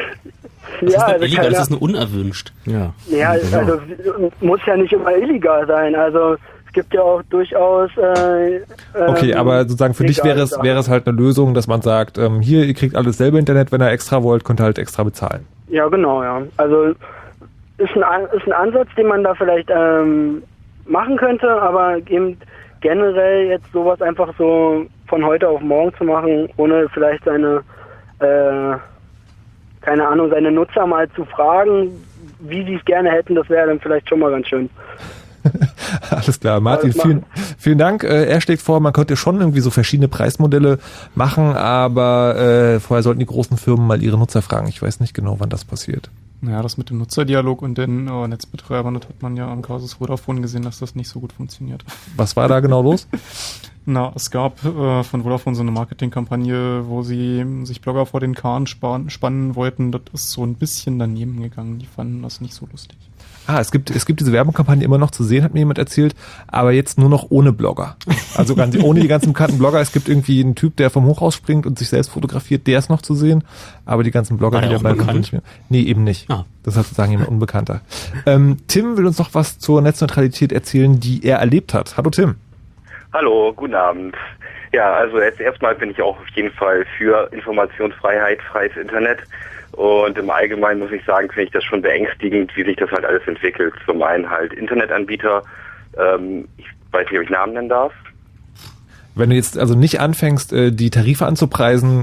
[SPEAKER 4] Das
[SPEAKER 18] Ja,
[SPEAKER 4] ist
[SPEAKER 18] also
[SPEAKER 4] nicht illegal,
[SPEAKER 18] keine-
[SPEAKER 4] das ist nur unerwünscht.
[SPEAKER 3] Ja.
[SPEAKER 18] Ja, also muss ja nicht immer illegal sein. Also es gibt ja auch durchaus. Äh,
[SPEAKER 3] Okay,
[SPEAKER 18] ähm,
[SPEAKER 3] aber sozusagen für dich
[SPEAKER 18] legale
[SPEAKER 3] wäre es,
[SPEAKER 18] Sachen.
[SPEAKER 3] wäre es halt eine Lösung, dass man sagt, ähm, hier, ihr kriegt alles selber Internet, wenn ihr extra wollt, könnt ihr halt extra bezahlen.
[SPEAKER 18] Ja, genau, ja. Also ist ein, An- ist ein Ansatz, den man da vielleicht ähm, machen könnte, aber eben generell jetzt sowas einfach so von heute auf morgen zu machen, ohne vielleicht seine, äh, keine Ahnung, seine Nutzer mal zu fragen, wie sie es gerne hätten, das wäre dann vielleicht schon mal ganz schön.
[SPEAKER 3] Alles klar, Martin, vielen, vielen Dank. Äh, er schlägt vor, man könnte schon irgendwie so verschiedene Preismodelle machen, aber äh, vorher sollten die großen Firmen mal ihre Nutzer fragen. Ich weiß nicht genau, wann das passiert.
[SPEAKER 6] Naja, das mit dem Nutzerdialog und den äh, Netzbetreibern, das hat man ja am Kasus Vodafone gesehen, dass das nicht so gut funktioniert.
[SPEAKER 3] Was war da genau los?
[SPEAKER 6] Na, es gab äh, von Vodafone so eine Marketingkampagne, wo sie sich Blogger vor den Kahn span- spannen wollten. Das ist so ein bisschen daneben gegangen. Die fanden das nicht so lustig.
[SPEAKER 3] Ah, es gibt, es gibt diese Werbekampagne immer noch zu sehen, hat mir jemand erzählt, aber jetzt nur noch ohne Blogger. Also ganz, ohne die ganzen bekannten Blogger. Es gibt irgendwie einen Typ, der vom Hochhaus springt und sich selbst fotografiert, der ist noch zu sehen, aber die ganzen Blogger,
[SPEAKER 4] War
[SPEAKER 3] die
[SPEAKER 4] der
[SPEAKER 3] dabei
[SPEAKER 4] auch
[SPEAKER 3] sind,
[SPEAKER 4] bekannt?
[SPEAKER 3] nicht mehr. Nee, eben nicht.
[SPEAKER 4] Ah.
[SPEAKER 3] Das ist sozusagen jemand Unbekannter. Ähm, Tim will uns noch was zur Netzneutralität erzählen, die er erlebt hat. Hallo Tim.
[SPEAKER 19] Hallo, guten Abend. Ja, also jetzt erstmal bin ich auch auf jeden Fall für Informationsfreiheit, freies Internet. Und im Allgemeinen muss ich sagen, finde ich das schon beängstigend, wie sich das halt alles entwickelt. Zum einen halt Internetanbieter, ähm, ich weiß nicht, ob ich Namen nennen darf.
[SPEAKER 3] Wenn du jetzt also nicht anfängst, äh, die Tarife anzupreisen.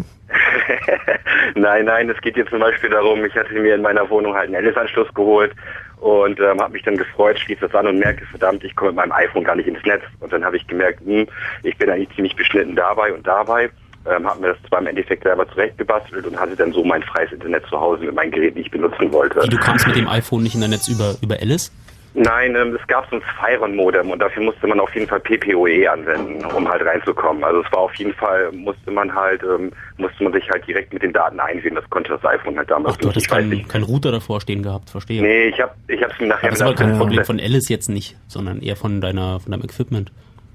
[SPEAKER 19] Nein, nein, es geht jetzt zum Beispiel darum, ich hatte mir in meiner Wohnung halt einen Alice-Anschluss geholt und ähm, habe mich dann gefreut, schließe das an und merke, verdammt, ich komme mit meinem iPhone gar nicht ins Netz. Und dann habe ich gemerkt, hm, ich bin eigentlich ziemlich beschnitten dabei und dabei. Ähm, habe mir das zwar im Endeffekt selber zurechtgebastelt und hatte dann so mein freies Internet zu Hause mit meinem Gerät, die ich benutzen wollte.
[SPEAKER 4] Wie, du kamst mit dem iPhone nicht in dein Netz über, über Alice?
[SPEAKER 19] Nein, ähm, es gab so ein Spyron-Modem und dafür musste man auf jeden Fall P P O E anwenden, um halt reinzukommen. Also es war auf jeden Fall, musste man halt, ähm, musste man sich halt direkt mit den Daten einwählen. Das konnte das iPhone halt damals
[SPEAKER 4] Ach, du
[SPEAKER 19] nicht.
[SPEAKER 4] hattest
[SPEAKER 19] Ich weiß
[SPEAKER 4] keinen
[SPEAKER 19] nicht.
[SPEAKER 4] kein Router davor stehen gehabt, verstehe.
[SPEAKER 19] Nee, ich hab, ich hab's mir nachher...
[SPEAKER 4] Aber das war
[SPEAKER 19] mit
[SPEAKER 4] kein
[SPEAKER 19] der-
[SPEAKER 4] Problem von Alice jetzt nicht, sondern eher von deiner, von deinem Equipment.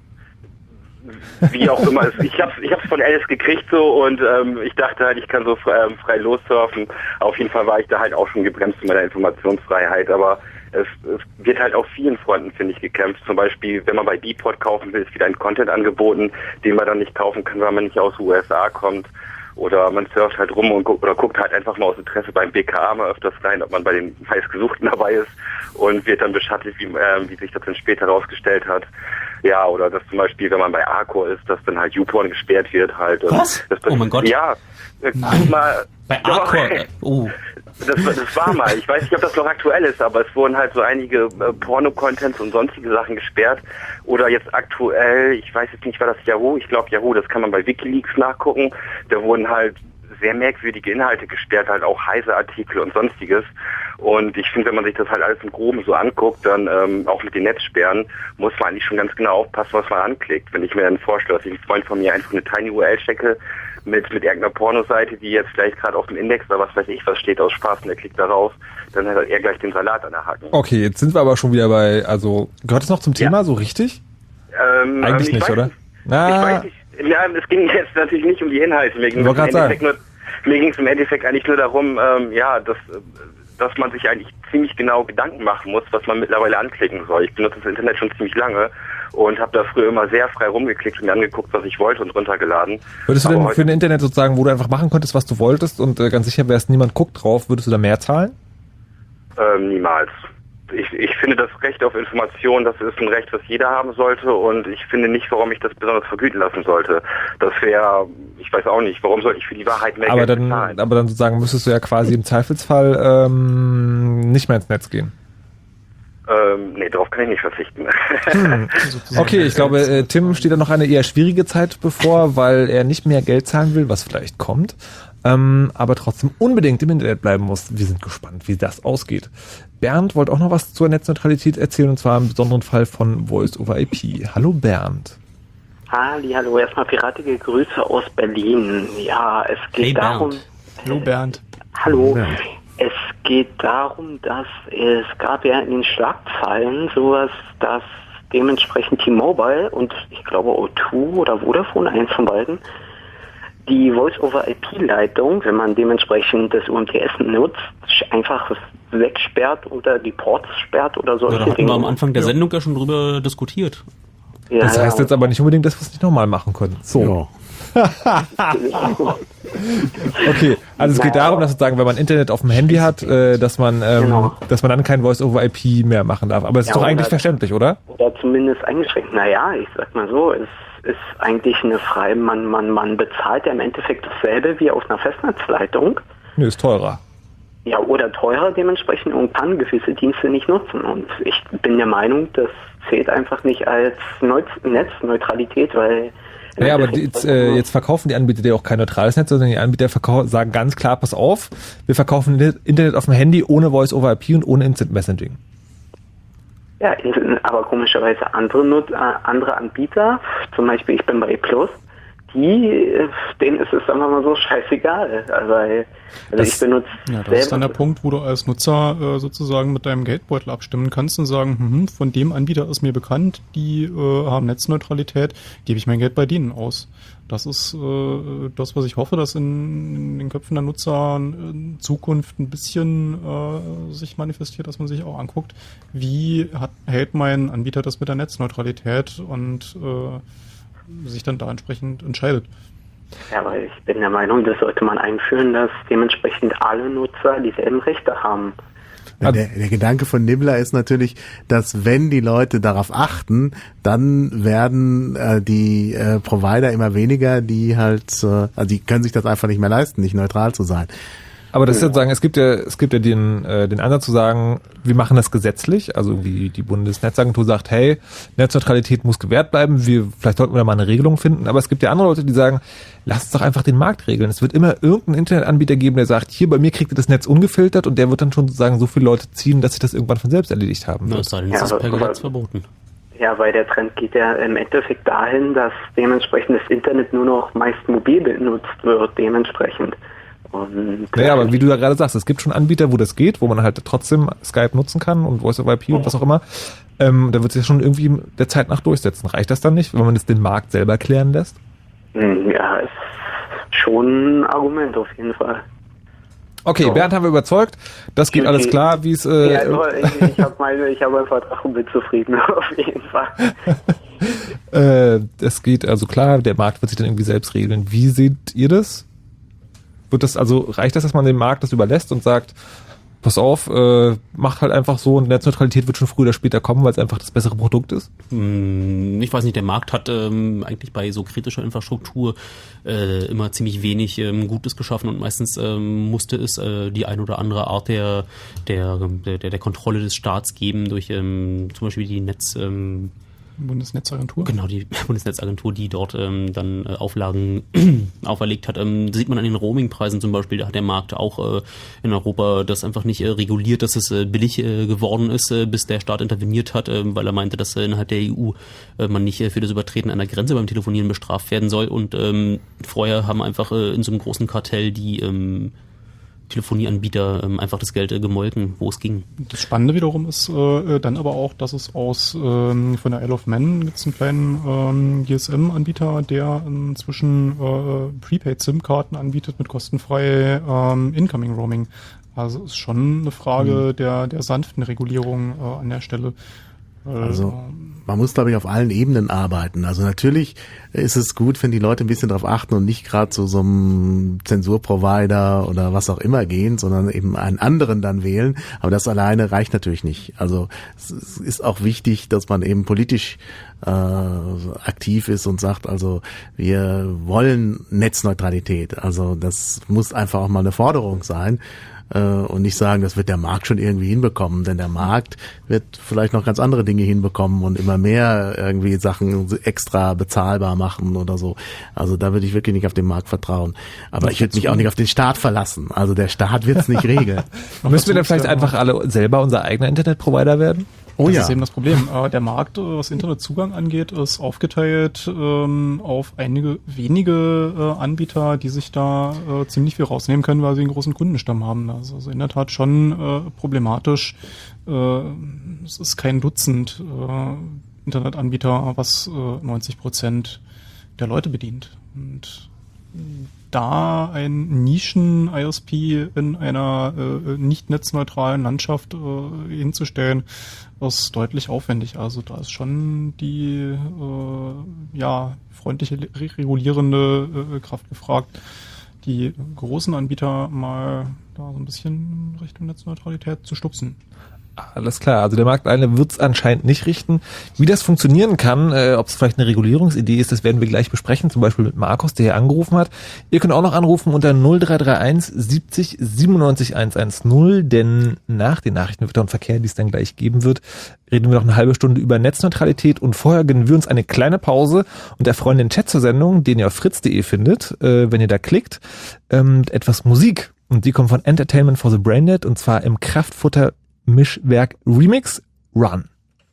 [SPEAKER 19] Wie auch immer. Ich hab's, ich hab's von Alice gekriegt so und ähm, ich dachte halt, ich kann so frei, ähm, frei lossurfen. Auf jeden Fall war ich da halt auch schon gebremst in meiner Informationsfreiheit, aber es, es wird halt auf vielen Fronten, finde ich, gekämpft. Zum Beispiel, wenn man bei Beatport kaufen will, ist wieder ein Content angeboten, den man dann nicht kaufen kann, weil man nicht aus den U S A kommt. Oder man surft halt rum und gu- oder guckt halt einfach mal aus Interesse beim B K A mal öfters rein, ob man bei den heißgesuchten dabei ist und wird dann beschattet, wie, äh, wie sich das dann später herausgestellt hat. Ja, oder dass zum Beispiel, wenn man bei Arcor ist, dass dann halt YouPorn gesperrt wird halt.
[SPEAKER 4] Was?
[SPEAKER 19] Das,
[SPEAKER 4] Oh mein Gott.
[SPEAKER 19] Ja. Äh, guck mal.
[SPEAKER 4] Bei
[SPEAKER 19] Doch.
[SPEAKER 4] Arcor, äh, oh.
[SPEAKER 19] Das, war- das war mal. Ich weiß nicht, ob das noch aktuell ist, aber es wurden halt so einige äh, Porno-Contents und sonstige Sachen gesperrt. Oder jetzt aktuell, ich weiß jetzt nicht, war das Yahoo? Ich glaube Yahoo, das kann man bei WikiLeaks nachgucken. Da wurden halt sehr merkwürdige Inhalte gesperrt, halt auch Heise-Artikel und sonstiges. Und ich finde, wenn man sich das halt alles im Groben so anguckt, dann ähm, auch mit den Netzsperren, muss man eigentlich schon ganz genau aufpassen, was man anklickt. Wenn ich mir dann vorstelle, dass ich einen Freund von mir einfach eine Tiny U R L checke, mit mit irgendeiner Pornoseite, die jetzt vielleicht gerade auf dem Index oder was weiß ich was steht aus Spaß und er klickt darauf, dann hat er gleich den Salat an der Hacken.
[SPEAKER 3] Okay, jetzt sind wir aber schon wieder bei, also, gehört es noch zum Thema so richtig?
[SPEAKER 19] Ähm,
[SPEAKER 3] Eigentlich
[SPEAKER 19] ähm, ich
[SPEAKER 3] nicht,
[SPEAKER 19] weiß
[SPEAKER 3] oder?
[SPEAKER 19] Nicht.
[SPEAKER 3] Na,
[SPEAKER 19] Ich weiß nicht. Ja, es ging jetzt natürlich nicht um die Inhalte. Mir ging
[SPEAKER 3] Ich wollte
[SPEAKER 19] es im
[SPEAKER 3] grad
[SPEAKER 19] Endeffekt nur, mir ging es im Endeffekt eigentlich nur darum, ähm, ja, dass, dass man sich eigentlich ziemlich genau Gedanken machen muss, was man mittlerweile anklicken soll. Ich benutze das Internet schon ziemlich lange und habe da früher immer sehr frei rumgeklickt und mir angeguckt, was ich wollte und runtergeladen.
[SPEAKER 3] Würdest du
[SPEAKER 19] Aber
[SPEAKER 3] denn
[SPEAKER 19] heute-
[SPEAKER 3] für ein Internet sozusagen, wo du einfach machen konntest, was du wolltest und äh, ganz sicher wärst, niemand guckt drauf, würdest du da mehr zahlen?
[SPEAKER 19] Ähm, niemals. Ich, ich finde das Recht auf Information, das ist ein Recht, was jeder haben sollte und ich finde nicht, warum ich das besonders vergüten lassen sollte. Das wäre, ich weiß auch nicht, warum sollte ich für die Wahrheit mehr
[SPEAKER 3] Aber
[SPEAKER 19] Geld
[SPEAKER 3] dann,
[SPEAKER 19] bezahlen?
[SPEAKER 3] aber dann sozusagen müsstest du ja quasi im Zweifelsfall ähm, nicht mehr ins Netz gehen.
[SPEAKER 19] Ähm, nee, darauf kann ich nicht verzichten.
[SPEAKER 3] Hm. Okay, ich glaube, äh, Tim steht da noch eine eher schwierige Zeit bevor, weil er nicht mehr Geld zahlen will, was vielleicht kommt, ähm, aber trotzdem unbedingt im Internet bleiben muss. Wir sind gespannt, wie das ausgeht. Bernd wollte auch noch was zur Netzneutralität erzählen, und zwar im besonderen Fall von Voice over I P. Hallo Bernd.
[SPEAKER 20] Halli, hallo, erstmal piratige Grüße aus Berlin. Ja, es geht
[SPEAKER 6] Hey,
[SPEAKER 20] darum...
[SPEAKER 6] Bernd. Hallo Bernd.
[SPEAKER 20] Hallo.
[SPEAKER 6] Bernd.
[SPEAKER 20] Es geht darum, dass es gab ja in den Schlagzeilen sowas, dass dementsprechend T-Mobile und ich glaube O zwei oder Vodafone, eins von beiden, die Voice-over-I P-Leitung, wenn man dementsprechend das U M T S nutzt, einfach wegsperrt oder die Ports sperrt oder
[SPEAKER 4] Ja,
[SPEAKER 20] solche
[SPEAKER 4] da hatten
[SPEAKER 20] Dinge.
[SPEAKER 4] wir am Anfang der Sendung ja schon drüber diskutiert.
[SPEAKER 3] Ja, das heißt ja. jetzt aber nicht unbedingt, dass wir es nicht nochmal machen können. So. Okay, also es geht darum, dass sozusagen, wenn man Internet auf dem Handy hat, äh, dass man ähm, genau. dass man dann kein Voice-over-I P mehr machen darf. Aber es ist ja, doch eigentlich oder, verständlich, oder?
[SPEAKER 20] Oder zumindest eingeschränkt. Naja, ich sag mal so, es ist eigentlich eine freie, man, man, man bezahlt ja im Endeffekt dasselbe wie auf einer Festnetzleitung.
[SPEAKER 3] Nö, ist teurer.
[SPEAKER 20] Ja, oder teurer dementsprechend und kann gewisse Dienste nicht nutzen. Und ich bin der Meinung, das zählt einfach nicht als Neu- Netzneutralität, weil
[SPEAKER 3] ja, aber die, jetzt, äh, jetzt verkaufen die Anbieter ja auch kein neutrales Netz, sondern die Anbieter verkau- sagen ganz klar, pass auf, wir verkaufen Internet auf dem Handy ohne Voice-over-I P und ohne Instant Messaging.
[SPEAKER 20] Ja, aber komischerweise andere, Not- äh, andere Anbieter, zum Beispiel ich bin bei E+, die, denen ist es, sagen wir mal so, scheißegal. Also, also
[SPEAKER 6] das,
[SPEAKER 20] ich benutze
[SPEAKER 6] ja, das ist dann der Punkt, wo du als Nutzer äh, sozusagen mit deinem Geldbeutel abstimmen kannst und sagen, hm, von dem Anbieter ist mir bekannt, die äh, haben Netzneutralität, gebe ich mein Geld bei denen aus. Das ist äh, das, was ich hoffe, dass in, in den Köpfen der Nutzer in Zukunft ein bisschen äh, sich manifestiert, dass man sich auch anguckt, wie hat, hält mein Anbieter das mit der Netzneutralität und äh, sich dann da entsprechend entscheidet.
[SPEAKER 20] Ja, aber ich bin der Meinung, das sollte man einführen, dass dementsprechend alle Nutzer dieselben Rechte haben.
[SPEAKER 5] Der, der Gedanke von Nibbler ist natürlich, dass wenn die Leute darauf achten, dann werden äh, die äh, Provider immer weniger, die halt, äh, also die können sich das einfach nicht mehr leisten, nicht neutral zu sein.
[SPEAKER 3] Aber das ist sozusagen, es gibt ja, es gibt ja den, äh, den Ansatz zu sagen, wir machen das gesetzlich, also wie die Bundesnetzagentur sagt, hey, Netzneutralität muss gewährt bleiben, wir, vielleicht sollten wir da mal eine Regelung finden, aber es gibt ja andere Leute, die sagen, lasst uns doch einfach den Markt regeln. Es wird immer irgendeinen Internetanbieter geben, der sagt, hier, bei mir kriegt ihr das Netz ungefiltert und der wird dann schon sozusagen so viele Leute ziehen, dass sich das irgendwann von selbst erledigt haben wird.
[SPEAKER 4] Ja, es sei denn, es ist per Gesetz verboten.
[SPEAKER 20] Ja, weil der Trend geht ja im Endeffekt dahin, dass dementsprechend das Internet nur noch meist mobil benutzt wird, dementsprechend. Und
[SPEAKER 3] naja, aber wie du ja gerade sagst, es gibt schon Anbieter, wo das geht, wo man halt trotzdem Skype nutzen kann und Voice-over-I P und was auch immer. Ähm, da wird sich ja schon irgendwie der Zeit nach durchsetzen. Reicht das dann nicht, wenn man es den Markt selber klären lässt?
[SPEAKER 20] Ja, ist schon ein Argument auf jeden Fall.
[SPEAKER 3] Okay, so. Bernd haben wir überzeugt. Das geht okay. Alles klar, wie es... Äh,
[SPEAKER 20] ja, ich, ich habe meine, ich habe einen Vertrag und bin zufrieden, auf jeden Fall.
[SPEAKER 3] äh, das geht also klar, der Markt wird sich dann irgendwie selbst regeln. Wie seht ihr das? Wird das also, reicht das, dass man dem Markt das überlässt und sagt, pass auf, äh, macht halt einfach so und Netzneutralität wird schon früher oder später kommen, weil es einfach das bessere Produkt ist?
[SPEAKER 4] Ich weiß nicht, der Markt hat ähm, eigentlich bei so kritischer Infrastruktur äh, immer ziemlich wenig ähm, Gutes geschaffen und meistens ähm, musste es äh, die ein oder andere Art der, der, der, der Kontrolle des Staats geben durch ähm, zum Beispiel die Netz... Ähm,
[SPEAKER 6] Bundesnetzagentur?
[SPEAKER 4] Genau, die Bundesnetzagentur, die dort ähm, dann äh, Auflagen auferlegt hat. Ähm, sieht man an den Roamingpreisen zum Beispiel, da hat der Markt auch äh, in Europa das einfach nicht äh, reguliert, dass es äh, billig äh, geworden ist, äh, bis der Staat interveniert hat, äh, weil er meinte, dass äh, innerhalb der E U äh, man nicht äh, für das Übertreten einer Grenze beim Telefonieren bestraft werden soll. Und ähm, vorher haben einfach äh, in so einem großen Kartell die ähm, Telefonieanbieter ähm, einfach das Geld äh, gemolken, wo es ging.
[SPEAKER 6] Das Spannende wiederum ist äh, dann aber auch, dass es aus ähm, von der Isle of Man gibt es einen kleinen ähm, G S M-Anbieter, der inzwischen äh, Prepaid-SIM-Karten anbietet mit kostenfrei ähm, Incoming-Roaming. Also ist schon eine Frage mhm. der, der sanften Regulierung äh, an der Stelle.
[SPEAKER 5] Also man muss, glaube ich, auf allen Ebenen arbeiten. Also natürlich ist es gut, wenn die Leute ein bisschen darauf achten und nicht gerade zu so einem Zensurprovider oder was auch immer gehen, sondern eben einen anderen dann wählen. Aber das alleine reicht natürlich nicht. Also es ist auch wichtig, dass man eben politisch äh, aktiv ist und sagt, also wir wollen Netzneutralität. Also das muss einfach auch mal eine Forderung sein. Und nicht sagen, das wird der Markt schon irgendwie hinbekommen, denn der Markt wird vielleicht noch ganz andere Dinge hinbekommen und immer mehr irgendwie Sachen extra bezahlbar machen oder so. Also da würde ich wirklich nicht auf den Markt vertrauen. Aber ich würde mich auch nicht auf den Staat verlassen. Also der Staat wird es nicht regeln.
[SPEAKER 3] Müssen wir dann vielleicht einfach alle selber unser eigener Internetprovider werden?
[SPEAKER 6] Oh das ja. ist eben das Problem. Der Markt, was Internetzugang angeht, ist aufgeteilt ähm, auf einige wenige äh, Anbieter, die sich da äh, ziemlich viel rausnehmen können, weil sie einen großen Kundenstamm haben. Also, also in der Tat schon äh, problematisch. Äh, es ist kein Dutzend äh, Internetanbieter, was äh, neunzig Prozent der Leute bedient. Und da ein Nischen-I S P in einer äh, nicht netzneutralen Landschaft äh, hinzustellen, ist deutlich aufwendig. Also da ist schon die äh, ja freundliche, regulierende äh, Kraft gefragt, die großen Anbieter mal da so ein bisschen Richtung Netzneutralität zu stupsen.
[SPEAKER 3] Alles klar, also der Marktteilnehmer wird es anscheinend nicht richten. Wie das funktionieren kann, äh, ob es vielleicht eine Regulierungsidee ist, das werden wir gleich besprechen, zum Beispiel mit Markus, der hier angerufen hat. Ihr könnt auch noch anrufen unter null drei drei eins siebzig siebenundneunzig hundertzehn, denn nach den Nachrichten Wetter und Verkehr, die es dann gleich geben wird, reden wir noch eine halbe Stunde über Netzneutralität und vorher gönnen wir uns eine kleine Pause und erfreuen den Chat zur Sendung, den ihr auf fritz punkt de findet, äh, wenn ihr da klickt, ähm, mit etwas Musik. Und die kommt von Entertainment for the Braindead und zwar im Kraftfutter Mischwerk Remix Run.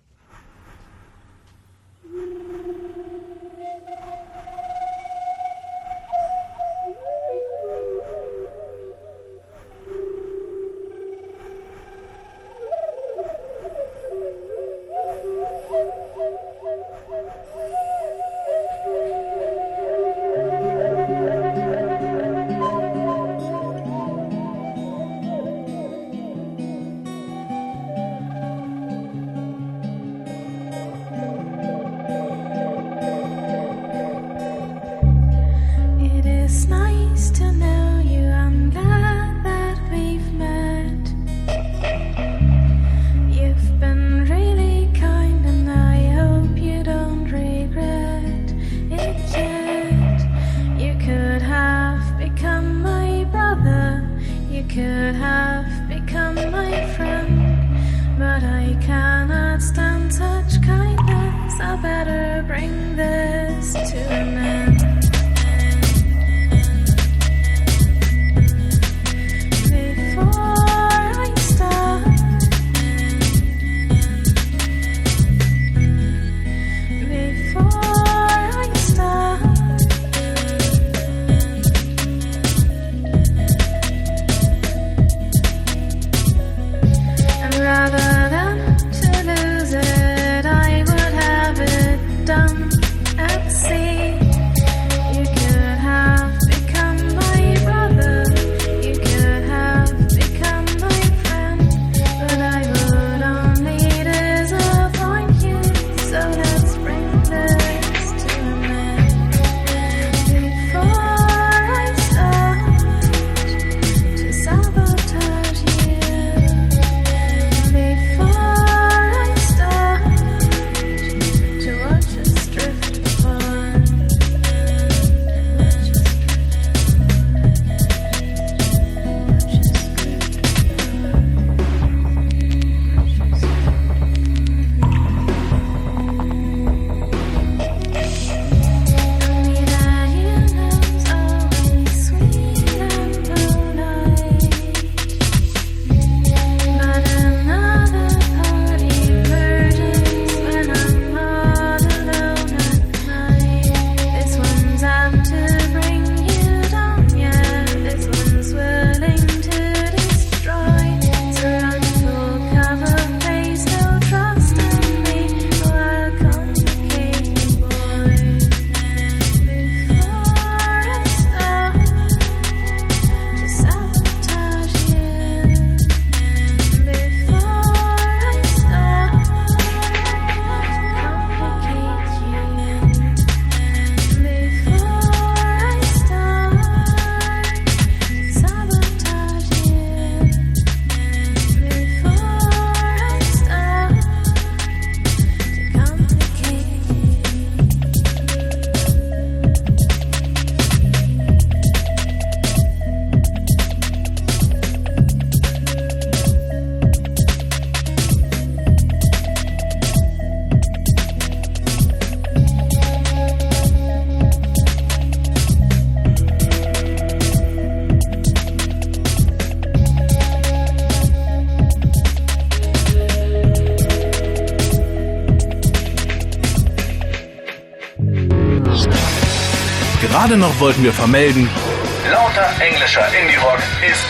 [SPEAKER 21] Gerade noch wollten wir vermelden, lauter englischer Indie-Rock ist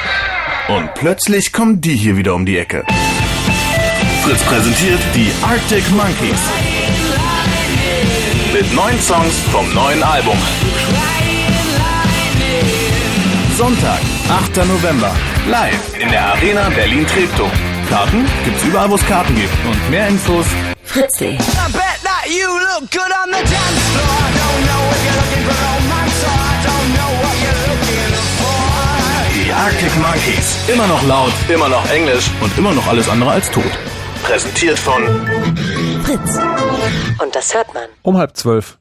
[SPEAKER 21] tot. Und plötzlich kommen die hier wieder um die Ecke. Fritz präsentiert die Arctic Monkeys. Mit neun Songs vom neuen Album. Sonntag, achter November. Live in der Arena Berlin-Treptow. Karten gibt's überall, wo es Karten gibt. Und mehr Infos
[SPEAKER 2] Fritz.de.
[SPEAKER 21] Die Arctic Monkeys. Immer noch laut, immer noch Englisch und immer noch alles andere als tot. Präsentiert von
[SPEAKER 2] Fritz. Und das hört man.
[SPEAKER 3] Um halb zwölf.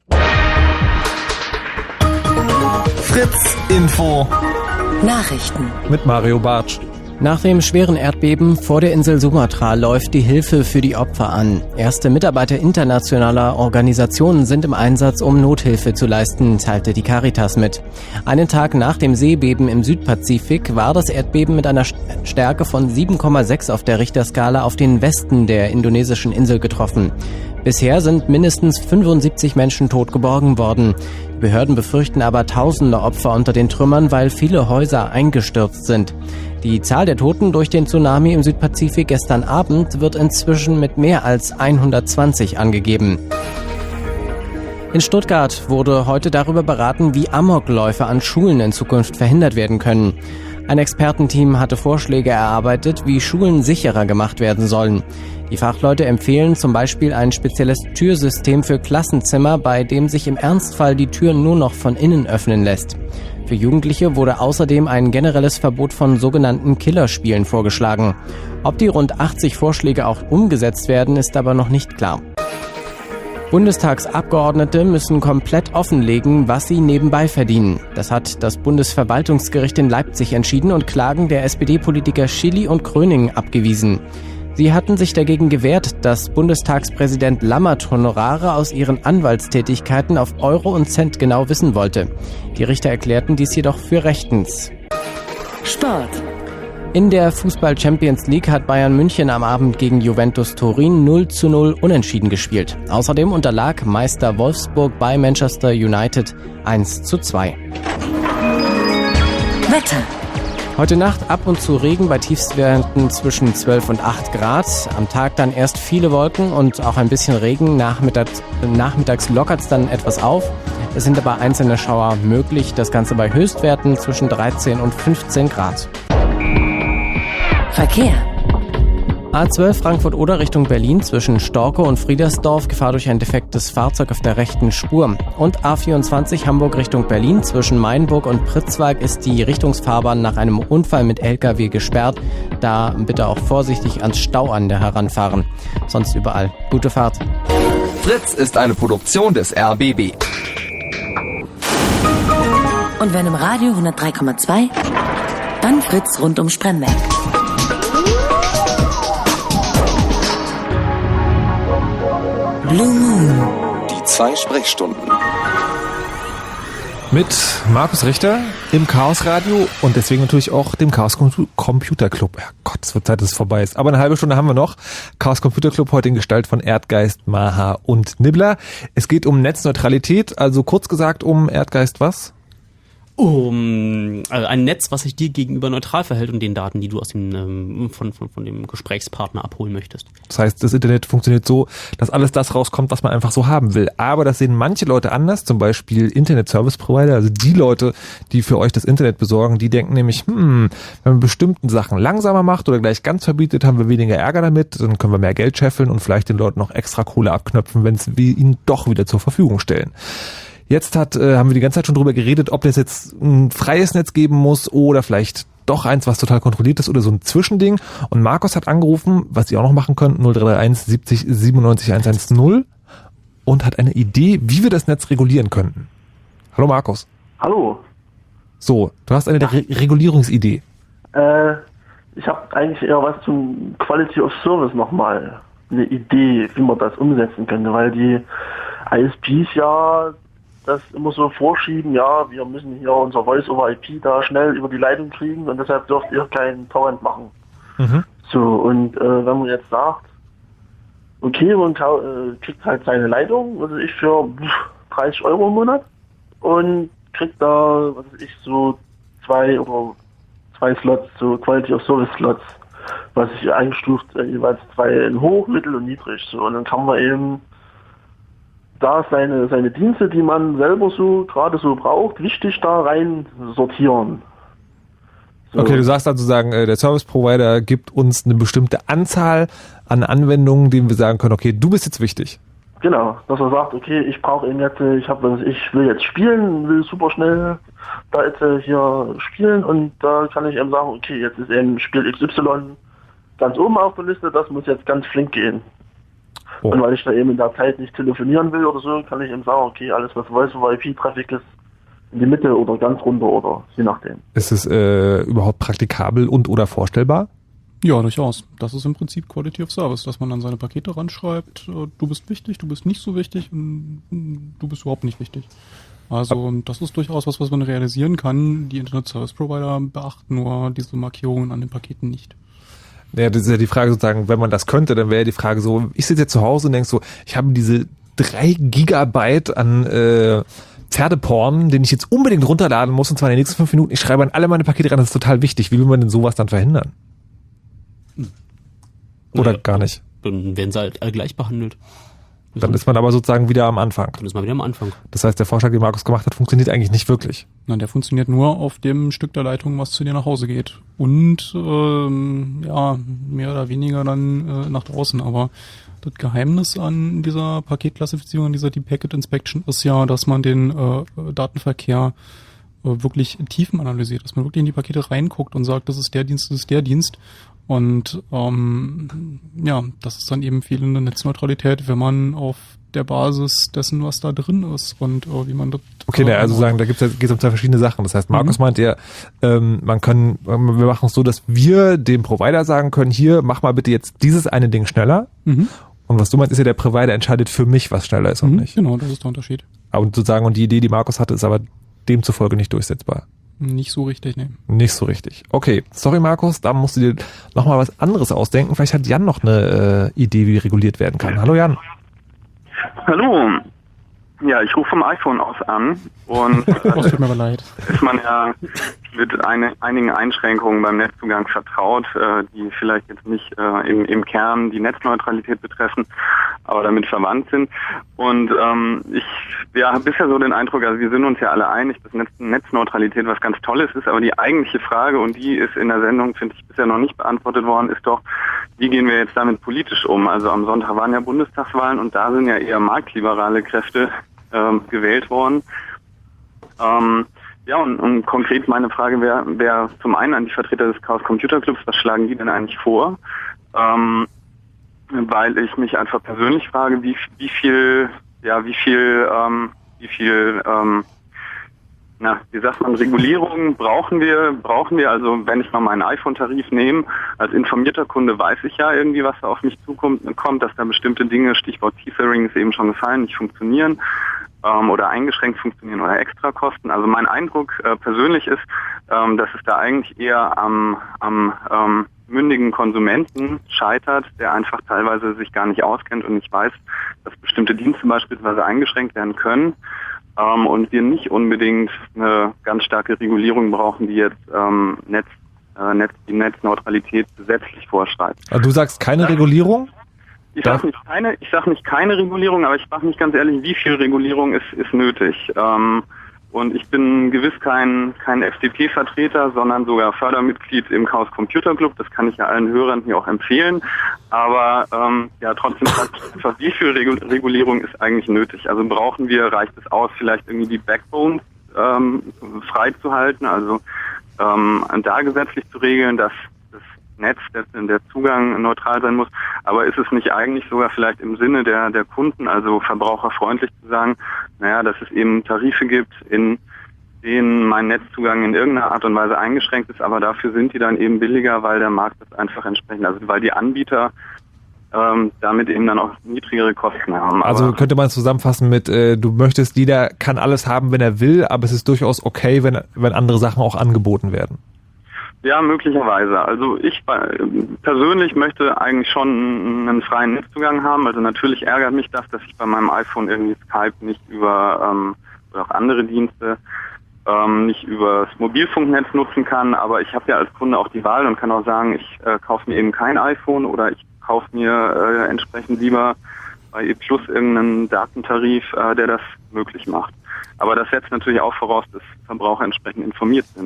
[SPEAKER 1] Fritz Info.
[SPEAKER 2] Nachrichten.
[SPEAKER 3] Mit Mario Bartsch.
[SPEAKER 12] Nach dem schweren Erdbeben vor der Insel Sumatra läuft die Hilfe für die Opfer an. Erste Mitarbeiter internationaler Organisationen sind im Einsatz, um Nothilfe zu leisten, teilte die Caritas mit. Einen Tag nach dem Seebeben im Südpazifik war das Erdbeben mit einer Stärke von sieben Komma sechs auf der Richterskala auf den Westen der indonesischen Insel getroffen. Bisher sind mindestens fünfundsiebzig Menschen tot geborgen worden. Die Behörden befürchten aber tausende Opfer unter den Trümmern, weil viele Häuser eingestürzt sind. Die Zahl der Toten durch den Tsunami im Südpazifik gestern Abend wird inzwischen mit mehr als hundertzwanzig angegeben. In Stuttgart wurde heute darüber beraten, wie Amokläufe an Schulen in Zukunft verhindert werden können. Ein Expertenteam hatte Vorschläge erarbeitet, wie Schulen sicherer gemacht werden sollen. Die Fachleute empfehlen zum Beispiel ein spezielles Türsystem für Klassenzimmer, bei dem sich im Ernstfall die Tür nur noch von innen öffnen lässt. Für Jugendliche wurde außerdem ein generelles Verbot von sogenannten Killerspielen vorgeschlagen. Ob die rund achtzig Vorschläge auch umgesetzt werden, ist aber noch nicht klar. Bundestagsabgeordnete müssen komplett offenlegen, was sie nebenbei verdienen. Das hat das Bundesverwaltungsgericht in Leipzig entschieden und Klagen der S P D-Politiker Schilly und Gröning abgewiesen. Sie hatten sich dagegen gewehrt, dass Bundestagspräsident Lammert Honorare aus ihren Anwaltstätigkeiten auf Euro und Cent genau wissen wollte. Die Richter erklärten dies jedoch für rechtens.
[SPEAKER 2] Sport.
[SPEAKER 12] In der Fußball-Champions League hat Bayern München am Abend gegen Juventus Turin null zu null unentschieden gespielt. Außerdem unterlag Meister Wolfsburg bei Manchester United eins zu zwei.
[SPEAKER 2] Wetter.
[SPEAKER 12] Heute Nacht ab und zu Regen bei Tiefstwerten zwischen zwölf und acht Grad. Am Tag dann erst viele Wolken und auch ein bisschen Regen. Nachmittags, nachmittags lockert es dann etwas auf. Es sind aber einzelne Schauer möglich. Das Ganze bei Höchstwerten zwischen dreizehn und fünfzehn Grad.
[SPEAKER 2] Verkehr.
[SPEAKER 12] A zwölf Frankfurt-Oder Richtung Berlin zwischen Storkow und Friedersdorf, Gefahr durch ein defektes Fahrzeug auf der rechten Spur. Und A vierundzwanzig Hamburg Richtung Berlin zwischen Mainburg und Pritzwalk ist die Richtungsfahrbahn nach einem Unfall mit L K W gesperrt. Da bitte auch vorsichtig ans Stauander heranfahren. Sonst überall gute Fahrt.
[SPEAKER 1] Fritz ist eine Produktion des R B B.
[SPEAKER 2] Und wenn im Radio hundertdrei Komma zwei, dann Fritz rund um Spremberg. Blue Moon.
[SPEAKER 1] Die zwei Sprechstunden.
[SPEAKER 3] Mit Markus Richter im Chaos Radio und deswegen natürlich auch dem Chaos Computer Club. Ja Gott, es wird Zeit, dass es vorbei ist. Aber eine halbe Stunde haben wir noch. Chaos Computer Club heute in Gestalt von Erdgeist, Maha und Nibbler. Es geht um Netzneutralität, also kurz gesagt um Erdgeist was?
[SPEAKER 4] Um also ein Netz, was sich dir gegenüber neutral verhält und den Daten, die du aus dem ähm, von, von von dem Gesprächspartner abholen möchtest.
[SPEAKER 3] Das heißt, das Internet funktioniert so, dass alles das rauskommt, was man einfach so haben will. Aber das sehen manche Leute anders, zum Beispiel Internet Service Provider, also die Leute, die für euch das Internet besorgen, die denken nämlich, hm, wenn man bestimmten Sachen langsamer macht oder gleich ganz verbietet, haben wir weniger Ärger damit, dann können wir mehr Geld scheffeln und vielleicht den Leuten noch extra Kohle abknöpfen, wenn es wir ihnen doch wieder zur Verfügung stellen. Jetzt hat, äh, haben wir die ganze Zeit schon drüber geredet, ob es jetzt ein freies Netz geben muss oder vielleicht doch eins, was total kontrolliert ist oder so ein Zwischending. Und Markus hat angerufen, was ihr auch noch machen könnt, null drei drei eins siebzig siebenundneunzig hundertzehn und hat eine Idee, wie wir das Netz regulieren könnten. Hallo Markus.
[SPEAKER 7] Hallo.
[SPEAKER 3] So, du hast eine Re- Regulierungsidee.
[SPEAKER 7] Äh, ich habe eigentlich eher was zum Quality of Service nochmal. Eine Idee, wie man das umsetzen könnte, weil die I S Ps ja das immer so vorschieben, ja, wir müssen hier unser Voice-over I P da schnell über die Leitung kriegen und deshalb dürft ihr keinen Torrent machen. Mhm. So, und äh, wenn man jetzt sagt, okay, man äh, kriegt halt seine Leitung, was weiß ich, für dreißig Euro im Monat und kriegt da, was weiß ich, so zwei oder zwei Slots, so Quality of Service Slots, was ich eingestuft, äh, jeweils zwei in hoch, mittel und niedrig, so, und dann kann man eben da seine seine Dienste, die man selber so gerade so braucht, wichtig da rein sortieren. So.
[SPEAKER 3] Okay, du sagst also sagen, der Service Provider gibt uns eine bestimmte Anzahl an Anwendungen, denen wir sagen können, okay, du bist jetzt wichtig.
[SPEAKER 7] Genau, dass er sagt, okay, ich brauche eben jetzt, ich habe, ich will jetzt spielen, will super schnell da jetzt hier spielen und da kann ich eben sagen, okay, jetzt ist eben Spiel X Y ganz oben auf der Liste, das muss jetzt ganz flink gehen. Oh. Und weil ich da eben in der Zeit nicht telefonieren will oder so, kann ich eben sagen, okay, alles was Voice-over-I P-Traffic ist, in die Mitte oder ganz runter oder je nachdem.
[SPEAKER 3] Ist es äh, überhaupt praktikabel und oder vorstellbar?
[SPEAKER 6] Ja, durchaus. Das ist im Prinzip Quality of Service, dass man dann seine Pakete ranschreibt, äh, du bist wichtig, du bist nicht so wichtig und du bist überhaupt nicht wichtig. Also das ist durchaus was, was man realisieren kann. Die Internet Service Provider beachten nur diese Markierungen an den Paketen nicht.
[SPEAKER 3] Ja, das ist ja die Frage sozusagen, wenn man das könnte, dann wäre die Frage so, ich sitze jetzt zu Hause und denke so, ich habe diese drei Gigabyte an äh, Pferdeporn, den ich jetzt unbedingt runterladen muss, und zwar in den nächsten fünf Minuten. Ich schreibe an alle meine Pakete ran, das ist total wichtig. Wie will man denn sowas dann verhindern? Oder ja, gar nicht?
[SPEAKER 4] Dann werden sie halt alle gleich behandelt.
[SPEAKER 3] Dann ist man aber sozusagen wieder am Anfang.
[SPEAKER 4] Dann ist man wieder am Anfang.
[SPEAKER 3] Das heißt, der Vorschlag, den Markus gemacht hat, funktioniert eigentlich nicht wirklich.
[SPEAKER 6] Nein, der funktioniert nur auf dem Stück der Leitung, was zu dir nach Hause geht. Und ähm, ja, mehr oder weniger dann äh, nach draußen. Aber das Geheimnis an dieser Paketklassifizierung, an dieser Deep Packet Inspection ist ja, dass man den äh, Datenverkehr äh, wirklich tiefen analysiert. Dass man wirklich in die Pakete reinguckt und sagt, das ist der Dienst, das ist der Dienst. Und ähm, ja, das ist dann eben fehlende Netzneutralität, wenn man auf der Basis dessen, was da drin ist und äh, wie man das...
[SPEAKER 3] Okay, äh, also sagen, da gibt's ja, geht's um zwei verschiedene Sachen. Das heißt, Markus mhm. meint ja, ähm, man kann, wir machen es so, dass wir dem Provider sagen können, hier, mach mal bitte jetzt dieses eine Ding schneller. Mhm. Und was du meinst, ist ja, der Provider entscheidet für mich, was schneller ist und
[SPEAKER 6] mhm,
[SPEAKER 3] nicht.
[SPEAKER 6] Genau, das ist der Unterschied.
[SPEAKER 3] Aber sozusagen, und die Idee, die Markus hatte, ist aber demzufolge nicht durchsetzbar.
[SPEAKER 6] Nicht so richtig, ne.
[SPEAKER 3] Nicht so richtig. Okay, sorry Markus, da musst du dir nochmal was anderes ausdenken. Vielleicht hat Jan noch eine äh, Idee, wie reguliert werden kann. Hallo Jan.
[SPEAKER 10] Hallo. Ja, ich rufe vom iPhone aus an und äh,
[SPEAKER 6] tut mir aber leid.
[SPEAKER 10] Ist man ja mit eine, einigen Einschränkungen beim Netzzugang vertraut, äh, die vielleicht jetzt nicht äh, im, im Kern die Netzneutralität betreffen, aber damit verwandt sind. Und ähm, ich ja, habe bisher so den Eindruck, also wir sind uns ja alle einig, dass Netz, Netzneutralität was ganz Tolles ist, aber die eigentliche Frage, und die ist in der Sendung, finde ich, bisher noch nicht beantwortet worden, ist doch, wie gehen wir jetzt damit politisch um? Also am Sonntag waren ja Bundestagswahlen und da sind ja eher marktliberale Kräfte ähm, gewählt worden. Ähm, ja, und, und konkret meine Frage wäre wär zum einen an die Vertreter des Chaos Computer Clubs, was schlagen die denn eigentlich vor? Ähm, weil ich mich einfach persönlich frage, wie, wie viel, ja, wie viel, ähm, wie viel, ähm, na, wie sagt man, Regulierung brauchen wir, brauchen wir, also wenn ich mal meinen iPhone-Tarif nehme, als informierter Kunde weiß ich ja irgendwie, was da auf mich zukommt, kommt, dass da bestimmte Dinge, Stichwort Tethering ist eben schon gefallen, nicht funktionieren, ähm, oder eingeschränkt funktionieren oder extra kosten. Also mein Eindruck äh, persönlich ist, ähm, dass es da eigentlich eher am, am, ähm, mündigen Konsumenten scheitert, der einfach teilweise sich gar nicht auskennt und nicht weiß, dass bestimmte Dienste beispielsweise eingeschränkt werden können. Ähm, und wir nicht unbedingt eine ganz starke Regulierung brauchen, die jetzt ähm, Netz, äh, Netz, die Netzneutralität gesetzlich vorschreibt.
[SPEAKER 3] Also du sagst keine ja. Regulierung?
[SPEAKER 10] Ich sage nicht keine, ich sage nicht keine Regulierung, aber ich frage mich ganz ehrlich, wie viel Regulierung ist, ist nötig? Ähm, und ich bin gewiss kein kein F D P-Vertreter, sondern sogar Fördermitglied im Chaos Computer Club. Das kann ich ja allen Hörern hier auch empfehlen. Aber ähm, ja, trotzdem frage ich einfach, wie viel Regu- Regulierung ist eigentlich nötig? Also brauchen wir, reicht es aus, vielleicht irgendwie die Backbone ähm, freizuhalten, also ähm, da gesetzlich zu regeln, dass das Netz, der, der Zugang neutral sein muss. Aber ist es nicht eigentlich sogar vielleicht im Sinne der der Kunden, also verbraucherfreundlich zu sagen, naja, dass es eben Tarife gibt, in denen mein Netzzugang in irgendeiner Art und Weise eingeschränkt ist, aber dafür sind die dann eben billiger, weil der Markt das einfach entsprechend, also weil die Anbieter ähm, damit eben dann auch niedrigere Kosten haben.
[SPEAKER 3] Also aber könnte man zusammenfassen mit, äh, du möchtest, jeder kann alles haben, wenn er will, aber es ist durchaus okay, wenn wenn andere Sachen auch angeboten werden.
[SPEAKER 10] Ja, möglicherweise. Also ich persönlich möchte eigentlich schon einen freien Netzzugang haben. Also natürlich ärgert mich das, dass ich bei meinem iPhone irgendwie Skype nicht über ähm, oder auch andere Dienste ähm, nicht über das Mobilfunknetz nutzen kann. Aber ich habe ja als Kunde auch die Wahl und kann auch sagen, ich äh, kaufe mir eben kein iPhone oder ich kaufe mir äh, entsprechend lieber bei E Plus irgendeinen Datentarif, äh, der das möglich macht. Aber das setzt natürlich auch voraus, dass Verbraucher entsprechend informiert sind.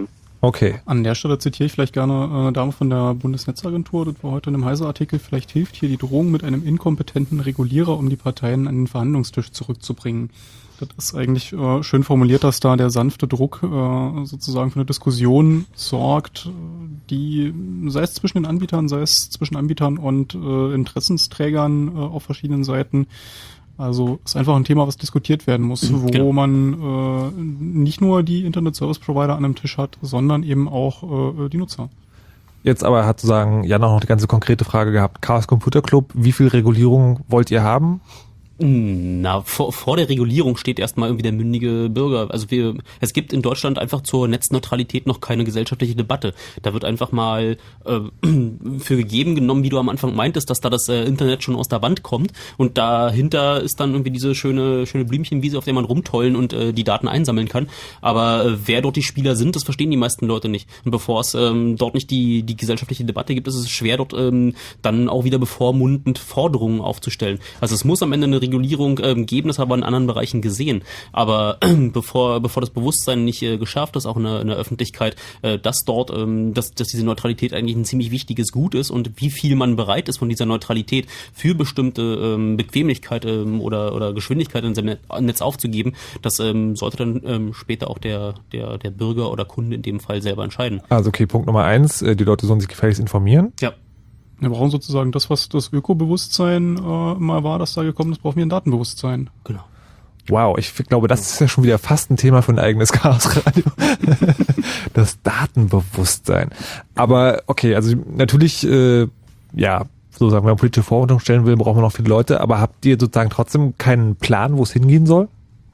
[SPEAKER 3] Okay.
[SPEAKER 6] An der Stelle zitiere ich vielleicht gerne eine Dame von der Bundesnetzagentur, das war heute in einem Heise-Artikel, vielleicht hilft hier die Drohung mit einem inkompetenten Regulierer, um die Parteien an den Verhandlungstisch zurückzubringen. Das ist eigentlich äh, schön formuliert, dass da der sanfte Druck äh, sozusagen für eine Diskussion sorgt, die, sei es zwischen den Anbietern, sei es zwischen Anbietern und äh, Interessensträgern äh, auf verschiedenen Seiten. Also ist einfach ein Thema, was diskutiert werden muss, wo genau. man äh, nicht nur die Internet-Service-Provider an einem Tisch hat, sondern eben auch äh, die Nutzer.
[SPEAKER 3] Jetzt aber hat sozusagen Jan auch noch die ganze konkrete Frage gehabt. Chaos Computer Club, wie viel Regulierung wollt ihr haben?
[SPEAKER 4] Na, vor, vor der Regulierung steht erstmal irgendwie der mündige Bürger. Also wir, es gibt in Deutschland einfach zur Netzneutralität noch keine gesellschaftliche Debatte. Da wird einfach mal äh, für gegeben genommen, wie du am Anfang meintest, dass da das äh, Internet schon aus der Wand kommt und dahinter ist dann irgendwie diese schöne schöne Blümchenwiese, auf der man rumtollen und äh, die Daten einsammeln kann. Aber äh, wer dort die Spieler sind, das verstehen die meisten Leute nicht. Und bevor es ähm, dort nicht die die gesellschaftliche Debatte gibt, ist es schwer, dort ähm, dann auch wieder bevormundend Forderungen aufzustellen. Also es muss am Ende eine Regulierung ähm, geben, das haben wir in anderen Bereichen gesehen. Aber äh, bevor bevor das Bewusstsein nicht äh, geschärft ist, auch in der, in der Öffentlichkeit, äh, dass dort, ähm, dass, dass diese Neutralität eigentlich ein ziemlich wichtiges Gut ist und wie viel man bereit ist von dieser Neutralität für bestimmte ähm, Bequemlichkeit ähm, oder oder Geschwindigkeit in seinem Netz aufzugeben, das ähm, sollte dann ähm, später auch der der der Bürger oder Kunde in dem Fall selber entscheiden.
[SPEAKER 3] Also okay, Punkt Nummer eins, äh, die Leute sollen sich gefälligst informieren.
[SPEAKER 4] Ja.
[SPEAKER 6] Wir brauchen sozusagen das, was das Ökobewusstsein äh, mal war, das da gekommen ist, brauchen wir ein Datenbewusstsein.
[SPEAKER 4] Genau.
[SPEAKER 3] Wow, ich glaube, das ist ja schon wieder fast ein Thema für ein eigenes Chaosradio. Das Datenbewusstsein. Aber okay, also natürlich, äh, ja, sozusagen, wenn man politische Vorurteile stellen will, braucht man noch viele Leute. Aber habt ihr sozusagen trotzdem keinen Plan, wo es hingehen soll?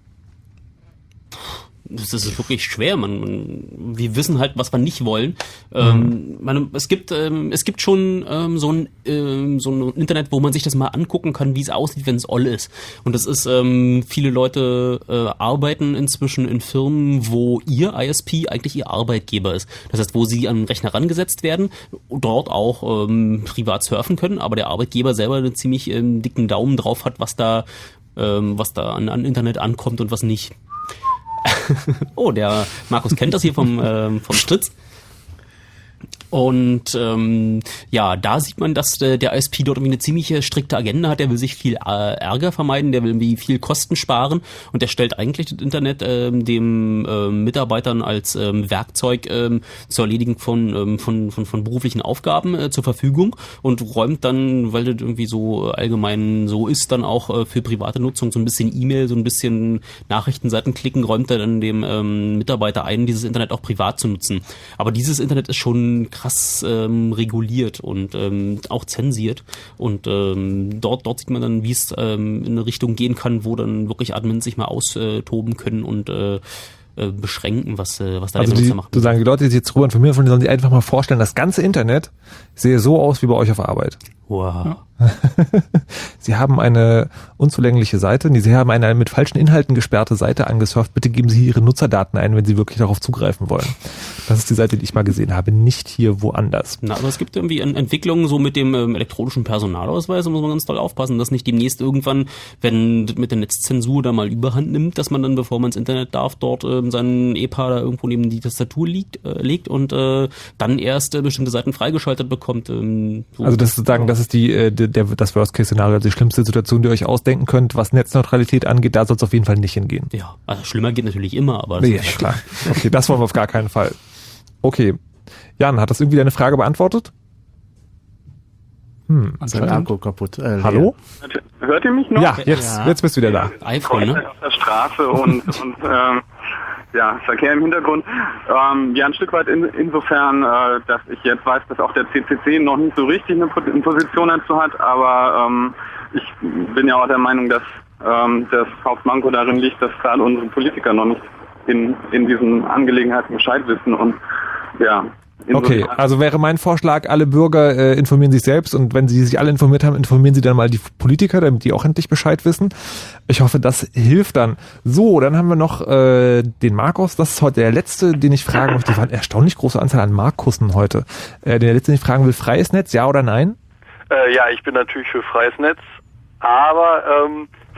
[SPEAKER 4] Das ist wirklich schwer. Man, man, wir wissen halt, was wir nicht wollen. Ähm, mhm. man, es gibt, ähm, es gibt schon ähm, so ein, ähm, so ein Internet, wo man sich das mal angucken kann, wie es aussieht, wenn es all ist. Und das ist, ähm, viele Leute äh, arbeiten inzwischen in Firmen, wo ihr I S P eigentlich ihr Arbeitgeber ist. Das heißt, wo sie an den Rechner rangesetzt werden, dort auch ähm, privat surfen können, aber der Arbeitgeber selber einen ziemlich ähm, dicken Daumen drauf hat, was da, ähm, was da an, an Internet ankommt und was nicht. Oh, der Markus kennt das hier vom, ähm, vom Stritz. Und ähm, ja, da sieht man, dass äh, der I S P dort irgendwie eine ziemlich strikte Agenda hat. Der will sich viel äh, Ärger vermeiden, der will irgendwie viel Kosten sparen und der stellt eigentlich das Internet ähm, dem ähm, Mitarbeitern als ähm, Werkzeug ähm, zur Erledigung von, ähm, von, von, von beruflichen Aufgaben äh, zur Verfügung und räumt dann, weil das irgendwie so allgemein so ist, dann auch äh, für private Nutzung so ein bisschen E-Mail, so ein bisschen Nachrichtenseiten klicken, räumt er dann dem ähm, Mitarbeiter ein, dieses Internet auch privat zu nutzen. Aber dieses Internet ist schon krass ähm, reguliert und ähm, auch zensiert und ähm, dort dort sieht man dann, wie es ähm, in eine Richtung gehen kann, wo dann wirklich Admins sich mal austoben können und äh, äh, beschränken, was äh, was da
[SPEAKER 3] also
[SPEAKER 4] die Benutzer
[SPEAKER 3] die,
[SPEAKER 4] machen.
[SPEAKER 3] Du sagen, die Leute, die sich jetzt drüber informieren, von denen sollen sich einfach mal vorstellen, das ganze Internet sehe so aus wie bei euch auf Arbeit.
[SPEAKER 4] Wow.
[SPEAKER 3] Ja. Sie haben eine unzulängliche Seite, nee, Sie haben eine mit falschen Inhalten gesperrte Seite angesurft. Bitte geben Sie Ihre Nutzerdaten ein, wenn Sie wirklich darauf zugreifen wollen. Das ist die Seite, die ich mal gesehen habe, nicht hier woanders.
[SPEAKER 4] Na, aber es gibt irgendwie Entwicklungen so mit dem ähm, elektronischen Personalausweis, da muss man ganz doll aufpassen, dass nicht demnächst irgendwann, wenn mit der Netzzensur da mal Überhand nimmt, dass man dann, bevor man ins Internet darf, dort ähm, seinen E P A da irgendwo neben die Tastatur liegt, äh, legt und äh, dann erst äh, bestimmte Seiten freigeschaltet bekommt. Ähm, so.
[SPEAKER 3] Also das ist sozusagen, das ist die, äh, die Der, das Worst-Case-Szenario, die schlimmste Situation, die ihr euch ausdenken könnt, was Netzneutralität angeht, da soll es auf jeden Fall nicht hingehen.
[SPEAKER 4] Ja, also schlimmer geht natürlich immer, aber...
[SPEAKER 3] Nee, ja, klar. Okay, das wollen wir auf gar keinen Fall. Okay. Jan, hat das irgendwie deine Frage beantwortet? Hm.
[SPEAKER 5] Sein Akku kaputt. Äh,
[SPEAKER 3] Hallo?
[SPEAKER 10] Hört ihr mich noch?
[SPEAKER 3] Ja, jetzt, ja. jetzt bist du wieder da.
[SPEAKER 4] iPhone, ne?
[SPEAKER 10] Auf der Straße und, und ähm, ja, Verkehr im Hintergrund. Ähm, ja, ein Stück weit in, insofern, äh, dass ich jetzt weiß, dass auch der C C C noch nicht so richtig eine, eine Position dazu hat, aber ähm, ich bin ja auch der Meinung, dass ähm, das Hauptmanko darin liegt, dass gerade unsere Politiker noch nicht in, in diesen Angelegenheiten Bescheid wissen und ja.
[SPEAKER 3] Okay, also wäre mein Vorschlag, alle Bürger äh, informieren sich selbst und wenn sie sich alle informiert haben, informieren sie dann mal die Politiker, damit die auch endlich Bescheid wissen. Ich hoffe, das hilft dann. So, dann haben wir noch äh, den Markus, das ist heute der letzte, den ich fragen möchte. Die waren erstaunlich große Anzahl an Markussen heute. Äh, der letzte, den ich fragen will, freies Netz, ja oder nein?
[SPEAKER 8] Äh, ja, ich bin natürlich für freies Netz, aber ähm, was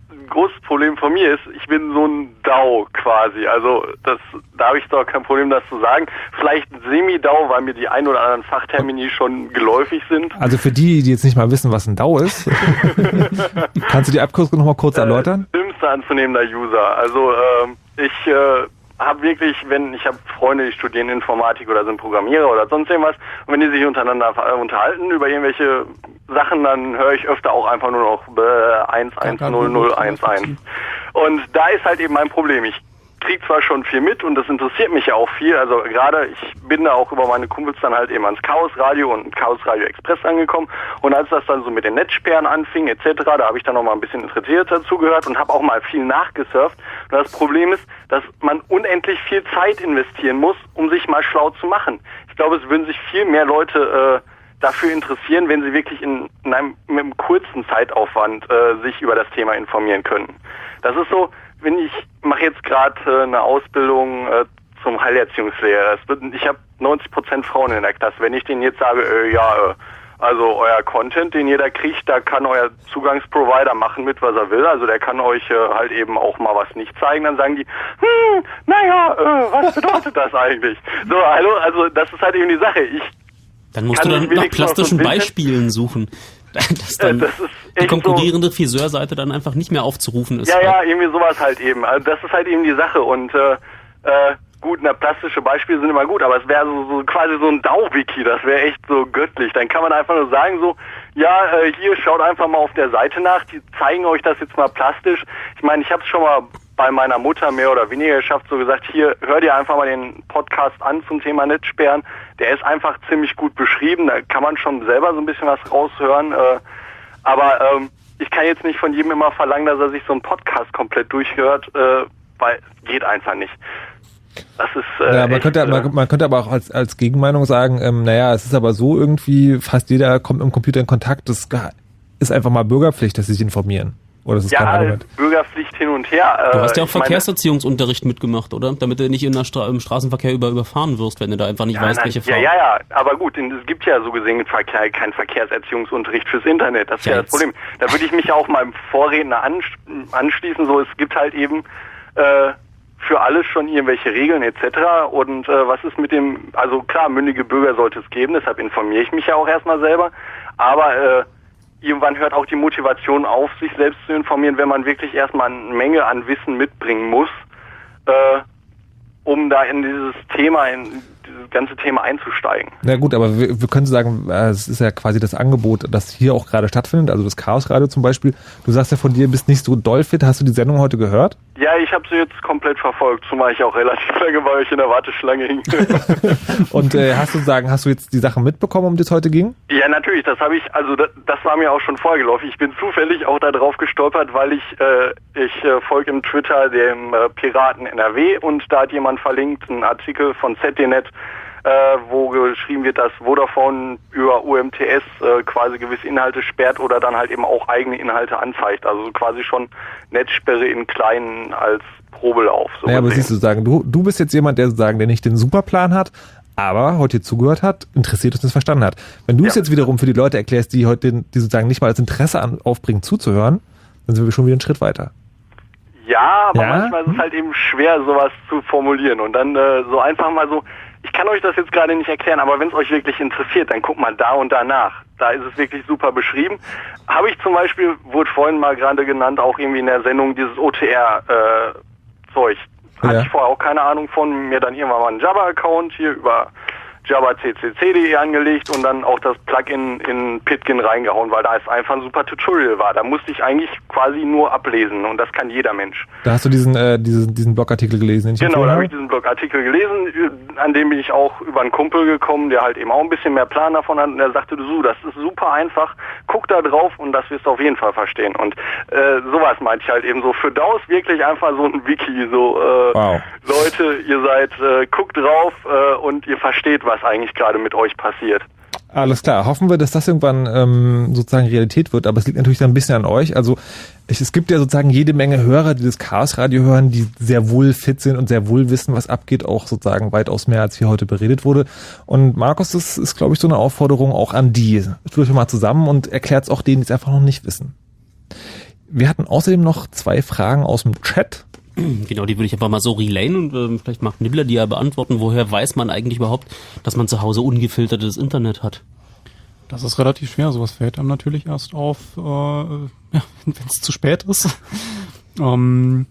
[SPEAKER 8] ein großes Problem von mir ist, ich bin so ein D A O quasi. Also das, da habe ich doch kein Problem, das zu sagen. Vielleicht ein Semi-D A O, weil mir die ein oder anderen Fachtermini schon geläufig sind.
[SPEAKER 3] Also für die, die jetzt nicht mal wissen, was ein D A O ist, kannst du die Abkürzung noch mal kurz erläutern?
[SPEAKER 8] Äh, dümmster anzunehmender User. Also ähm, ich äh, habe wirklich, wenn ich habe Freunde, die studieren Informatik oder sind Programmierer oder sonst irgendwas, und wenn die sich untereinander äh, unterhalten über irgendwelche Sachen, dann höre ich öfter auch einfach nur noch äh, eins eins null null eins eins. Und da ist halt eben mein Problem. Ich kriege zwar schon viel mit und das interessiert mich ja auch viel, also gerade ich bin da auch über meine Kumpels dann halt eben ans Chaos Radio und Chaos Radio Express angekommen, und als das dann so mit den Netzsperren anfing et cetera, da habe ich dann noch mal ein bisschen interessiert dazu gehört und habe auch mal viel nachgesurft. Und das Problem ist, dass man unendlich viel Zeit investieren muss, um sich mal schlau zu machen. Ich glaube, es würden sich viel mehr Leute äh, dafür interessieren, wenn sie wirklich in, in einem, mit einem kurzen Zeitaufwand äh, sich über das Thema informieren können. Das ist so, wenn ich mache jetzt gerade äh, eine Ausbildung äh, zum Heilerziehungslehrer. Es wird, ich habe neunzig Prozent Frauen in der Klasse. Wenn ich denen jetzt sage, äh, ja, äh, also euer Content, den jeder kriegt, da kann euer Zugangsprovider machen mit, was er will. Also der kann euch äh, halt eben auch mal was nicht zeigen. Dann sagen die, hm, naja, äh, was bedeutet das eigentlich? So, hallo, also das ist halt eben die Sache. Ich
[SPEAKER 4] Dann musst du dann nach plastischen Beispielen suchen. Dass dann
[SPEAKER 8] das ist
[SPEAKER 4] die
[SPEAKER 8] echt
[SPEAKER 4] konkurrierende so, Friseurseite dann einfach nicht mehr aufzurufen ist.
[SPEAKER 8] Ja, ja, irgendwie sowas halt eben. Also das ist halt eben die Sache. Und äh, äh, gut, na, plastische Beispiele sind immer gut, aber es wäre so, so quasi so ein D A O-Wiki, das wäre echt so göttlich. Dann kann man einfach nur sagen so, ja, äh, hier schaut einfach mal auf der Seite nach, die zeigen euch das jetzt mal plastisch. Ich meine, ich habe es schon mal bei meiner Mutter mehr oder weniger geschafft, so gesagt, hier, hör dir einfach mal den Podcast an zum Thema Netzsperren. Der ist einfach ziemlich gut beschrieben, da kann man schon selber so ein bisschen was raushören. Äh, aber ähm, ich kann jetzt nicht von jedem immer verlangen, dass er sich so einen Podcast komplett durchhört, äh, weil geht einfach nicht. Das ist, äh,
[SPEAKER 3] ja, man,
[SPEAKER 8] echt,
[SPEAKER 3] könnte, man, man könnte aber auch als, als Gegenmeinung sagen, ähm, naja, es ist aber so irgendwie, fast jeder kommt mit dem Computer in Kontakt, das ist einfach mal Bürgerpflicht, dass sie sich informieren. Oder das ist
[SPEAKER 8] ja,
[SPEAKER 3] kein Argument.
[SPEAKER 8] Bürgerpflicht hin und her. Äh,
[SPEAKER 4] du hast ja auch
[SPEAKER 8] ich meine,
[SPEAKER 4] Verkehrserziehungsunterricht mitgemacht, oder? Damit du nicht in der Stra- im Straßenverkehr über, überfahren wirst, wenn du da einfach nicht
[SPEAKER 8] ja,
[SPEAKER 4] weißt,
[SPEAKER 8] nein,
[SPEAKER 4] welche
[SPEAKER 8] ja,
[SPEAKER 4] Farbe.
[SPEAKER 8] ja, ja, aber gut, es gibt ja so gesehen Verkehr, keinen Verkehrserziehungsunterricht fürs Internet. Das ist ja, ja das Problem. Da würde ich mich auch meinem Vorredner anschließen. So, es gibt halt eben äh, für alles schon irgendwelche Regeln et cetera. Und äh, was ist mit dem, also klar, mündige Bürger sollte es geben, deshalb informiere ich mich ja auch erstmal selber. Aber äh, irgendwann hört auch die Motivation auf, sich selbst zu informieren, wenn man wirklich erstmal eine Menge an Wissen mitbringen muss, äh, um da in dieses Thema, in dieses ganze Thema einzusteigen.
[SPEAKER 3] Na gut, aber wir, wir können sagen, es ist ja quasi das Angebot, das hier auch gerade stattfindet, also das Chaos Radio zum Beispiel. Du sagst ja von dir, bist nicht so doll fit. Hast du die Sendung heute gehört?
[SPEAKER 8] Ja, ich habe sie jetzt komplett verfolgt, zumal ich auch relativ lange bei euch in der Warteschlange hing.
[SPEAKER 3] Und äh, hast du sagen, hast du jetzt die Sachen mitbekommen, um die es heute ging?
[SPEAKER 8] Ja, natürlich, das habe ich, also das, das war mir auch schon vorgelaufen. Ich bin zufällig auch da drauf gestolpert, weil ich, äh, ich äh, folge im Twitter dem äh, Piraten N R W und da hat jemand verlinkt, einen Artikel von Z D Net, äh, wo geschrieben wird, dass Vodafone über U M T S äh, quasi gewisse Inhalte sperrt oder dann halt eben auch eigene Inhalte anzeigt. Also quasi schon Netzsperre in kleinen als Probelauf. So
[SPEAKER 3] naja, aber siehst du, sagen, du, du bist jetzt jemand, der sozusagen, der nicht den Superplan hat, aber heute hier zugehört hat, interessiert und das verstanden hat. Wenn du es ja. jetzt wiederum für die Leute erklärst, die heute, die sozusagen nicht mal das Interesse an, aufbringen, zuzuhören, dann sind wir schon wieder einen Schritt weiter.
[SPEAKER 8] Ja, aber
[SPEAKER 3] ja?
[SPEAKER 8] manchmal ist es halt eben schwer, sowas zu formulieren und dann äh, so einfach mal so, ich kann euch das jetzt gerade nicht erklären, aber wenn es euch wirklich interessiert, dann guckt mal da und da nach. Da ist es wirklich super beschrieben. Habe ich zum Beispiel, wurde vorhin mal gerade genannt, auch irgendwie in der Sendung dieses O T R-Zeug. Äh, Hatte
[SPEAKER 3] ja.
[SPEAKER 8] ich vorher auch keine Ahnung von, mir dann irgendwann mal einen Jabba-Account hier über jabba c c c punkt d e angelegt und dann auch das Plugin in Pitkin reingehauen, weil da es einfach ein super Tutorial war. Da musste ich eigentlich quasi nur ablesen und das kann jeder Mensch.
[SPEAKER 3] Da hast du diesen, äh, diesen, diesen Blogartikel gelesen, den ich
[SPEAKER 8] Genau, da habe ich
[SPEAKER 3] habe?
[SPEAKER 8] diesen Blogartikel gelesen, an dem bin ich auch über einen Kumpel gekommen, der halt eben auch ein bisschen mehr Plan davon hat und der sagte, du, das ist super einfach, guck da drauf und das wirst du auf jeden Fall verstehen. Und äh, sowas meinte ich halt eben so. Für D A Os wirklich einfach so ein Wiki, so äh,
[SPEAKER 3] wow.
[SPEAKER 8] Leute, ihr seid, äh, guckt drauf äh, und ihr versteht, was eigentlich gerade mit euch passiert.
[SPEAKER 3] Alles klar, hoffen wir, dass das irgendwann ähm, sozusagen Realität wird, aber es liegt natürlich dann ein bisschen an euch. Also ich, es gibt ja sozusagen jede Menge Hörer, die das Chaos-Radio hören, die sehr wohl fit sind und sehr wohl wissen, was abgeht, auch sozusagen weitaus mehr, als hier heute beredet wurde. Und Markus, das ist, glaube ich, so eine Aufforderung auch an die. Tut euch mal zusammen und erklärt es auch denen, die es einfach noch nicht wissen. Wir hatten außerdem noch zwei Fragen aus dem Chat.
[SPEAKER 4] Genau, die würde ich einfach mal so relayen und äh, vielleicht mag Nibbler die ja beantworten. Woher weiß man eigentlich überhaupt, dass man zu Hause ungefiltertes Internet hat?
[SPEAKER 6] Das ist relativ schwer. Sowas fällt einem natürlich erst auf, äh, ja, wenn es zu spät ist. ähm,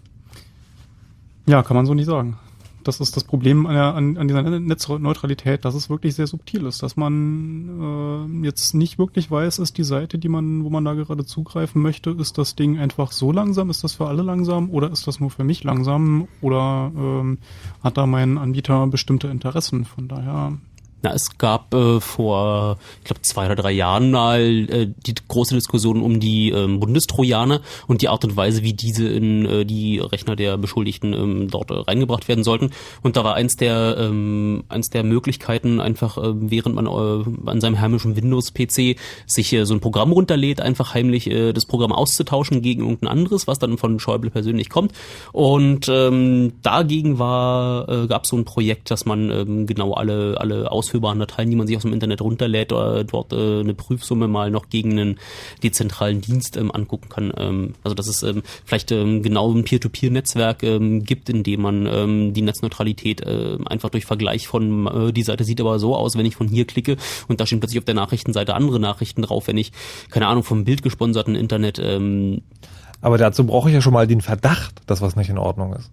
[SPEAKER 6] ja, kann man so nicht sagen. Das ist das Problem an, der, an, an dieser Netzneutralität, dass es wirklich sehr subtil ist, dass man äh, jetzt nicht wirklich weiß, ist die Seite, die man, wo man da gerade zugreifen möchte, ist das Ding einfach so langsam, ist das für alle langsam oder ist das nur für mich langsam oder ähm, hat da mein Anbieter bestimmte Interessen? Von daher.
[SPEAKER 4] Na, es gab äh, vor, ich glaube, zwei oder drei Jahren mal äh, die große Diskussion um die ähm, Bundestrojaner und die Art und Weise, wie diese in äh, die Rechner der Beschuldigten ähm, dort äh, reingebracht werden sollten. Und da war eins der ähm, eins der Möglichkeiten einfach, äh, während man äh, an seinem heimischen Windows-P C sich äh, so ein Programm runterlädt, einfach heimlich äh, das Programm auszutauschen gegen irgendein anderes, was dann von Schäuble persönlich kommt. Und ähm, dagegen war äh, gab es so ein Projekt, dass man ähm, genau alle alle aus ausführbaren Dateien, die man sich aus dem Internet runterlädt, oder dort äh, eine Prüfsumme mal noch gegen einen dezentralen Dienst ähm, angucken kann. Ähm, also dass es ähm, vielleicht ähm, genau ein Peer-to-Peer-Netzwerk ähm, gibt, in dem man ähm, die Netzneutralität äh, einfach durch Vergleich von, äh, die Seite sieht aber so aus, wenn ich von hier klicke und da stehen plötzlich auf der Nachrichtenseite andere Nachrichten drauf, wenn ich, keine Ahnung, vom bildgesponserten Internet. Ähm,
[SPEAKER 3] aber dazu brauche ich ja schon mal den Verdacht, dass was nicht in Ordnung ist.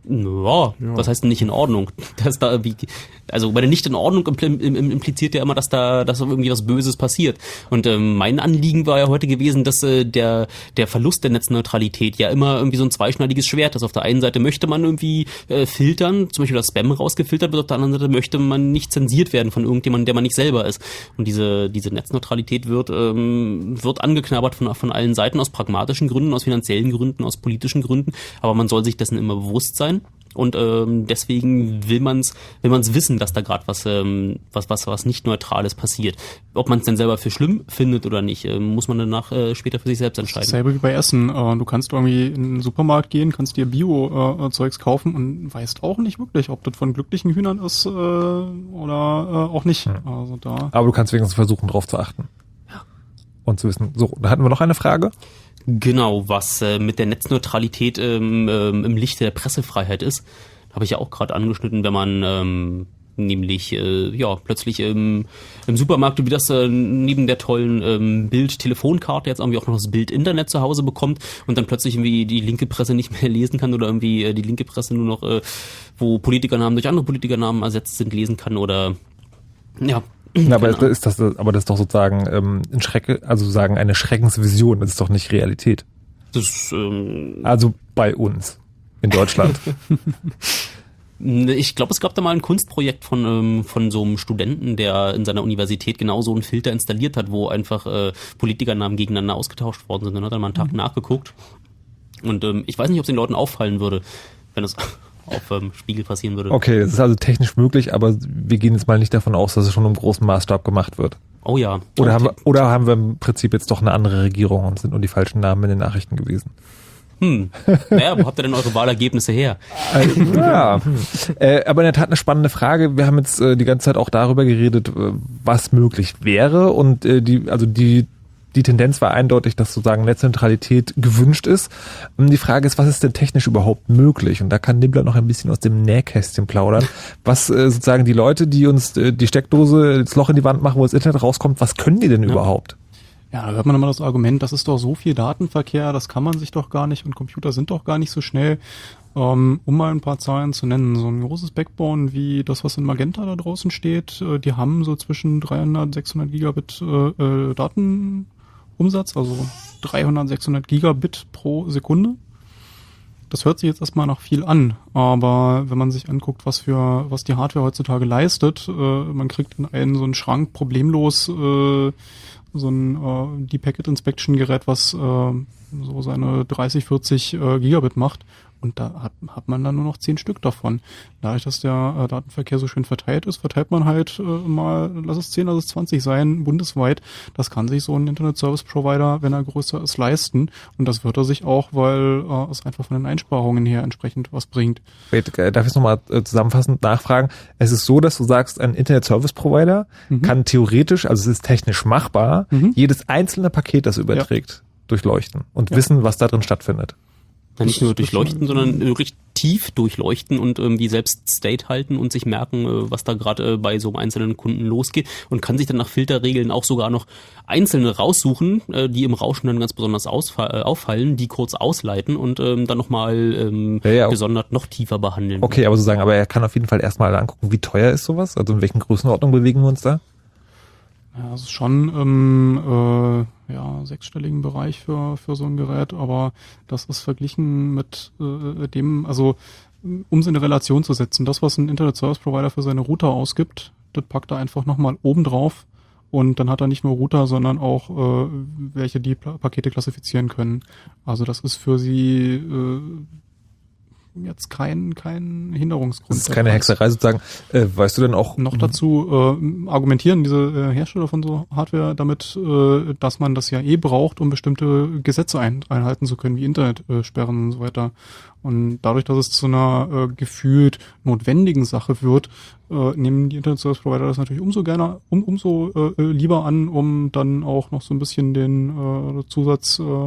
[SPEAKER 4] Ja, ja, was heißt denn nicht in Ordnung? Dass da irgendwie, also bei der nicht in Ordnung impliziert ja immer, dass da, dass irgendwie was Böses passiert. Und ähm, mein Anliegen war ja heute gewesen, dass äh, der der Verlust der Netzneutralität ja immer irgendwie so ein zweischneidiges Schwert ist. Auf der einen Seite möchte man irgendwie äh, filtern, zum Beispiel das Spam rausgefiltert wird, auf der anderen Seite möchte man nicht zensiert werden von irgendjemandem, der man nicht selber ist. Und diese diese Netzneutralität wird ähm, wird angeknabbert von von allen Seiten, aus pragmatischen Gründen, aus finanziellen Gründen, aus politischen Gründen. Aber man soll sich dessen immer bewusst sein. Und ähm, deswegen will man's, will man's wissen, dass da gerade was, ähm, was, was, was nicht Neutrales passiert. Ob man es denn selber für schlimm findet oder nicht, äh, muss man danach äh, später für sich selbst entscheiden.
[SPEAKER 6] Dasselbe wie bei Essen. Äh, du kannst irgendwie in den Supermarkt gehen, kannst dir Bio-Zeugs äh, kaufen und weißt auch nicht wirklich, ob das von glücklichen Hühnern ist äh, oder äh, auch nicht.
[SPEAKER 3] Hm.
[SPEAKER 6] Also da.
[SPEAKER 3] Aber du kannst wenigstens versuchen, drauf zu achten. Ja. Und zu wissen. So, da hatten wir noch eine Frage.
[SPEAKER 4] Genau, was äh, mit der Netzneutralität ähm, ähm, im Lichte der Pressefreiheit ist, habe ich ja auch gerade angeschnitten, wenn man ähm, nämlich äh, ja plötzlich ähm, im Supermarkt, wie das äh, neben der tollen ähm, Bild-Telefonkarte jetzt irgendwie auch noch das Bild-Internet zu Hause bekommt und dann plötzlich irgendwie die linke Presse nicht mehr lesen kann oder irgendwie äh, die linke Presse nur noch, äh, wo Politikernamen durch andere Politikernamen ersetzt sind, lesen kann oder ja.
[SPEAKER 3] Ja, aber das ist das, aber das ist doch sozusagen ähm, ein Schreck, also sagen eine Schreckensvision. Das ist doch nicht Realität.
[SPEAKER 4] Das, ähm,
[SPEAKER 3] also bei uns in Deutschland.
[SPEAKER 4] Ich glaube, es gab da mal ein Kunstprojekt von ähm, von so einem Studenten, der in seiner Universität genau so einen Filter installiert hat, wo einfach äh, Politikernamen gegeneinander ausgetauscht worden sind. Dann hat er mal einen Tag mhm. nachgeguckt. Und ähm, ich weiß nicht, ob es den Leuten auffallen würde, wenn es auf ähm, Spiegel passieren würde.
[SPEAKER 3] Okay, es ist also technisch möglich, aber wir gehen jetzt mal nicht davon aus, dass es schon im großen Maßstab gemacht wird.
[SPEAKER 4] Oh ja.
[SPEAKER 3] Oder haben wir, oder haben wir im Prinzip jetzt doch eine andere Regierung und sind nur die falschen Namen in den Nachrichten gewesen?
[SPEAKER 4] Hm. Naja, wo habt ihr denn eure Wahlergebnisse her?
[SPEAKER 3] Also, ja. Hm. Äh, aber in der Tat eine spannende Frage. Wir haben jetzt äh, die ganze Zeit auch darüber geredet, äh, was möglich wäre und äh, die, also die Die Tendenz war eindeutig, dass sozusagen Netzneutralität gewünscht ist. Die Frage ist, was ist denn technisch überhaupt möglich? Und da kann Nibbler noch ein bisschen aus dem Nähkästchen plaudern. Was äh, sozusagen die Leute, die uns äh, die Steckdose, das Loch in die Wand machen, wo das Internet rauskommt, was können die denn ja. überhaupt?
[SPEAKER 6] Ja, da hört man immer das Argument, das ist doch so viel Datenverkehr, das kann man sich doch gar nicht und Computer sind doch gar nicht so schnell. Um mal ein paar Zahlen zu nennen, so ein großes Backbone wie das, was in Magenta da draußen steht, die haben so zwischen dreihundert, sechshundert Gigabit äh, Daten Umsatz, also dreihundert, sechshundert Gigabit pro Sekunde. Das hört sich jetzt erstmal nach viel an, aber wenn man sich anguckt, was für was die Hardware heutzutage leistet, äh, man kriegt in einen so einen Schrank problemlos äh, so ein äh, die Packet Inspection Gerät, was äh, so seine dreißig, vierzig äh, Gigabit macht. Und da hat, hat man dann nur noch zehn Stück davon. Dadurch, dass der äh, Datenverkehr so schön verteilt ist, verteilt man halt äh, mal, lass es zehn, lass es zwanzig sein, bundesweit. Das kann sich so ein Internet-Service-Provider, wenn er größer ist, leisten. Und das wird er sich auch, weil äh, es einfach von den Einsparungen her entsprechend was bringt.
[SPEAKER 3] Wait, darf ich es nochmal äh, zusammenfassend nachfragen? Es ist so, dass du sagst, ein Internet-Service-Provider mhm. kann theoretisch, also es ist technisch machbar, mhm. jedes einzelne Paket, das überträgt, ja. durchleuchten und
[SPEAKER 4] Ja.
[SPEAKER 3] wissen, was da drin stattfindet.
[SPEAKER 4] Ja, nicht nur durchleuchten, sondern wirklich tief durchleuchten und irgendwie selbst State halten und sich merken, äh, was da gerade äh, bei so einem einzelnen Kunden losgeht und kann sich dann nach Filterregeln auch sogar noch einzelne raussuchen, äh, die im Rauschen dann ganz besonders ausfa- äh, auffallen, die kurz ausleiten und ähm, dann nochmal ähm,
[SPEAKER 3] Ja, ja.
[SPEAKER 4] gesondert noch tiefer behandeln.
[SPEAKER 3] Okay, aber sozusagen, aber er kann auf jeden Fall erstmal angucken, wie teuer ist sowas, also in welchen Größenordnungen bewegen wir uns da?
[SPEAKER 6] Ja, es ist schon im äh, ja, sechsstelligen Bereich für, für so ein Gerät, aber das ist verglichen mit äh, dem, also um es in eine Relation zu setzen, das, was ein Internet Service Provider für seine Router ausgibt, das packt er einfach nochmal oben drauf und dann hat er nicht nur Router, sondern auch äh, welche die Pla- Pakete klassifizieren können. Also das ist für sie äh, jetzt kein kein Hinderungsgrund.
[SPEAKER 3] Das ist keine Hexerei sozusagen. Äh, weißt du denn auch...
[SPEAKER 6] Noch dazu äh, argumentieren diese äh, Hersteller von so Hardware damit, äh, dass man das ja eh braucht, um bestimmte Gesetze ein, einhalten zu können, wie Internetsperren und so weiter. Und dadurch, dass es zu einer äh, gefühlt notwendigen Sache wird, äh, nehmen die Internet Service Provider das natürlich umso gerne, um, umso äh, lieber an, um dann auch noch so ein bisschen den äh, Zusatz äh,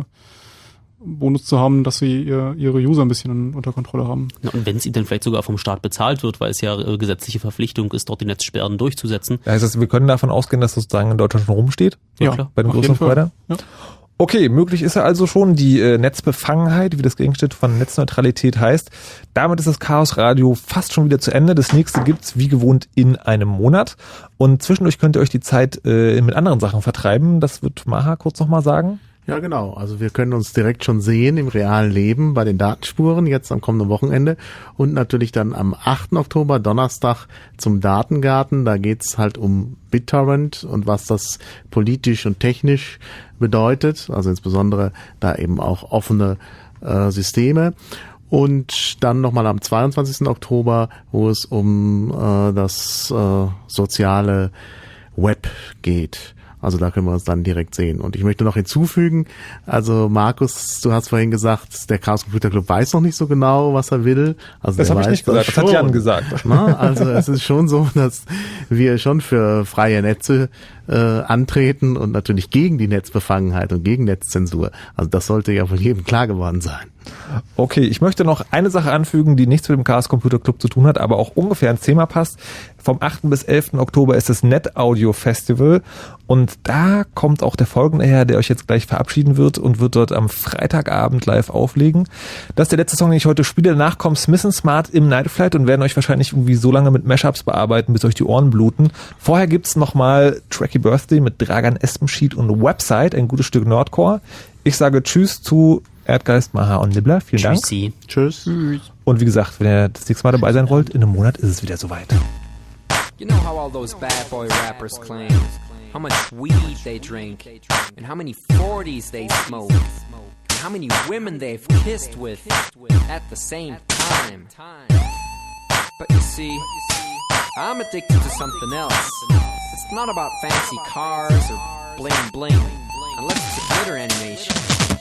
[SPEAKER 6] Bonus zu haben, dass sie ihr, ihre User ein bisschen unter Kontrolle haben.
[SPEAKER 4] Ja, und wenn es ihnen dann vielleicht sogar vom Staat bezahlt wird, weil es ja äh, gesetzliche Verpflichtung ist, dort die Netzsperren durchzusetzen.
[SPEAKER 3] Das heißt, wir können davon ausgehen, dass das sozusagen in Deutschland schon rumsteht?
[SPEAKER 4] Ja, klar.
[SPEAKER 3] Bei den
[SPEAKER 4] Auf
[SPEAKER 3] großen
[SPEAKER 4] jeden Fall.
[SPEAKER 3] Provider?
[SPEAKER 6] Ja.
[SPEAKER 3] Okay, möglich ist ja also schon die äh, Netzbefangenheit, wie das Gegenstück von Netzneutralität heißt. Damit ist das Chaos Radio fast schon wieder zu Ende. Das nächste gibt's wie gewohnt in einem Monat. Und zwischendurch könnt ihr euch die Zeit äh, mit anderen Sachen vertreiben. Das wird Maha kurz nochmal sagen.
[SPEAKER 5] Ja, genau. Also wir können uns direkt schon sehen im realen Leben bei den Datenspuren, jetzt am kommenden Wochenende und natürlich dann am achten Oktober, Donnerstag, zum Datengarten. Da geht's halt um BitTorrent und was das politisch und technisch bedeutet. Also insbesondere da eben auch offene äh, Systeme. Und dann nochmal am zweiundzwanzigsten Oktober, wo es um äh, das äh, soziale Web geht. Also da können wir uns dann direkt sehen. Und ich möchte noch hinzufügen, also Markus, du hast vorhin gesagt, der Chaos Computer Club weiß noch nicht so genau, was er will. Also
[SPEAKER 3] Das
[SPEAKER 5] der
[SPEAKER 3] habe ich
[SPEAKER 5] weiß
[SPEAKER 3] nicht gesagt, das hat
[SPEAKER 5] schon.
[SPEAKER 3] Jan gesagt.
[SPEAKER 5] Na, also es ist schon so, dass wir schon für freie Netze äh, antreten und natürlich gegen die Netzbefangenheit und gegen Netzzensur. Also das sollte ja von jedem klar geworden sein.
[SPEAKER 3] Okay, ich möchte noch eine Sache anfügen, die nichts mit dem Chaos Computer Club zu tun hat, aber auch ungefähr ins Thema passt. Vom achten bis elften Oktober ist das Net Audio Festival und da kommt auch der Folgende her, der euch jetzt gleich verabschieden wird und wird dort am Freitagabend live auflegen. Das ist der letzte Song, den ich heute spiele. Danach kommt Smith and Smart im Night Flight und werden euch wahrscheinlich irgendwie so lange mit Mashups bearbeiten, bis euch die Ohren bluten. Vorher gibt's nochmal Tracky Birthday mit Dragan Espenschied und Website, ein gutes Stück Nordcore. Ich sage Tschüss zu Erdgeist, Maha und Nibbler. Vielen Dank.
[SPEAKER 4] Tschüssi.
[SPEAKER 5] Tschüss.
[SPEAKER 3] Und wie gesagt, wenn ihr das nächste Mal dabei sein wollt, in einem Monat ist es wieder soweit.
[SPEAKER 9] You know how all those bad boy rappers claim how much weed they drink and how many forties they smoke and how many women they've kissed with at the same time. But you see, I'm addicted to something else. It's not about fancy cars or bling bling, unless it's a glitter animation.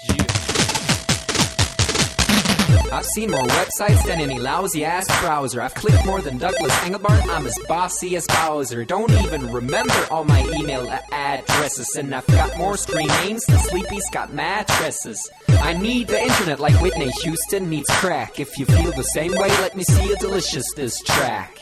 [SPEAKER 9] I've seen more websites than any lousy ass browser. I've clicked more than Douglas Engelbart. I'm as bossy as Bowser. Don't even remember all my email addresses. And I've got more screen names than Sleepy's got mattresses. I need the internet like Whitney Houston needs crack. If you feel the same way, let me see a delicious diss track.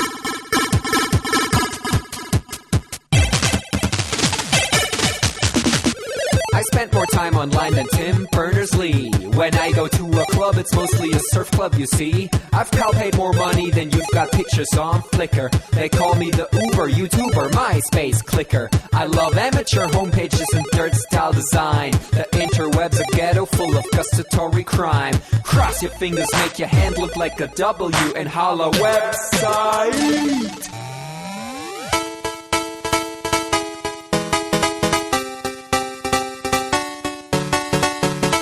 [SPEAKER 9] I spent more time online than Tim Berners-Lee. When I go to a club, it's mostly a surf club, you see. I've pal paid more money than you've got pictures on Flickr. They call me the Uber YouTuber, MySpace clicker. I love amateur homepages and dirt style design. The interweb's a ghetto full of gustatory crime. Cross your fingers, make your hand look like a W and holla website.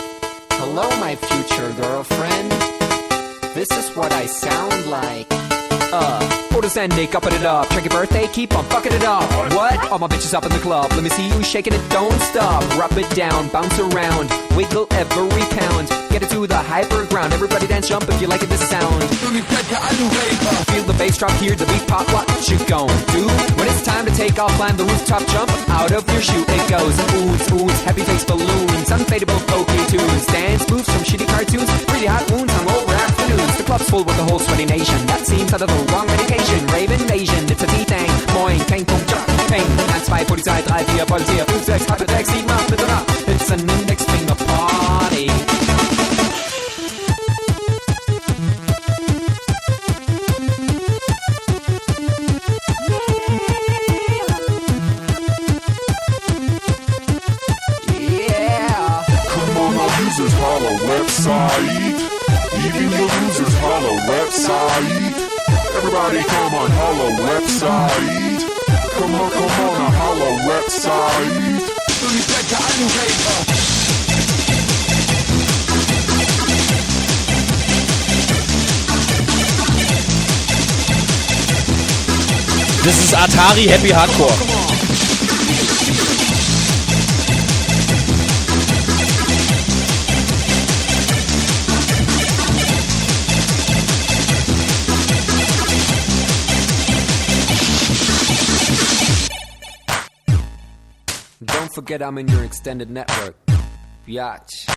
[SPEAKER 9] Hello, my future girlfriend. This is what I sound like. Uh, orders ended, upping it up. Check your birthday, keep on fucking it up. What? All my bitches up in the club. Let me see you shaking it, don't stop. Rub it down, bounce around, wiggle every pound. Get it to the hyper ground. Everybody dance, jump if you like it, this sound. Feel the bass drop, hear the beat pop. What you gon' do? When it's time to take off, climb the rooftop, jump out of your shoe. It goes oohs, oohs, heavy face balloons, unfadable pokey tunes, dance moves from shitty cartoons, pretty hot wounds on over afternoons. The club's full with the whole sweaty nation. That seems out of the wrong medication. Rave invasion, it's a D-Thing. Moin, kein Punkt, Jump, Peng. eins, zwei, Polizei, drei, vier, Polizei, fünf, sechs, halbe sechs, sieben, acht, bitte nach. It's an Index Finger Party.
[SPEAKER 16] Users holla website. Even your users holla website. Everybody come on holla website. Come on, come on, a holla website.
[SPEAKER 13] Das ist Atari Happy Hardcore.
[SPEAKER 9] Don't forget I'm in your extended network. Biatch.